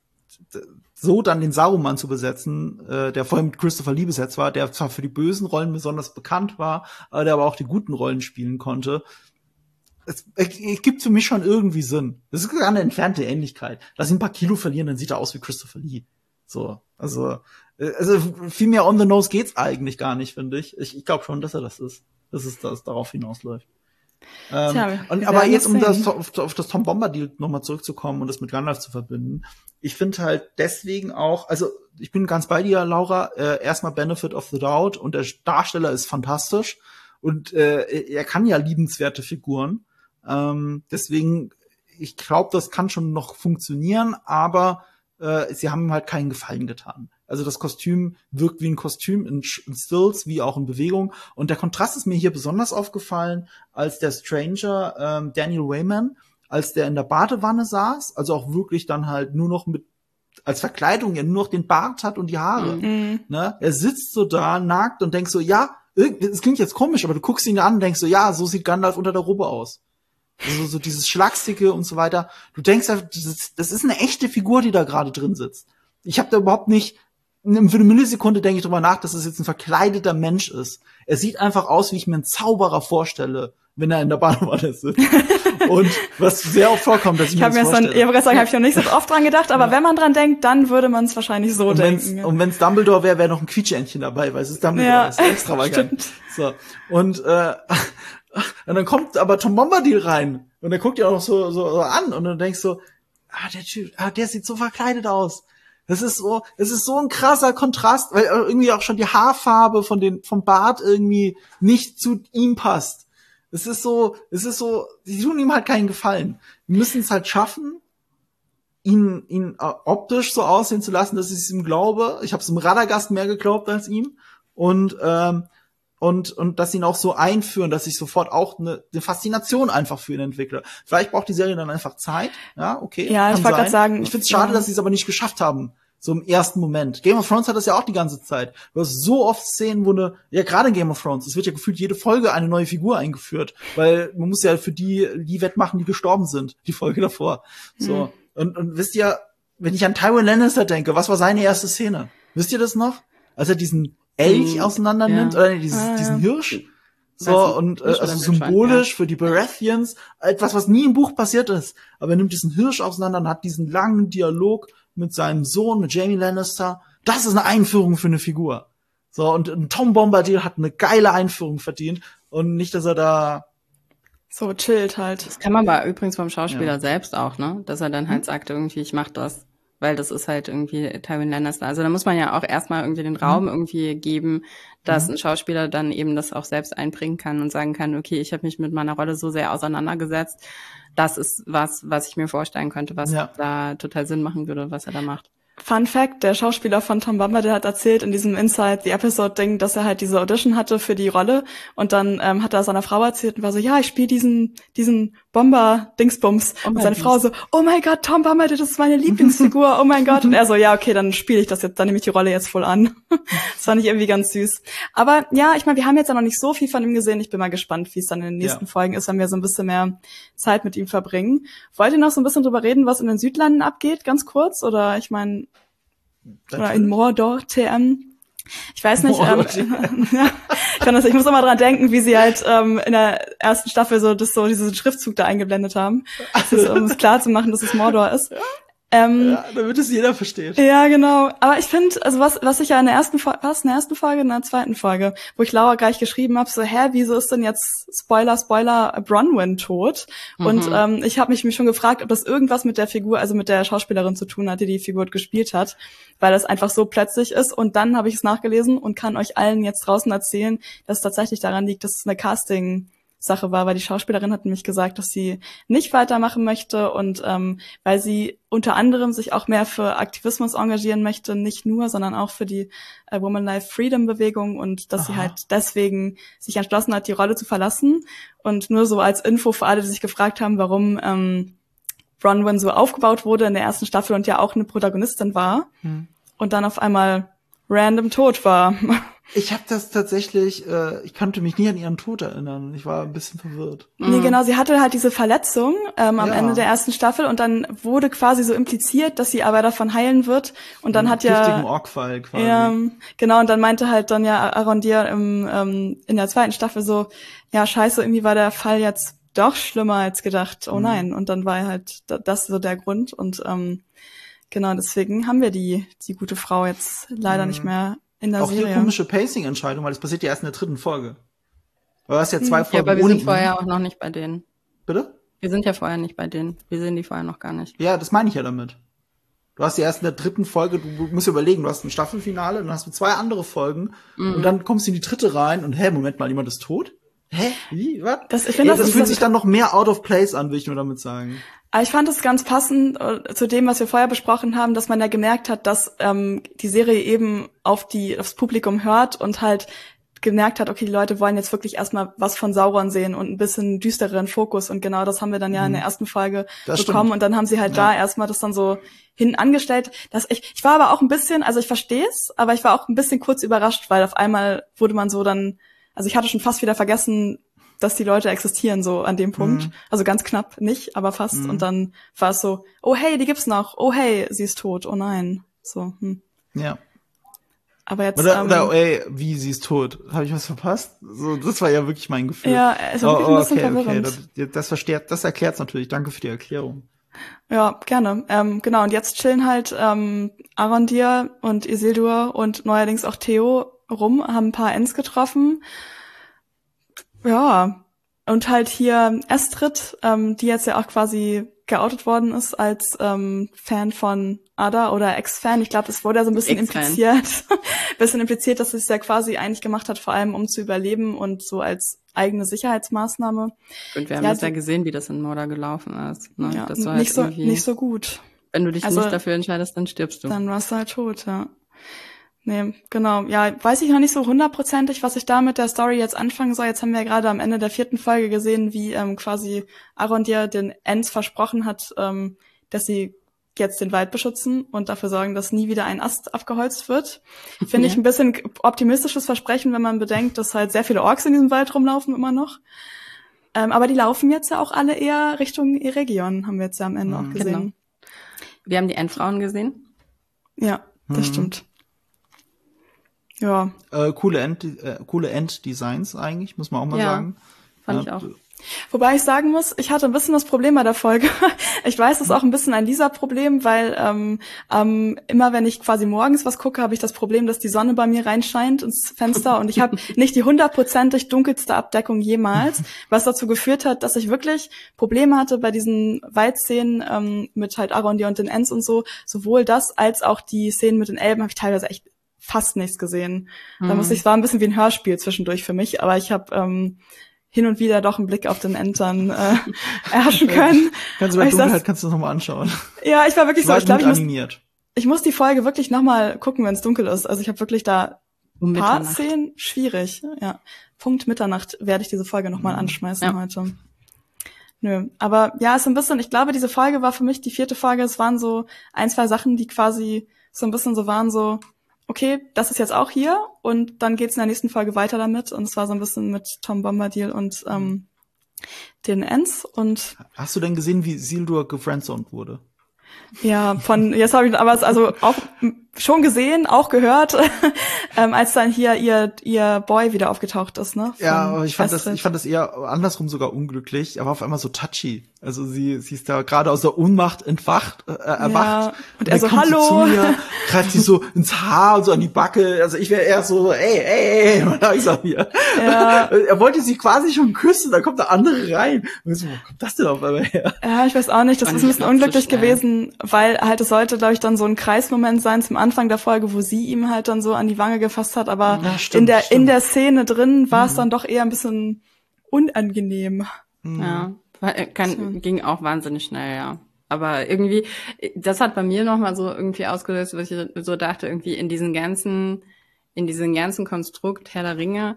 so dann den Saruman zu besetzen, äh, der vorher mit Christopher Lee besetzt war, der zwar für die bösen Rollen besonders bekannt war, aber der aber auch die guten Rollen spielen konnte. Es, es, es gibt für mich schon irgendwie Sinn. Das ist gar eine entfernte Ähnlichkeit. Lass ihn ein paar Kilo verlieren, dann sieht er aus wie Christopher Lee. So, also, äh, also viel mehr on the nose geht's eigentlich gar nicht, finde ich. Ich, ich glaube schon, dass er das ist, dass es das darauf hinausläuft. Ähm, Tja, und, wir aber werden jetzt, um es das, sehen. auf, auf das Tom Bombadil nochmal zurückzukommen und das mit Gandalf zu verbinden. Ich finde halt deswegen auch, also ich bin ganz bei dir, Laura, äh, erstmal Benefit of the Doubt und der Darsteller ist fantastisch und äh, er kann ja liebenswerte Figuren. Ähm, deswegen, ich glaube, das kann schon noch funktionieren, aber äh, sie haben ihm halt keinen Gefallen getan. Also das Kostüm wirkt wie ein Kostüm in, in Stills, wie auch in Bewegung. Und der Kontrast ist mir hier besonders aufgefallen, als der Stranger ähm, Daniel Wayman, als der in der Badewanne saß, also auch wirklich dann halt nur noch mit als Verkleidung ja nur noch den Bart hat und die Haare. Mhm. Ne? Er sitzt so da, nackt und denkst so, ja, es klingt jetzt komisch, aber du guckst ihn an und denkst so, ja, so sieht Gandalf unter der Robe aus. Also so dieses Schlagstige und so weiter. Du denkst, das, das ist eine echte Figur, die da gerade drin sitzt. Ich habe da überhaupt nicht, für eine Millisekunde denke ich drüber nach, dass es jetzt ein verkleideter Mensch ist. Er sieht einfach aus, wie ich mir einen Zauberer vorstelle, wenn er in der Badewanne sitzt. Und was sehr oft vorkommt, dass ich, Ich mir habe das mir vorstelle. so, ich habe ich noch nicht so oft dran gedacht, aber ja. wenn man dran denkt, dann würde man es wahrscheinlich so und denken. Wenn's, und wenn es Dumbledore wäre, wäre noch ein Quietscheentchen dabei, weil es ist Dumbledore, Ja. ist extravagant. So. Und, äh, und dann kommt aber Tom Bombadil rein und der guckt dir auch noch so, so, so an und dann denkst du, ah, der Typ, ah, der sieht so verkleidet aus. Das ist so, es ist so ein krasser Kontrast, weil irgendwie auch schon die Haarfarbe von den, vom Bart irgendwie nicht zu ihm passt. Es ist so, es ist so, die tun ihm halt keinen Gefallen. Die müssen es halt schaffen, ihn, ihn äh, optisch so aussehen zu lassen, dass ich es ihm glaube. Ich habe es im Radagast mehr geglaubt als ihm. Und, ähm, und, und dass ihn auch so einführen, dass ich sofort auch eine, eine Faszination einfach für ihn entwickle. Vielleicht braucht die Serie dann einfach Zeit. Ja, okay. Ja, ich wollte gerade sagen. Ich finde es schade, ja. dass sie es aber nicht geschafft haben. So im ersten Moment. Game of Thrones hat das ja auch die ganze Zeit. Du hast so oft Szenen, wo eine, ja gerade Game of Thrones, es wird ja gefühlt jede Folge eine neue Figur eingeführt, weil man muss ja für die, die wettmachen, die gestorben sind, die Folge davor. So. Hm. Und, und wisst ihr, wenn ich an Tywin Lannister denke, was war seine erste Szene? Wisst ihr das noch? Als er diesen Elch Hm, auseinander nimmt, ja. oder nee, dieses, Ah, ja. diesen Hirsch. So, Weiß nicht, und äh, Hirsch also oder Wildschwein, symbolisch ja. für die Baratheons, etwas, was nie im Buch passiert ist. Aber er nimmt diesen Hirsch auseinander und hat diesen langen Dialog mit seinem Sohn, mit Jaime Lannister. Das ist eine Einführung für eine Figur. So, und, und Tom Bombadil hat eine geile Einführung verdient und nicht, dass er da so chillt halt. Das kann man aber übrigens vom Schauspieler Ja. selbst auch, ne? Dass er dann halt Hm? sagt, irgendwie, ich mach das. Weil das ist halt irgendwie Tywin Lannister. Also da muss man ja auch erstmal irgendwie den Raum Mhm. irgendwie geben, dass Mhm. ein Schauspieler dann eben das auch selbst einbringen kann und sagen kann, okay, ich habe mich mit meiner Rolle so sehr auseinandergesetzt. Das ist was, was ich mir vorstellen könnte, was Ja. da total Sinn machen würde, was er da macht. Fun Fact, der Schauspieler von Tom Bombadil hat erzählt in diesem Inside the Episode Ding, dass er halt diese Audition hatte für die Rolle und dann ähm, hat er seiner Frau erzählt und war so, ja, ich spiele diesen diesen Bomber Dingsbums Oh und mein seine Dies. Frau so, oh mein Gott, Tom Bombadil, das ist meine Lieblingsfigur, oh mein Gott und er so, ja, okay, dann spiele ich das jetzt, dann nehme ich die Rolle jetzt voll an. Das fand ich irgendwie ganz süß. Aber ja, ich meine, wir haben jetzt ja noch nicht so viel von ihm gesehen. Ich bin mal gespannt, wie es dann in den nächsten Ja. Folgen ist, wenn wir so ein bisschen mehr Zeit mit ihm verbringen. Wollt ihr noch so ein bisschen drüber reden, was in den Südlanden abgeht, ganz kurz? Oder ich meine, oder in Mordor T M. Ich weiß nicht, Mordor ähm, ja, ich, kann das, ich muss immer dran denken, wie sie halt ähm, in der ersten Staffel so das so diesen Schriftzug da eingeblendet haben, das ist, um es klar zu machen, dass es Mordor ist. Ähm, Ja, damit es jeder versteht. ja, genau. Aber ich finde, also was, was ich ja in der ersten Folge, was, in der ersten Folge, in der zweiten Folge, wo ich Laura gleich geschrieben habe, so, hä, wieso ist denn jetzt, Spoiler, Spoiler, Bronwyn tot? Mhm. Und ähm, ich habe mich, mich schon gefragt, ob das irgendwas mit der Figur, also mit der Schauspielerin zu tun hat, die die Figur gespielt hat, weil das einfach so plötzlich ist. Und dann habe ich es nachgelesen und kann euch allen jetzt draußen erzählen, dass es tatsächlich daran liegt, dass es eine Casting Sache war, weil die Schauspielerin hat nämlich gesagt, dass sie nicht weitermachen möchte und ähm, weil sie unter anderem sich auch mehr für Aktivismus engagieren möchte, nicht nur, sondern auch für die äh, Woman Life Freedom Bewegung und dass Aha. sie halt deswegen sich entschlossen hat, die Rolle zu verlassen. Und nur so als Info für alle, die sich gefragt haben, warum ähm, Bronwyn so aufgebaut wurde in der ersten Staffel und ja auch eine Protagonistin war Hm. und dann auf einmal random tot war. Ich habe das tatsächlich, äh, ich konnte mich nie an ihren Tod erinnern. Ich war ein bisschen verwirrt. Nee, genau, sie hatte halt diese Verletzung ähm, am Ja. Ende der ersten Staffel und dann wurde quasi so impliziert, dass sie aber davon heilen wird und dann hat Giftigen ja Orkfall quasi. ja, genau, und dann meinte halt dann ja Arondir im, ähm, in der zweiten Staffel so, ja, scheiße, irgendwie war der Fall jetzt doch schlimmer als gedacht, oh Mhm. nein, und dann war halt da- das so der Grund und ähm, genau, deswegen haben wir die die gute Frau jetzt leider Mhm. nicht mehr in der Auch hier Serie. komische Pacing-Entscheidung, weil das passiert ja erst in der dritten Folge. Du hast ja zwei Hm. Ja, Folgen aber wir ohne sind ihn. vorher auch noch nicht bei denen. Bitte? Wir sind ja vorher nicht bei denen. Wir sehen die vorher noch gar nicht. Ja, das meine ich ja damit. Du hast ja erst in der dritten Folge, du musst dir überlegen, du hast ein Staffelfinale, dann hast du zwei andere Folgen Mhm. und dann kommst du in die dritte rein und hä, Moment mal, jemand ist tot? Hä? Wie? Was? Das, ich Ja, finde, das, das, ist fühlt dann- sich dann noch mehr out of place an, will ich nur damit sagen. Aber ich fand es ganz passend äh, zu dem, was wir vorher besprochen haben, dass man ja gemerkt hat, dass ähm, die Serie eben auf die aufs Publikum hört und halt gemerkt hat, okay, die Leute wollen jetzt wirklich erstmal was von Sauron sehen und ein bisschen düstereren Fokus und genau das haben wir dann ja in der ersten Folge Das bekommen stimmt. und dann haben sie halt Ja. da erstmal das dann so hin angestellt, dass ich ich war aber auch ein bisschen, also ich verstehe es, aber ich war auch ein bisschen kurz überrascht, weil auf einmal wurde man so dann, also ich hatte schon fast wieder vergessen, dass die Leute existieren, so an dem Punkt. Mhm. Also ganz knapp nicht, aber fast. Mhm. Und dann war es so, oh hey, die gibt's noch. Oh hey, sie ist tot. Oh nein. So, hm. Ja. Aber jetzt, Oder, ähm, oder ey, wie, sie ist tot. Habe ich was verpasst? So, das war ja wirklich mein Gefühl. ja, es war wirklich ein bisschen okay, okay. verwirrend. Das, das versteht, das erklärt's natürlich. Danke für die Erklärung. Ja, gerne. Ähm, genau, und jetzt chillen halt ähm, Arondir und Isildur und neuerdings auch Theo rum, haben ein paar Ents getroffen. Ja, und halt hier Estrid, ähm, die jetzt ja auch quasi geoutet worden ist als ähm, Fan von Ada oder Ex-Fan. Ich glaube, das wurde ja so ein bisschen Ex-Fan. impliziert. bisschen impliziert, dass es ja quasi eigentlich gemacht hat, vor allem um zu überleben und so als eigene Sicherheitsmaßnahme. Und wir haben Ja, das ja die- gesehen, wie das in Mordor gelaufen ist. Ne? Ja, Das war halt nicht so irgendwie, nicht so gut. wenn du dich also- nicht dafür entscheidest, dann stirbst du. Dann warst du halt tot, ja. Nee, genau. Ja, weiß ich noch nicht so hundertprozentig, was ich da mit der Story jetzt anfangen soll. Jetzt haben wir ja gerade am Ende der vierten Folge gesehen, wie ähm, quasi Arondir den Ents versprochen hat, ähm, dass sie jetzt den Wald beschützen und dafür sorgen, dass nie wieder ein Ast abgeholzt wird. Finde ich Ja. ein bisschen optimistisches Versprechen, wenn man bedenkt, dass halt sehr viele Orks in diesem Wald rumlaufen immer noch. Ähm, aber die laufen jetzt ja auch alle eher Richtung Eregion, haben wir jetzt ja am Ende Mhm. auch gesehen. Genau. Wir haben die Endfrauen gesehen. Ja, das Mhm. stimmt. Ja, Äh, coole End, äh, coole End-Designs eigentlich, muss man auch mal Ja, sagen. Fand Ja, ich auch. Wobei ich sagen muss, ich hatte ein bisschen das Problem bei der Folge. Ich weiß, das ist auch ein bisschen ein Lisa-Problem, weil ähm, ähm, immer wenn ich quasi morgens was gucke, habe ich das Problem, dass die Sonne bei mir reinscheint ins Fenster und ich habe nicht die hundertprozentig dunkelste Abdeckung jemals, was dazu geführt hat, dass ich wirklich Probleme hatte bei diesen Waldszenen ähm, mit halt Arondir und den Ents und so. Sowohl das als auch die Szenen mit den Elben habe ich teilweise echt fast nichts gesehen. Mhm. Da muss ich, es war ein bisschen wie ein Hörspiel zwischendurch für mich, aber ich habe ähm, hin und wieder doch einen Blick auf den Entern äh, erhaschen können. Kannst du bei Dunkelheit, kannst du das nochmal anschauen. Ja, ich war wirklich war so, ich glaube, ich muss, animiert. ich muss die Folge wirklich nochmal gucken, wenn es dunkel ist. Also ich habe wirklich da ein um paar Szenen, schwierig. Ja, Punkt Mitternacht werde ich diese Folge nochmal mhm. anschmeißen ja. heute. Nö, aber ja, ist so ein bisschen, ich glaube, diese Folge war für mich die vierte Folge. Es waren so ein, zwei Sachen, die quasi so ein bisschen so waren so, okay, das ist jetzt auch hier und dann geht's in der nächsten Folge weiter damit und es war so ein bisschen mit Tom Bombadil und ähm, den Ents und hast du denn gesehen, wie Isildur gefriendzoned wurde? Ja, von jetzt habe ich aber es also auch schon gesehen, auch gehört, ähm, als dann hier ihr ihr Boy wieder aufgetaucht ist, ne? Von ja, aber ich fand Astrid. das ich fand das eher andersrum sogar unglücklich, aber auf einmal so touchy. Also sie sie ist da gerade aus der Ohnmacht entwacht, äh, erwacht ja, und, und er so kommt hallo, sie zu mir, greift sie so ins Haar und so an die Backe. Also ich wäre eher so ey ey ey, langsam hier. Ja. Er wollte sie quasi schon küssen, da kommt der andere rein. Und so, wo kommt das denn auf einmal her? Ja, ich weiß auch nicht, das ist ein bisschen unglücklich so gewesen, weil halt es sollte, glaube ich, dann so ein Kreismoment sein zum Anfang der Folge, wo sie ihm halt dann so an die Wange gefasst hat, aber ja, stimmt, in der stimmt. in der Szene drin war es mhm. dann doch eher ein bisschen unangenehm. Mhm. Ja, war, kann, so. ging auch wahnsinnig schnell, ja. Aber irgendwie, das hat bei mir nochmal so irgendwie ausgelöst, was ich so dachte, irgendwie in diesen ganzen, in diesem ganzen Konstrukt Herr der Ringe,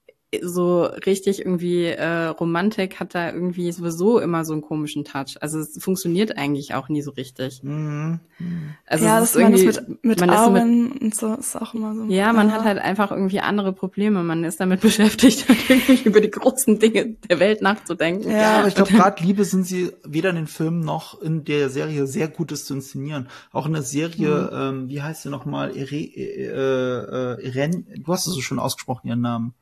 so richtig irgendwie äh, Romantik hat da irgendwie sowieso immer so einen komischen Touch. Also es funktioniert eigentlich auch nie so richtig. Mhm. Also ja, das ist irgendwie das mit, mit Arwen und so ist auch immer so. Ja, man ja. hat halt einfach irgendwie andere Probleme. Man ist damit beschäftigt, irgendwie über die großen Dinge der Welt nachzudenken. Ja, ja aber ich glaube, gerade Liebe sind sie weder in den Filmen noch in der Serie sehr Gutes zu inszenieren. Auch in der Serie, mhm. ähm, wie heißt sie nochmal? Ere, äh, äh, Eren, du hast es so schon ausgesprochen, ihren Namen.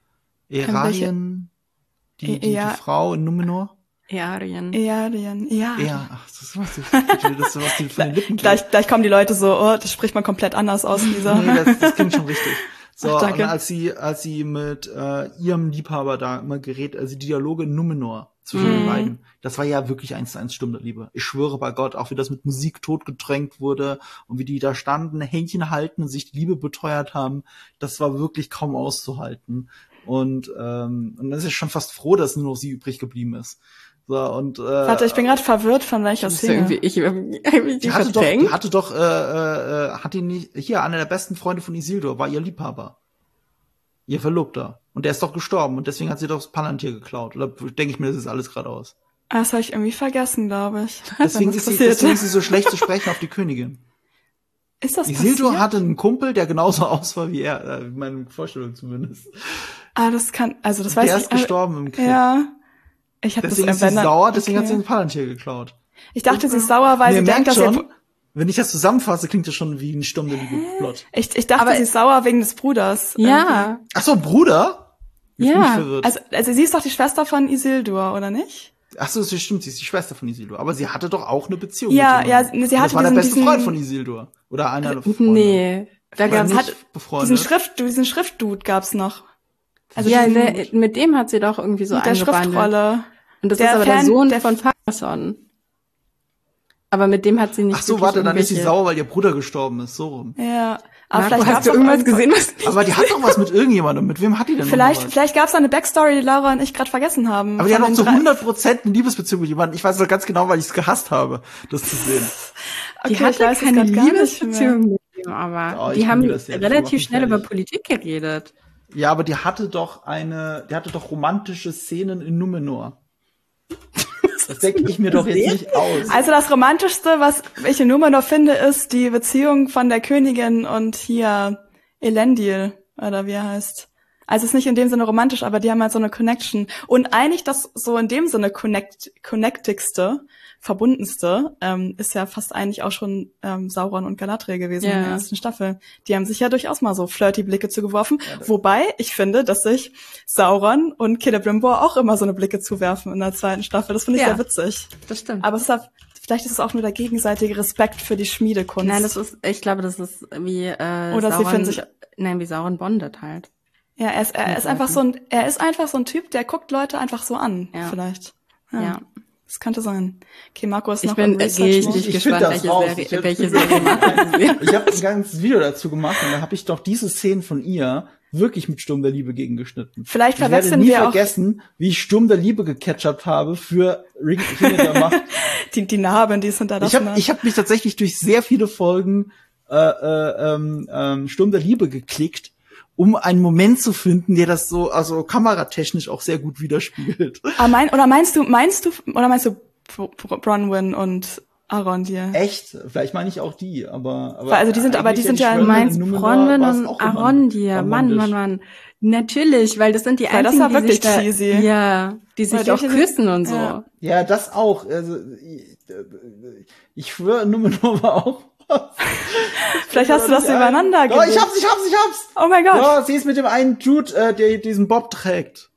Earien, die, die, ja. die Frau in Numenor? Earien. Earien, ja. Ja, ach, das ist was, das ist was die von den Lippen klingt. Gleich, gleich kommen die Leute so, oh, das spricht man komplett anders aus, Lisa. Nee, das, das klingt schon richtig. So, ach, und als sie, als sie mit äh, ihrem Liebhaber da immer gerät, also die Dialoge in Numenor zwischen mm. den beiden, das war ja wirklich eins zu eins Stunde Liebe. Ich schwöre bei Gott, auch wie das mit Musik totgetränkt wurde und wie die da standen, Händchen halten und sich die Liebe beteuert haben, das war wirklich kaum auszuhalten. Und ähm, und dann ist ich schon fast froh, dass nur noch sie übrig geblieben ist. So, und äh, warte, ich bin gerade verwirrt von welcher Szene. Irgendwie, ich, ich, die hatte doch, die hatte doch, äh, äh, hat die nicht, hier, einer der besten Freunde von Isildur war ihr Liebhaber. Ihr Verlobter. Und der ist doch gestorben und deswegen hat sie doch das Palantir geklaut. Oder denke ich mir, das ist alles geradeaus. Das habe ich irgendwie vergessen, glaube ich. Deswegen ist, sie, deswegen ist sie so schlecht zu sprechen auf die Königin. Ist das Isildur passiert? hatte einen Kumpel, der genauso aussah wie er, äh, meine Vorstellung zumindest. Ah, das kann, also das weiß ich. Der ist gestorben im Krieg. Ja. Ich hab deswegen das ist sie sauer, deswegen okay. hat sie den Palantir geklaut. Ich dachte, und, sie ist sauer, weil sie denkt, dass schon, ihr... Wenn ich das zusammenfasse, klingt das schon wie ein Sturm der Liebe-Plot. Ich, ich dachte, aber sie ist sauer wegen des Bruders. Ja. Ach so, Bruder? Jetzt ja. Also, also sie ist doch die Schwester von Isildur, oder nicht? Ach so, das stimmt, sie ist die Schwester von Isildur. Aber sie hatte doch auch eine Beziehung ja, mit ihm. Ja, ja, sie hatte das war diesen, der beste diesen, Freund von Isildur. Oder einer der Freunde. Nee. Da gab's hat diesen Schrift, diesen Schriftdude gab's noch. Also ja, der, mit dem hat sie doch irgendwie so mit der Schriftrolle. Und das der ist aber Fan, der Sohn der von Pharason. Aber mit dem hat sie nicht. Ach so, warte, dann ist sie sauer, weil ihr Bruder gestorben ist, so rum. Ja. Aber Marco, vielleicht hast du irgendwas gesehen, was nicht aber die hat doch was mit irgendjemandem. Mit wem hat die denn Vielleicht, vielleicht gab's da eine Backstory, die Laura und ich gerade vergessen haben. Aber die hat doch zu hundert Prozent eine Liebesbeziehung mit jemandem. Ich weiß doch ganz genau, weil ich es gehasst habe, das zu sehen. Okay, die hatte keine Liebesbeziehung mit ihm, aber oh, die haben relativ schnell über Politik geredet. Ja, aber die hatte doch eine, die hatte doch romantische Szenen in Numenor. Das denke ich mir doch jetzt nicht aus. Also das Romantischste, was ich in Numenor finde, ist die Beziehung von der Königin und hier Elendil, oder wie er heißt. Also es ist nicht in dem Sinne romantisch, aber die haben halt so eine Connection. Und eigentlich das so in dem Sinne connect, connectigste, verbundenste, ähm, ist ja fast eigentlich auch schon ähm, Sauron und Galadriel gewesen Ja. in der ersten Staffel. Die haben sich ja durchaus mal so flirty Blicke zugeworfen. Wobei ich finde, dass sich Sauron und Celebrimbor auch immer so eine Blicke zuwerfen in der zweiten Staffel. Das finde ich Ja. sehr witzig. Das stimmt. Aber es ist halt, vielleicht ist es auch nur der gegenseitige Respekt für die Schmiedekunst. Nein, das ist, ich glaube, das ist wie äh, Oder sie Sauron, finden sich- nein, wie Sauron bondet halt. Ja, er ist, er ist einfach so ein, er ist einfach so ein Typ, der guckt Leute einfach so an, Ja. vielleicht. Ja. Das könnte sein. Okay, Marco ist Ich noch bin im äh, richtig Research-Mode. Ich find gespannt, das welche raus. Serie, Ich hab- welche Serie Marco sehen. Ich habe ein ganzes Video dazu gemacht und da habe ich doch diese Szenen von ihr wirklich mit Sturm der Liebe gegengeschnitten. Vielleicht Ich werde verwechseln nie wir auch vergessen, wie ich Sturm der Liebe gecatchupt habe für Ring, Ringe der Macht. die, die Narben, die es Ich hinterlassen habe hat. ich hab mich tatsächlich durch sehr viele Folgen äh, äh, ähm, ähm, Sturm der Liebe geklickt, um einen Moment zu finden, der das so also kameratechnisch auch sehr gut widerspiegelt. Ah, mein, oder meinst du, meinst du, oder meinst du Br- Br- Bronwyn und Arondir? Echt? Vielleicht meine ich auch die, aber, aber Also die sind- aber die sind ja- Schwelle Meinst in Numenor Bronwyn war's und auch immer Arondir. Mann, romantisch. Mann, Mann. Natürlich, weil das sind die Weil das einzigen, war die wirklich sich da, cheesy. ja, die sich Weil auch die- küssen und so. Ja. Ja, das auch. Also ich, ich schwöre, Numenor war auch. Vielleicht hast du das übereinander Oh, ich gelegt. hab's, ich hab's, ich hab's. Oh mein Gott. Ja, sie ist mit dem einen Dude, äh, der diesen Bob trägt.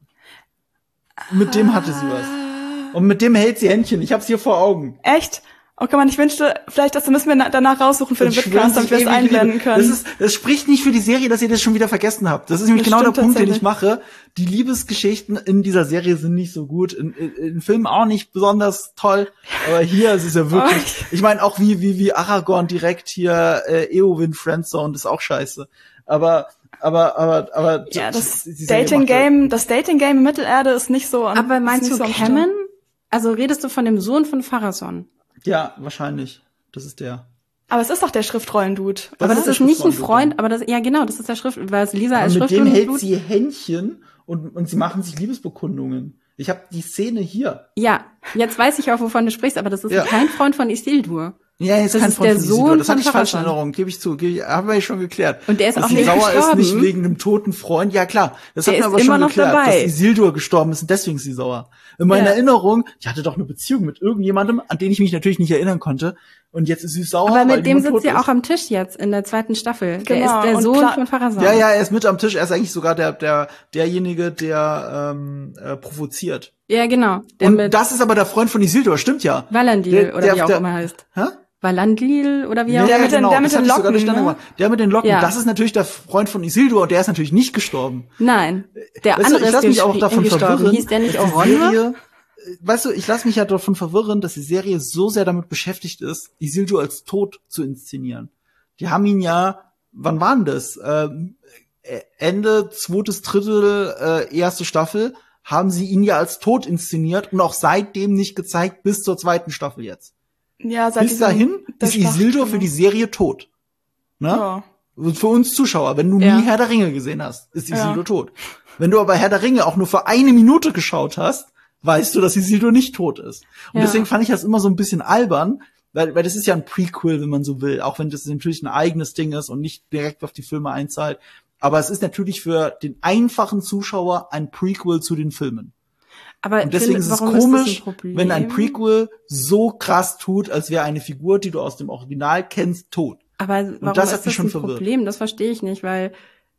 Mit dem hatte sie was. Und mit dem hält sie Händchen. Ich hab's hier vor Augen. Echt? Okay, man, ich wünschte, vielleicht, das müssen wir na- danach raussuchen für den Das schwören Vidcast, damit wir sich es ewig einblenden Liebe. können. Das ist, das spricht nicht für die Serie, dass ihr das schon wieder vergessen habt. Das ist nämlich Das genau der stimmt Punkt, den ich tatsächlich. mache. Die Liebesgeschichten in dieser Serie sind nicht so gut. In, in, in Filmen auch nicht besonders toll. Aber hier ist es ja wirklich. Ich meine auch wie wie wie Aragorn direkt hier äh, Eowyn Friendzone ist auch scheiße. Aber aber aber aber ja, das die Serie Dating macht halt- Game, das Dating Game in Mittelerde ist nicht so am, Aber meinst ist du nicht so am Kemen? Start. Also redest du von dem Sohn von Pharason? Ja, wahrscheinlich. Das ist der. Aber es ist doch der Schriftrollen-Dude. Aber das ist ist der nicht ein Schriftrollen-Dude. Freund, aber das, ja genau, das ist der Schrift, weil es Lisa als Und mit dem hält Schriftrollen sie Händchen und und sie machen sich Liebesbekundungen. Ich habe die Szene hier. Ja, jetzt weiß ich auch, wovon du sprichst, aber das ist Ja. kein Freund von Isildur. Ja, jetzt Das kein ist Freund der von Sohn Isildur. Das von hatte ich falsch in Pharason. Erinnerung, gebe ich zu. Gebe ich, haben wir ja schon geklärt. Und der ist dass auch sie nicht sauer gestorben. ist nicht wegen einem toten Freund. Ja klar, das Der hat mir ist aber schon immer noch geklärt, dabei. dass Isildur gestorben ist und deswegen ist sie sauer. In meiner Ja. Erinnerung, die hatte doch eine Beziehung mit irgendjemandem, an den ich mich natürlich nicht erinnern konnte. Und jetzt ist sie sauer, Aber weil mit dem jemand sitzt tot sie ist. auch am Tisch jetzt in der zweiten Staffel. Der Genau, ist der und Sohn klar- von Pharason. Ja, ja, er ist mit am Tisch. Er ist eigentlich sogar der der derjenige, der ähm, äh, provoziert. Ja, genau. Der Und mit das ist aber der Freund von Isildur, stimmt ja. Valandil der- oder der- wie auch der- immer heißt. Hä? Valandil oder wie auch Der immer. mit den- der mit das den hab ich sogar Locken, durcheinander ne? gemacht. Der mit den Locken, Ja. das ist natürlich der Freund von Isildur und der ist natürlich nicht gestorben. Nein, der Weißt du, andere ich lass ist mich auch gespri- davon gestorben. verwirren, Hieß der nicht dass die Oronwa? Serie, äh, weißt du, ich lass mich ja davon verwirren, dass die Serie so sehr damit beschäftigt ist, Isildur als tot zu inszenieren. Die haben ihn ja, wann war denn das? Ähm, äh, Ende zweites Drittel, äh, erste Staffel, haben sie ihn ja als tot inszeniert und auch seitdem nicht gezeigt, bis zur zweiten Staffel jetzt. Ja, seit Bis diesem- dahin der ist Isildur Schlacht, für die Serie tot. Ne? Ja. Und für uns Zuschauer, wenn du Ja. nie Herr der Ringe gesehen hast, ist Ja. Isildur tot. Wenn du aber Herr der Ringe auch nur für eine Minute geschaut hast, weißt du, dass Isildur nicht tot ist. Und Ja. deswegen fand ich das immer so ein bisschen albern, weil, weil das ist ja ein Prequel, wenn man so will, auch wenn das natürlich ein eigenes Ding ist und nicht direkt auf die Filme einzahlt. Aber es ist natürlich für den einfachen Zuschauer ein Prequel zu den Filmen. Aber Und deswegen find- ist es warum ist das komisch, ein Problem? wenn ein Prequel so krass tut, als wäre eine Figur, die du aus dem Original kennst, tot. Aber warum das ist hat mich das schon ein verwirrt. Problem? Das verstehe ich nicht, weil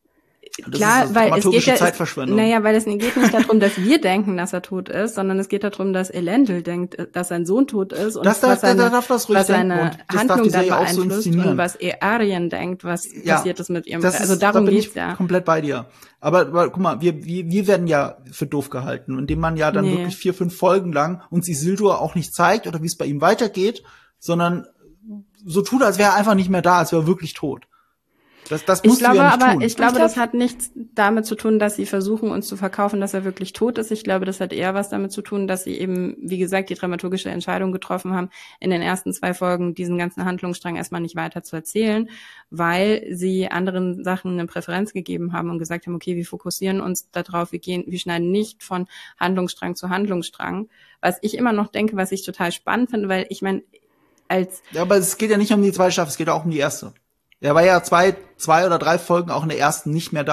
Das klar, ist weil es geht dramaturgische ja, es, Zeitverschwendung. naja, weil es geht nicht darum, dass wir denken, dass er tot ist, sondern es geht darum, dass Elendil denkt, dass sein Sohn tot ist und Das darf- was seine, der darf das ruhig was seine denken und das darf Handlung die dann Serie auch so beeinflusst inszenieren. und was Arien denkt, was Ja, passiert ist mit ihrem, Das also ist, darum da bin geht's ich ja. komplett bei dir. Aber, aber guck mal, wir, wir, wir werden ja für doof gehalten, indem man ja dann Nee. wirklich vier, fünf Folgen lang uns Isildur auch nicht zeigt oder wie es bei ihm weitergeht, sondern so tut, als wäre er einfach nicht mehr da, als wäre er wirklich tot. Das, das Ich musst glaube du ja nicht aber, tun. ich glaube, Ich das glaub- hat nichts damit zu tun, dass sie versuchen, uns zu verkaufen, dass er wirklich tot ist. Ich glaube, das hat eher was damit zu tun, dass sie eben, wie gesagt, die dramaturgische Entscheidung getroffen haben, in den ersten zwei Folgen diesen ganzen Handlungsstrang erstmal nicht weiter zu erzählen, weil sie anderen Sachen eine Präferenz gegeben haben und gesagt haben, okay, wir fokussieren uns darauf, wir gehen, wir schneiden nicht von Handlungsstrang zu Handlungsstrang. Was ich immer noch denke, was ich total spannend finde, weil ich meine, als Ja, aber es geht ja nicht um die zweite Staffel, es geht auch um die erste. Er war ja zwei, zwei oder drei Folgen auch in der ersten nicht mehr da.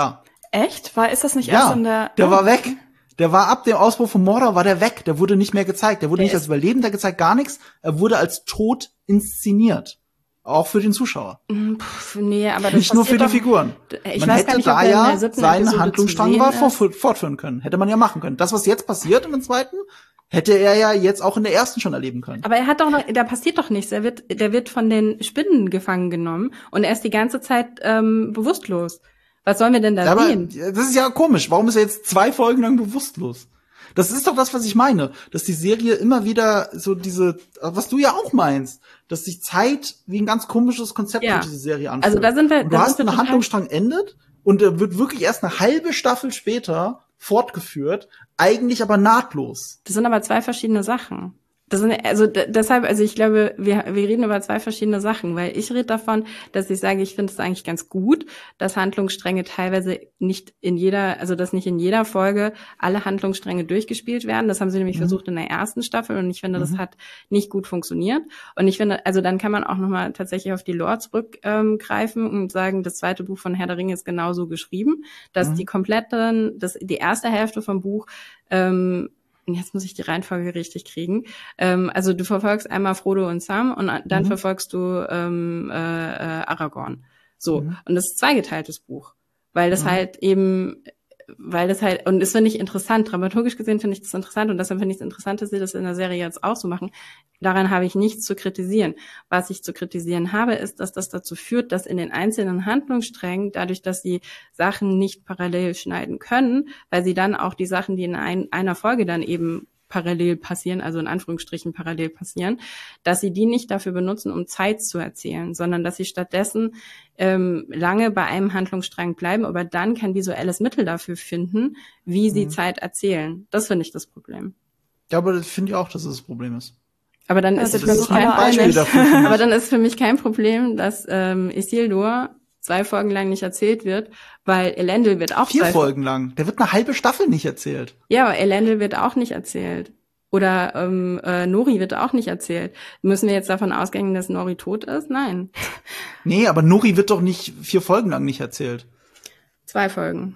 Echt? War, ist das nicht Ja, erst in der... der oh. war weg. Der war ab dem Ausbruch von Mordor, war der weg. Der wurde nicht mehr gezeigt. Der wurde Der nicht als ist- Überlebender gezeigt, gar nichts. Er wurde als tot inszeniert. Auch für den Zuschauer. Pff, nee, aber das Nicht nur für die passiert doch- Figuren. Ich Man weiß hätte gar nicht, ob da er in der ja siebten seinen Episode Handlungsstrang zu war sehen ist. vor, fortführen können. Hätte man ja machen können. Das, was jetzt passiert in dem zweiten, hätte er ja jetzt auch in der ersten schon erleben können. Aber er hat doch noch, da passiert doch nichts. Er wird, der wird von den Spinnen gefangen genommen und er ist die ganze Zeit ähm, bewusstlos. Was sollen wir denn da Aber sehen? das ist ja komisch. Warum ist er jetzt zwei Folgen lang bewusstlos? Das ist doch das, was ich meine. Dass die Serie immer wieder so diese, was du ja auch meinst, dass sich Zeit wie ein ganz komisches Konzept Ja. für diese Serie anfühlt. Also da sind wir- Und da du sind hast wir einen total- Handlungsstrang endet und der wird wirklich erst eine halbe Staffel später fortgeführt, eigentlich aber nahtlos. Das sind aber zwei verschiedene Sachen. Das sind, also d- deshalb, also ich glaube, wir, wir reden über zwei verschiedene Sachen, weil ich rede davon, dass ich sage, ich finde es eigentlich ganz gut, dass Handlungsstränge teilweise nicht in jeder, also dass nicht in jeder Folge alle Handlungsstränge durchgespielt werden. Das haben sie nämlich Mhm. versucht in der ersten Staffel und ich finde, das Mhm. hat nicht gut funktioniert. Und ich finde, also dann kann man auch nochmal tatsächlich auf die Lore zurückgreifen ähm, greifen und sagen, das zweite Buch von Herr der Ringe ist genauso geschrieben, dass Mhm. die kompletten, das, die erste Hälfte vom Buch ähm, jetzt muss ich die Reihenfolge richtig kriegen. Ähm, also du verfolgst einmal Frodo und Sam und dann Mhm. verfolgst du ähm, äh, äh, Aragorn. So, Mhm. und das ist ein zweigeteiltes Buch, weil das Mhm. halt eben, weil das halt, und das finde ich interessant, dramaturgisch gesehen finde ich das interessant und deshalb finde ich es interessant, dass sie das in der Serie jetzt auch so machen. Daran habe ich nichts zu kritisieren. Was ich zu kritisieren habe, ist, dass das dazu führt, dass in den einzelnen Handlungssträngen, dadurch, dass sie Sachen nicht parallel schneiden können, weil sie dann auch die Sachen, die in ein, einer Folge dann eben parallel passieren, also in Anführungsstrichen parallel passieren, dass sie die nicht dafür benutzen, um Zeit zu erzählen, sondern dass sie stattdessen ähm, lange bei einem Handlungsstrang bleiben, aber dann kein visuelles Mittel dafür finden, wie sie Mhm. Zeit erzählen. Das finde ich das Problem. Ja, aber das finde ich auch, dass es das Problem ist. Aber dann Ja, ist sind für wir mich doch alle kein einig. Beispiel dafür. finde ich. aber dann ist für mich kein Problem, dass ähm, Isildur zwei Folgen lang nicht erzählt wird, weil Elendil wird auch Vier zwei Folgen lang. Der wird eine halbe Staffel nicht erzählt. Ja, aber Elendil wird auch nicht erzählt. Oder ähm, äh, Nori wird auch nicht erzählt. Müssen wir jetzt davon ausgehen, dass Nori tot ist? Nein. Nee, aber Nori wird doch nicht vier Folgen lang nicht erzählt. Zwei Folgen.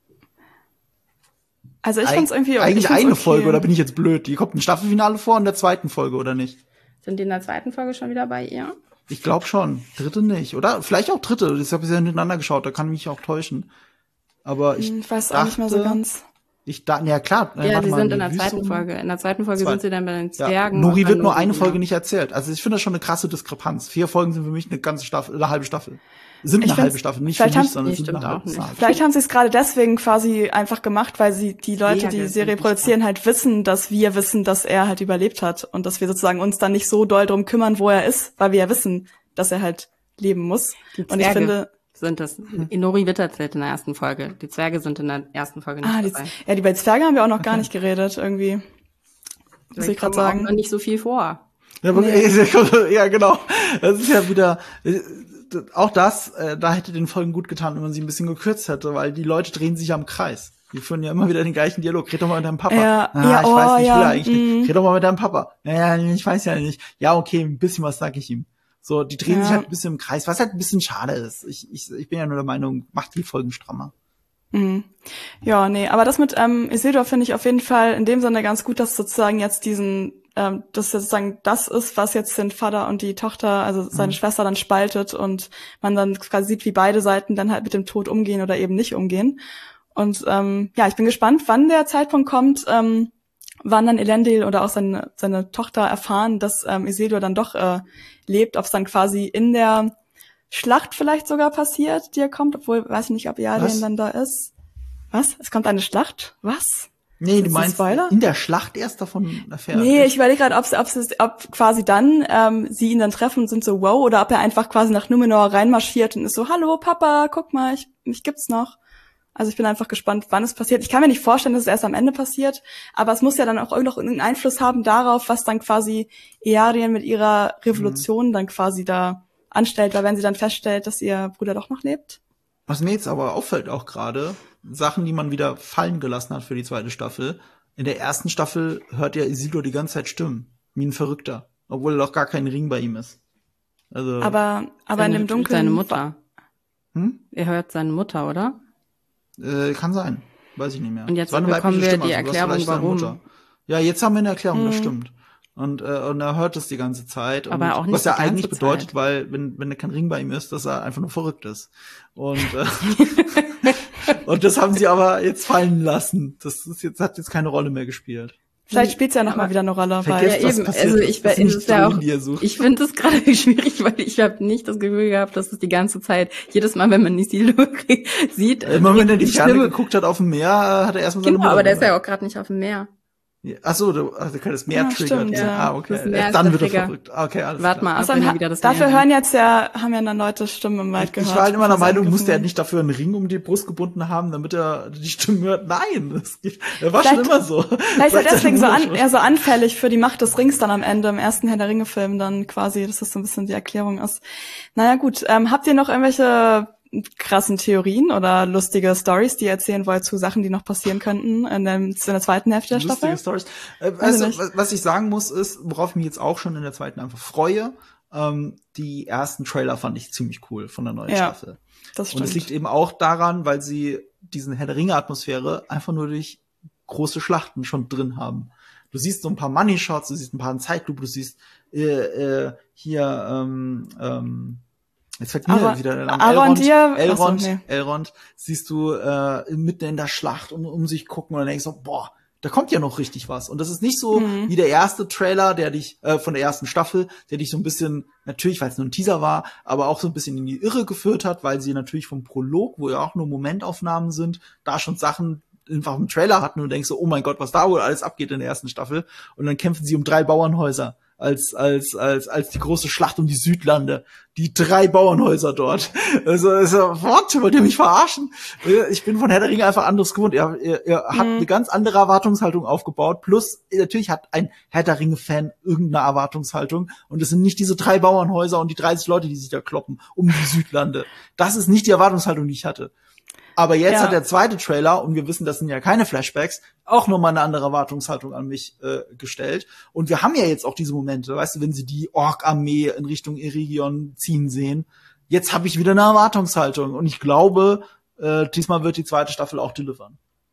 Also ich Eig- fand's irgendwie Eigentlich ich fand's eine okay. Folge, oder bin ich jetzt blöd? Die kommt ein Staffelfinale vor in der zweiten Folge, oder nicht? Sind die in der zweiten Folge schon wieder bei ihr? Ich glaube schon. Dritte nicht. Oder vielleicht auch dritte. Ich habe bisher hintereinander geschaut, da kann ich mich auch täuschen. Aber ich, Hm, Ich weiß auch nicht mehr so dachte- ganz. ich da, ja klar. äh, Ja, warte die mal, sind die in der Wüste zweiten um- Folge. In der zweiten Folge Zwei. sind sie dann bei den Ja. Zwergen. Nori und wird bei nur eine wieder. Folge nicht erzählt. Also ich finde das schon eine krasse Diskrepanz. Vier Folgen sind für mich eine ganze Staffel, eine halbe Staffel. Sind Ich eine find's- halbe Staffel, nicht für vielleicht mich, haben- sondern Nee, sind stimmt eine auch halbe nicht. Zahl. Vielleicht haben sie es gerade deswegen quasi einfach gemacht, weil sie die Leute, Ja, die die das Serie ist produzieren, halt wissen, dass wir wissen, dass er halt überlebt hat und dass wir sozusagen uns dann nicht so doll drum kümmern, wo er ist, weil wir ja wissen, dass er halt leben muss. Die Und ich Zwerge finde, sind das. Nori wird erzählt in der ersten Folge. Die Zwerge sind in der ersten Folge nicht ah, die, dabei. ja, die bei Zwerge haben wir auch noch gar nicht geredet irgendwie. Muss Die ich gerade kommen auch sagen. noch nicht so viel vor. Ja, aber, ja, genau. Das ist ja wieder, äh, auch das, äh, da hätte den Folgen gut getan, wenn man sie ein bisschen gekürzt hätte, weil die Leute drehen sich ja im Kreis. Die führen ja immer wieder den gleichen Dialog. Red doch mal mit deinem Papa. Ja, ah, ja, ich weiß oh, nicht, ja, will er eigentlich mm. nicht. Red doch mal mit deinem Papa. Ja, ja, ich weiß ja nicht. Ja, okay, ein bisschen was sag ich ihm. So, die drehen Ja. sich halt ein bisschen im Kreis, was halt ein bisschen schade ist. Ich, ich, ich bin ja nur der Meinung, macht die Folgen strammer. Mhm. Ja, nee, aber das mit ähm, Isildur finde ich auf jeden Fall in dem Sinne ganz gut, dass sozusagen jetzt diesen, ähm, dass sozusagen das ist, was jetzt den Vater und die Tochter, also seine Mhm. Schwester dann spaltet und man dann quasi sieht, wie beide Seiten dann halt mit dem Tod umgehen oder eben nicht umgehen. Und ähm, ja, ich bin gespannt, wann der Zeitpunkt kommt, ähm, wann dann Elendil oder auch seine, seine Tochter erfahren, dass ähm, Isildur dann doch äh, lebt, ob es dann quasi in der Schlacht vielleicht sogar passiert, die er kommt, obwohl, weiß ich nicht, ob Earien Was? dann da ist. Was? Es kommt eine Schlacht? Was? Nee, Ist du das ein meinst Spoiler? in der Schlacht erst davon erfährt. Nee, ich überlege gerade, ob's, ob's, ob quasi dann ähm, sie ihn dann treffen und sind so wow, oder ob er einfach quasi nach Numenor reinmarschiert und ist so, hallo Papa, guck mal, ich, mich gibt's noch. Also ich bin einfach gespannt, wann es passiert. Ich kann mir nicht vorstellen, dass es erst am Ende passiert, aber es muss ja dann auch noch irgendeinen Einfluss haben darauf, was dann quasi Earien mit ihrer Revolution dann quasi da anstellt, weil wenn sie dann feststellt, dass ihr Bruder doch noch lebt. Was mir jetzt aber auffällt auch gerade, Sachen, die man wieder fallen gelassen hat für die zweite Staffel. In der ersten Staffel hört ja Isildur die ganze Zeit Stimmen, wie ein Verrückter, obwohl doch gar kein Ring bei ihm ist. Also, Aber, aber in Seine- dem Dunkeln. Seine Mutter. hm? Er hört seine Mutter, oder? Äh, kann sein. Weiß ich nicht mehr. Und jetzt Es war eine bekommen weibliche wir die also, du hast Erklärung, vielleicht deine warum. Mutter. Ja, jetzt haben wir eine Erklärung, das Mhm. stimmt. Und, äh, und er hört es die ganze Zeit. Und Aber auch nicht was ja die ganze eigentlich bedeutet, Zeit. weil, wenn, wenn kein Ring bei ihm ist, dass er einfach nur verrückt ist. Und, äh, und das haben sie aber jetzt fallen lassen. Das ist jetzt, hat jetzt keine Rolle mehr gespielt. Vielleicht spielt's ja noch mal wieder eine Rolle. Vergesst, Weil, Ja, was eben. passiert Also ist. ich, Das sind es nicht ist ja auch, Drogen, die er sucht. ich finde es gerade schwierig, weil ich habe nicht das Gefühl gehabt, dass es die ganze Zeit, jedes Mal, wenn man Nisilo sieht, Immer wenn er die Ferne Stimme- geguckt hat auf dem Meer, äh, hat er erstmal seine Genau, Mutter aber der ist gehört. ja auch gerade nicht auf dem Meer. Ach so, du, also das Meer Ja, triggert. stimmt, ja. ja. Ah, okay. Das Meer Erst ist dann der wird er Trigger. verrückt. Okay, alles Wart klar. mal ab, also, wenn ihr ha- wieder das dafür Meer hören jetzt ja, haben ja dann Leute Stimmen im Wald gehört. Ich war halt immer der bevor sie Meinung, musste er angegriffen nicht dafür einen Ring um die Brust gebunden haben, damit er die Stimme hört. Nein, das geht, er war Vielleicht- schon immer so. Vielleicht ist er Seit deswegen so seiner an, Mutter eher so anfällig für die Macht des Rings dann am Ende im ersten Herr der Ringe-Film dann quasi, dass das so ein bisschen die Erklärung ist. Naja gut, ähm, habt ihr noch irgendwelche krassen Theorien oder lustige Stories, die ihr erzählen wollt zu Sachen, die noch passieren könnten in, dem, in der zweiten Hälfte der Lustige Staffel? Stories. Äh, Weiß also, ich nicht. was- was ich sagen muss, ist, worauf ich mich jetzt auch schon in der zweiten einfach freue, ähm, die ersten Trailer fand ich ziemlich cool von der neuen Ja, Staffel. Das Und stimmt. es liegt eben auch daran, weil sie diesen Herr der Ringe-Atmosphäre einfach nur durch große Schlachten schon drin haben. Du siehst so ein paar Money-Shots, du siehst ein paar in Zeitlupe, du siehst äh, äh, hier ähm, ähm, jetzt fällt mir Ara- wieder der Name. Arond, ihr- Elrond, Achso, nee. Elrond, siehst du äh, mitten in der Schlacht und um sich gucken und dann denkst du, boah, da kommt ja noch richtig was. Und das ist nicht so Mhm. wie der erste Trailer, der dich, äh, von der ersten Staffel, der dich so ein bisschen, natürlich, weil es nur ein Teaser war, aber auch so ein bisschen in die Irre geführt hat, weil sie natürlich vom Prolog, wo ja auch nur Momentaufnahmen sind, da schon Sachen einfach im Trailer hatten und denkst so, oh mein Gott, was da wohl alles abgeht in der ersten Staffel. Und dann kämpfen sie um drei Bauernhäuser. Als, als, als, als die große Schlacht um die Südlande. Die drei Bauernhäuser dort. Also, also, what? Wollt ihr mich verarschen? Ich bin von Herr der Ringe einfach anderes gewohnt. Er, er, er hat Mhm. eine ganz andere Erwartungshaltung aufgebaut. Plus, natürlich hat ein Herr der Ringe-Fan irgendeine Erwartungshaltung. Und es sind nicht diese drei Bauernhäuser und die dreißig Leute, die sich da kloppen um die Südlande. Das ist nicht die Erwartungshaltung, die ich hatte. Aber jetzt Ja. hat der zweite Trailer, und wir wissen, das sind ja keine Flashbacks, auch nochmal eine andere Erwartungshaltung an mich äh, gestellt. Und wir haben ja jetzt auch diese Momente, weißt du, wenn sie die Ork-Armee in Richtung Eregion ziehen sehen. Jetzt habe ich wieder eine Erwartungshaltung. Und ich glaube, äh, diesmal wird die zweite Staffel auch delivern.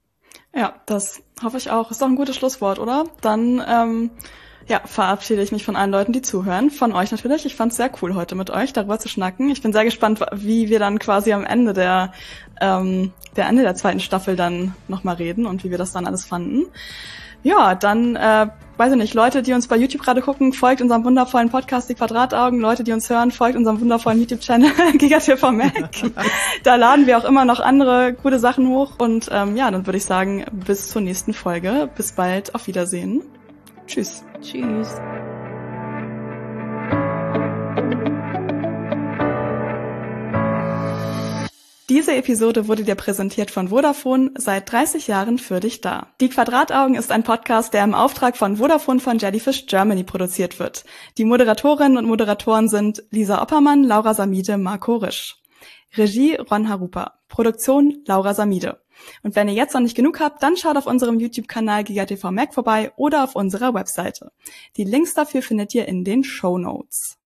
Ja, das hoffe ich auch. Ist doch ein gutes Schlusswort, oder? Dann ähm, ja, verabschiede ich mich von allen Leuten, die zuhören. Von euch natürlich. Ich fand es sehr cool, heute mit euch darüber zu schnacken. Ich bin sehr gespannt, wie wir dann quasi am Ende der ähm, der Ende der zweiten Staffel dann nochmal reden und wie wir das dann alles fanden. Ja, dann, äh, weiß ich nicht, Leute, die uns bei YouTube gerade gucken, folgt unserem wundervollen Podcast, die Quadrataugen. Leute, die uns hören, folgt unserem wundervollen YouTube-Channel, GigaTV Mac. Da laden wir auch immer noch andere gute Sachen hoch. Und ähm, ja, dann würde ich sagen, bis zur nächsten Folge. Bis bald, auf Wiedersehen. Tschüss. Tschüss. Diese Episode wurde dir präsentiert von Vodafone, seit dreißig Jahren für dich da. Die Quadrataugen ist ein Podcast, der im Auftrag von Vodafone von Jellyfish Germany produziert wird. Die Moderatorinnen und Moderatoren sind Lisa Oppermann, Laura Samide, Marco Risch. Regie Ron Harupa. Produktion Laura Samide. Und wenn ihr jetzt noch nicht genug habt, dann schaut auf unserem YouTube-Kanal GigaTV Mac vorbei oder auf unserer Webseite. Die Links dafür findet ihr in den Shownotes.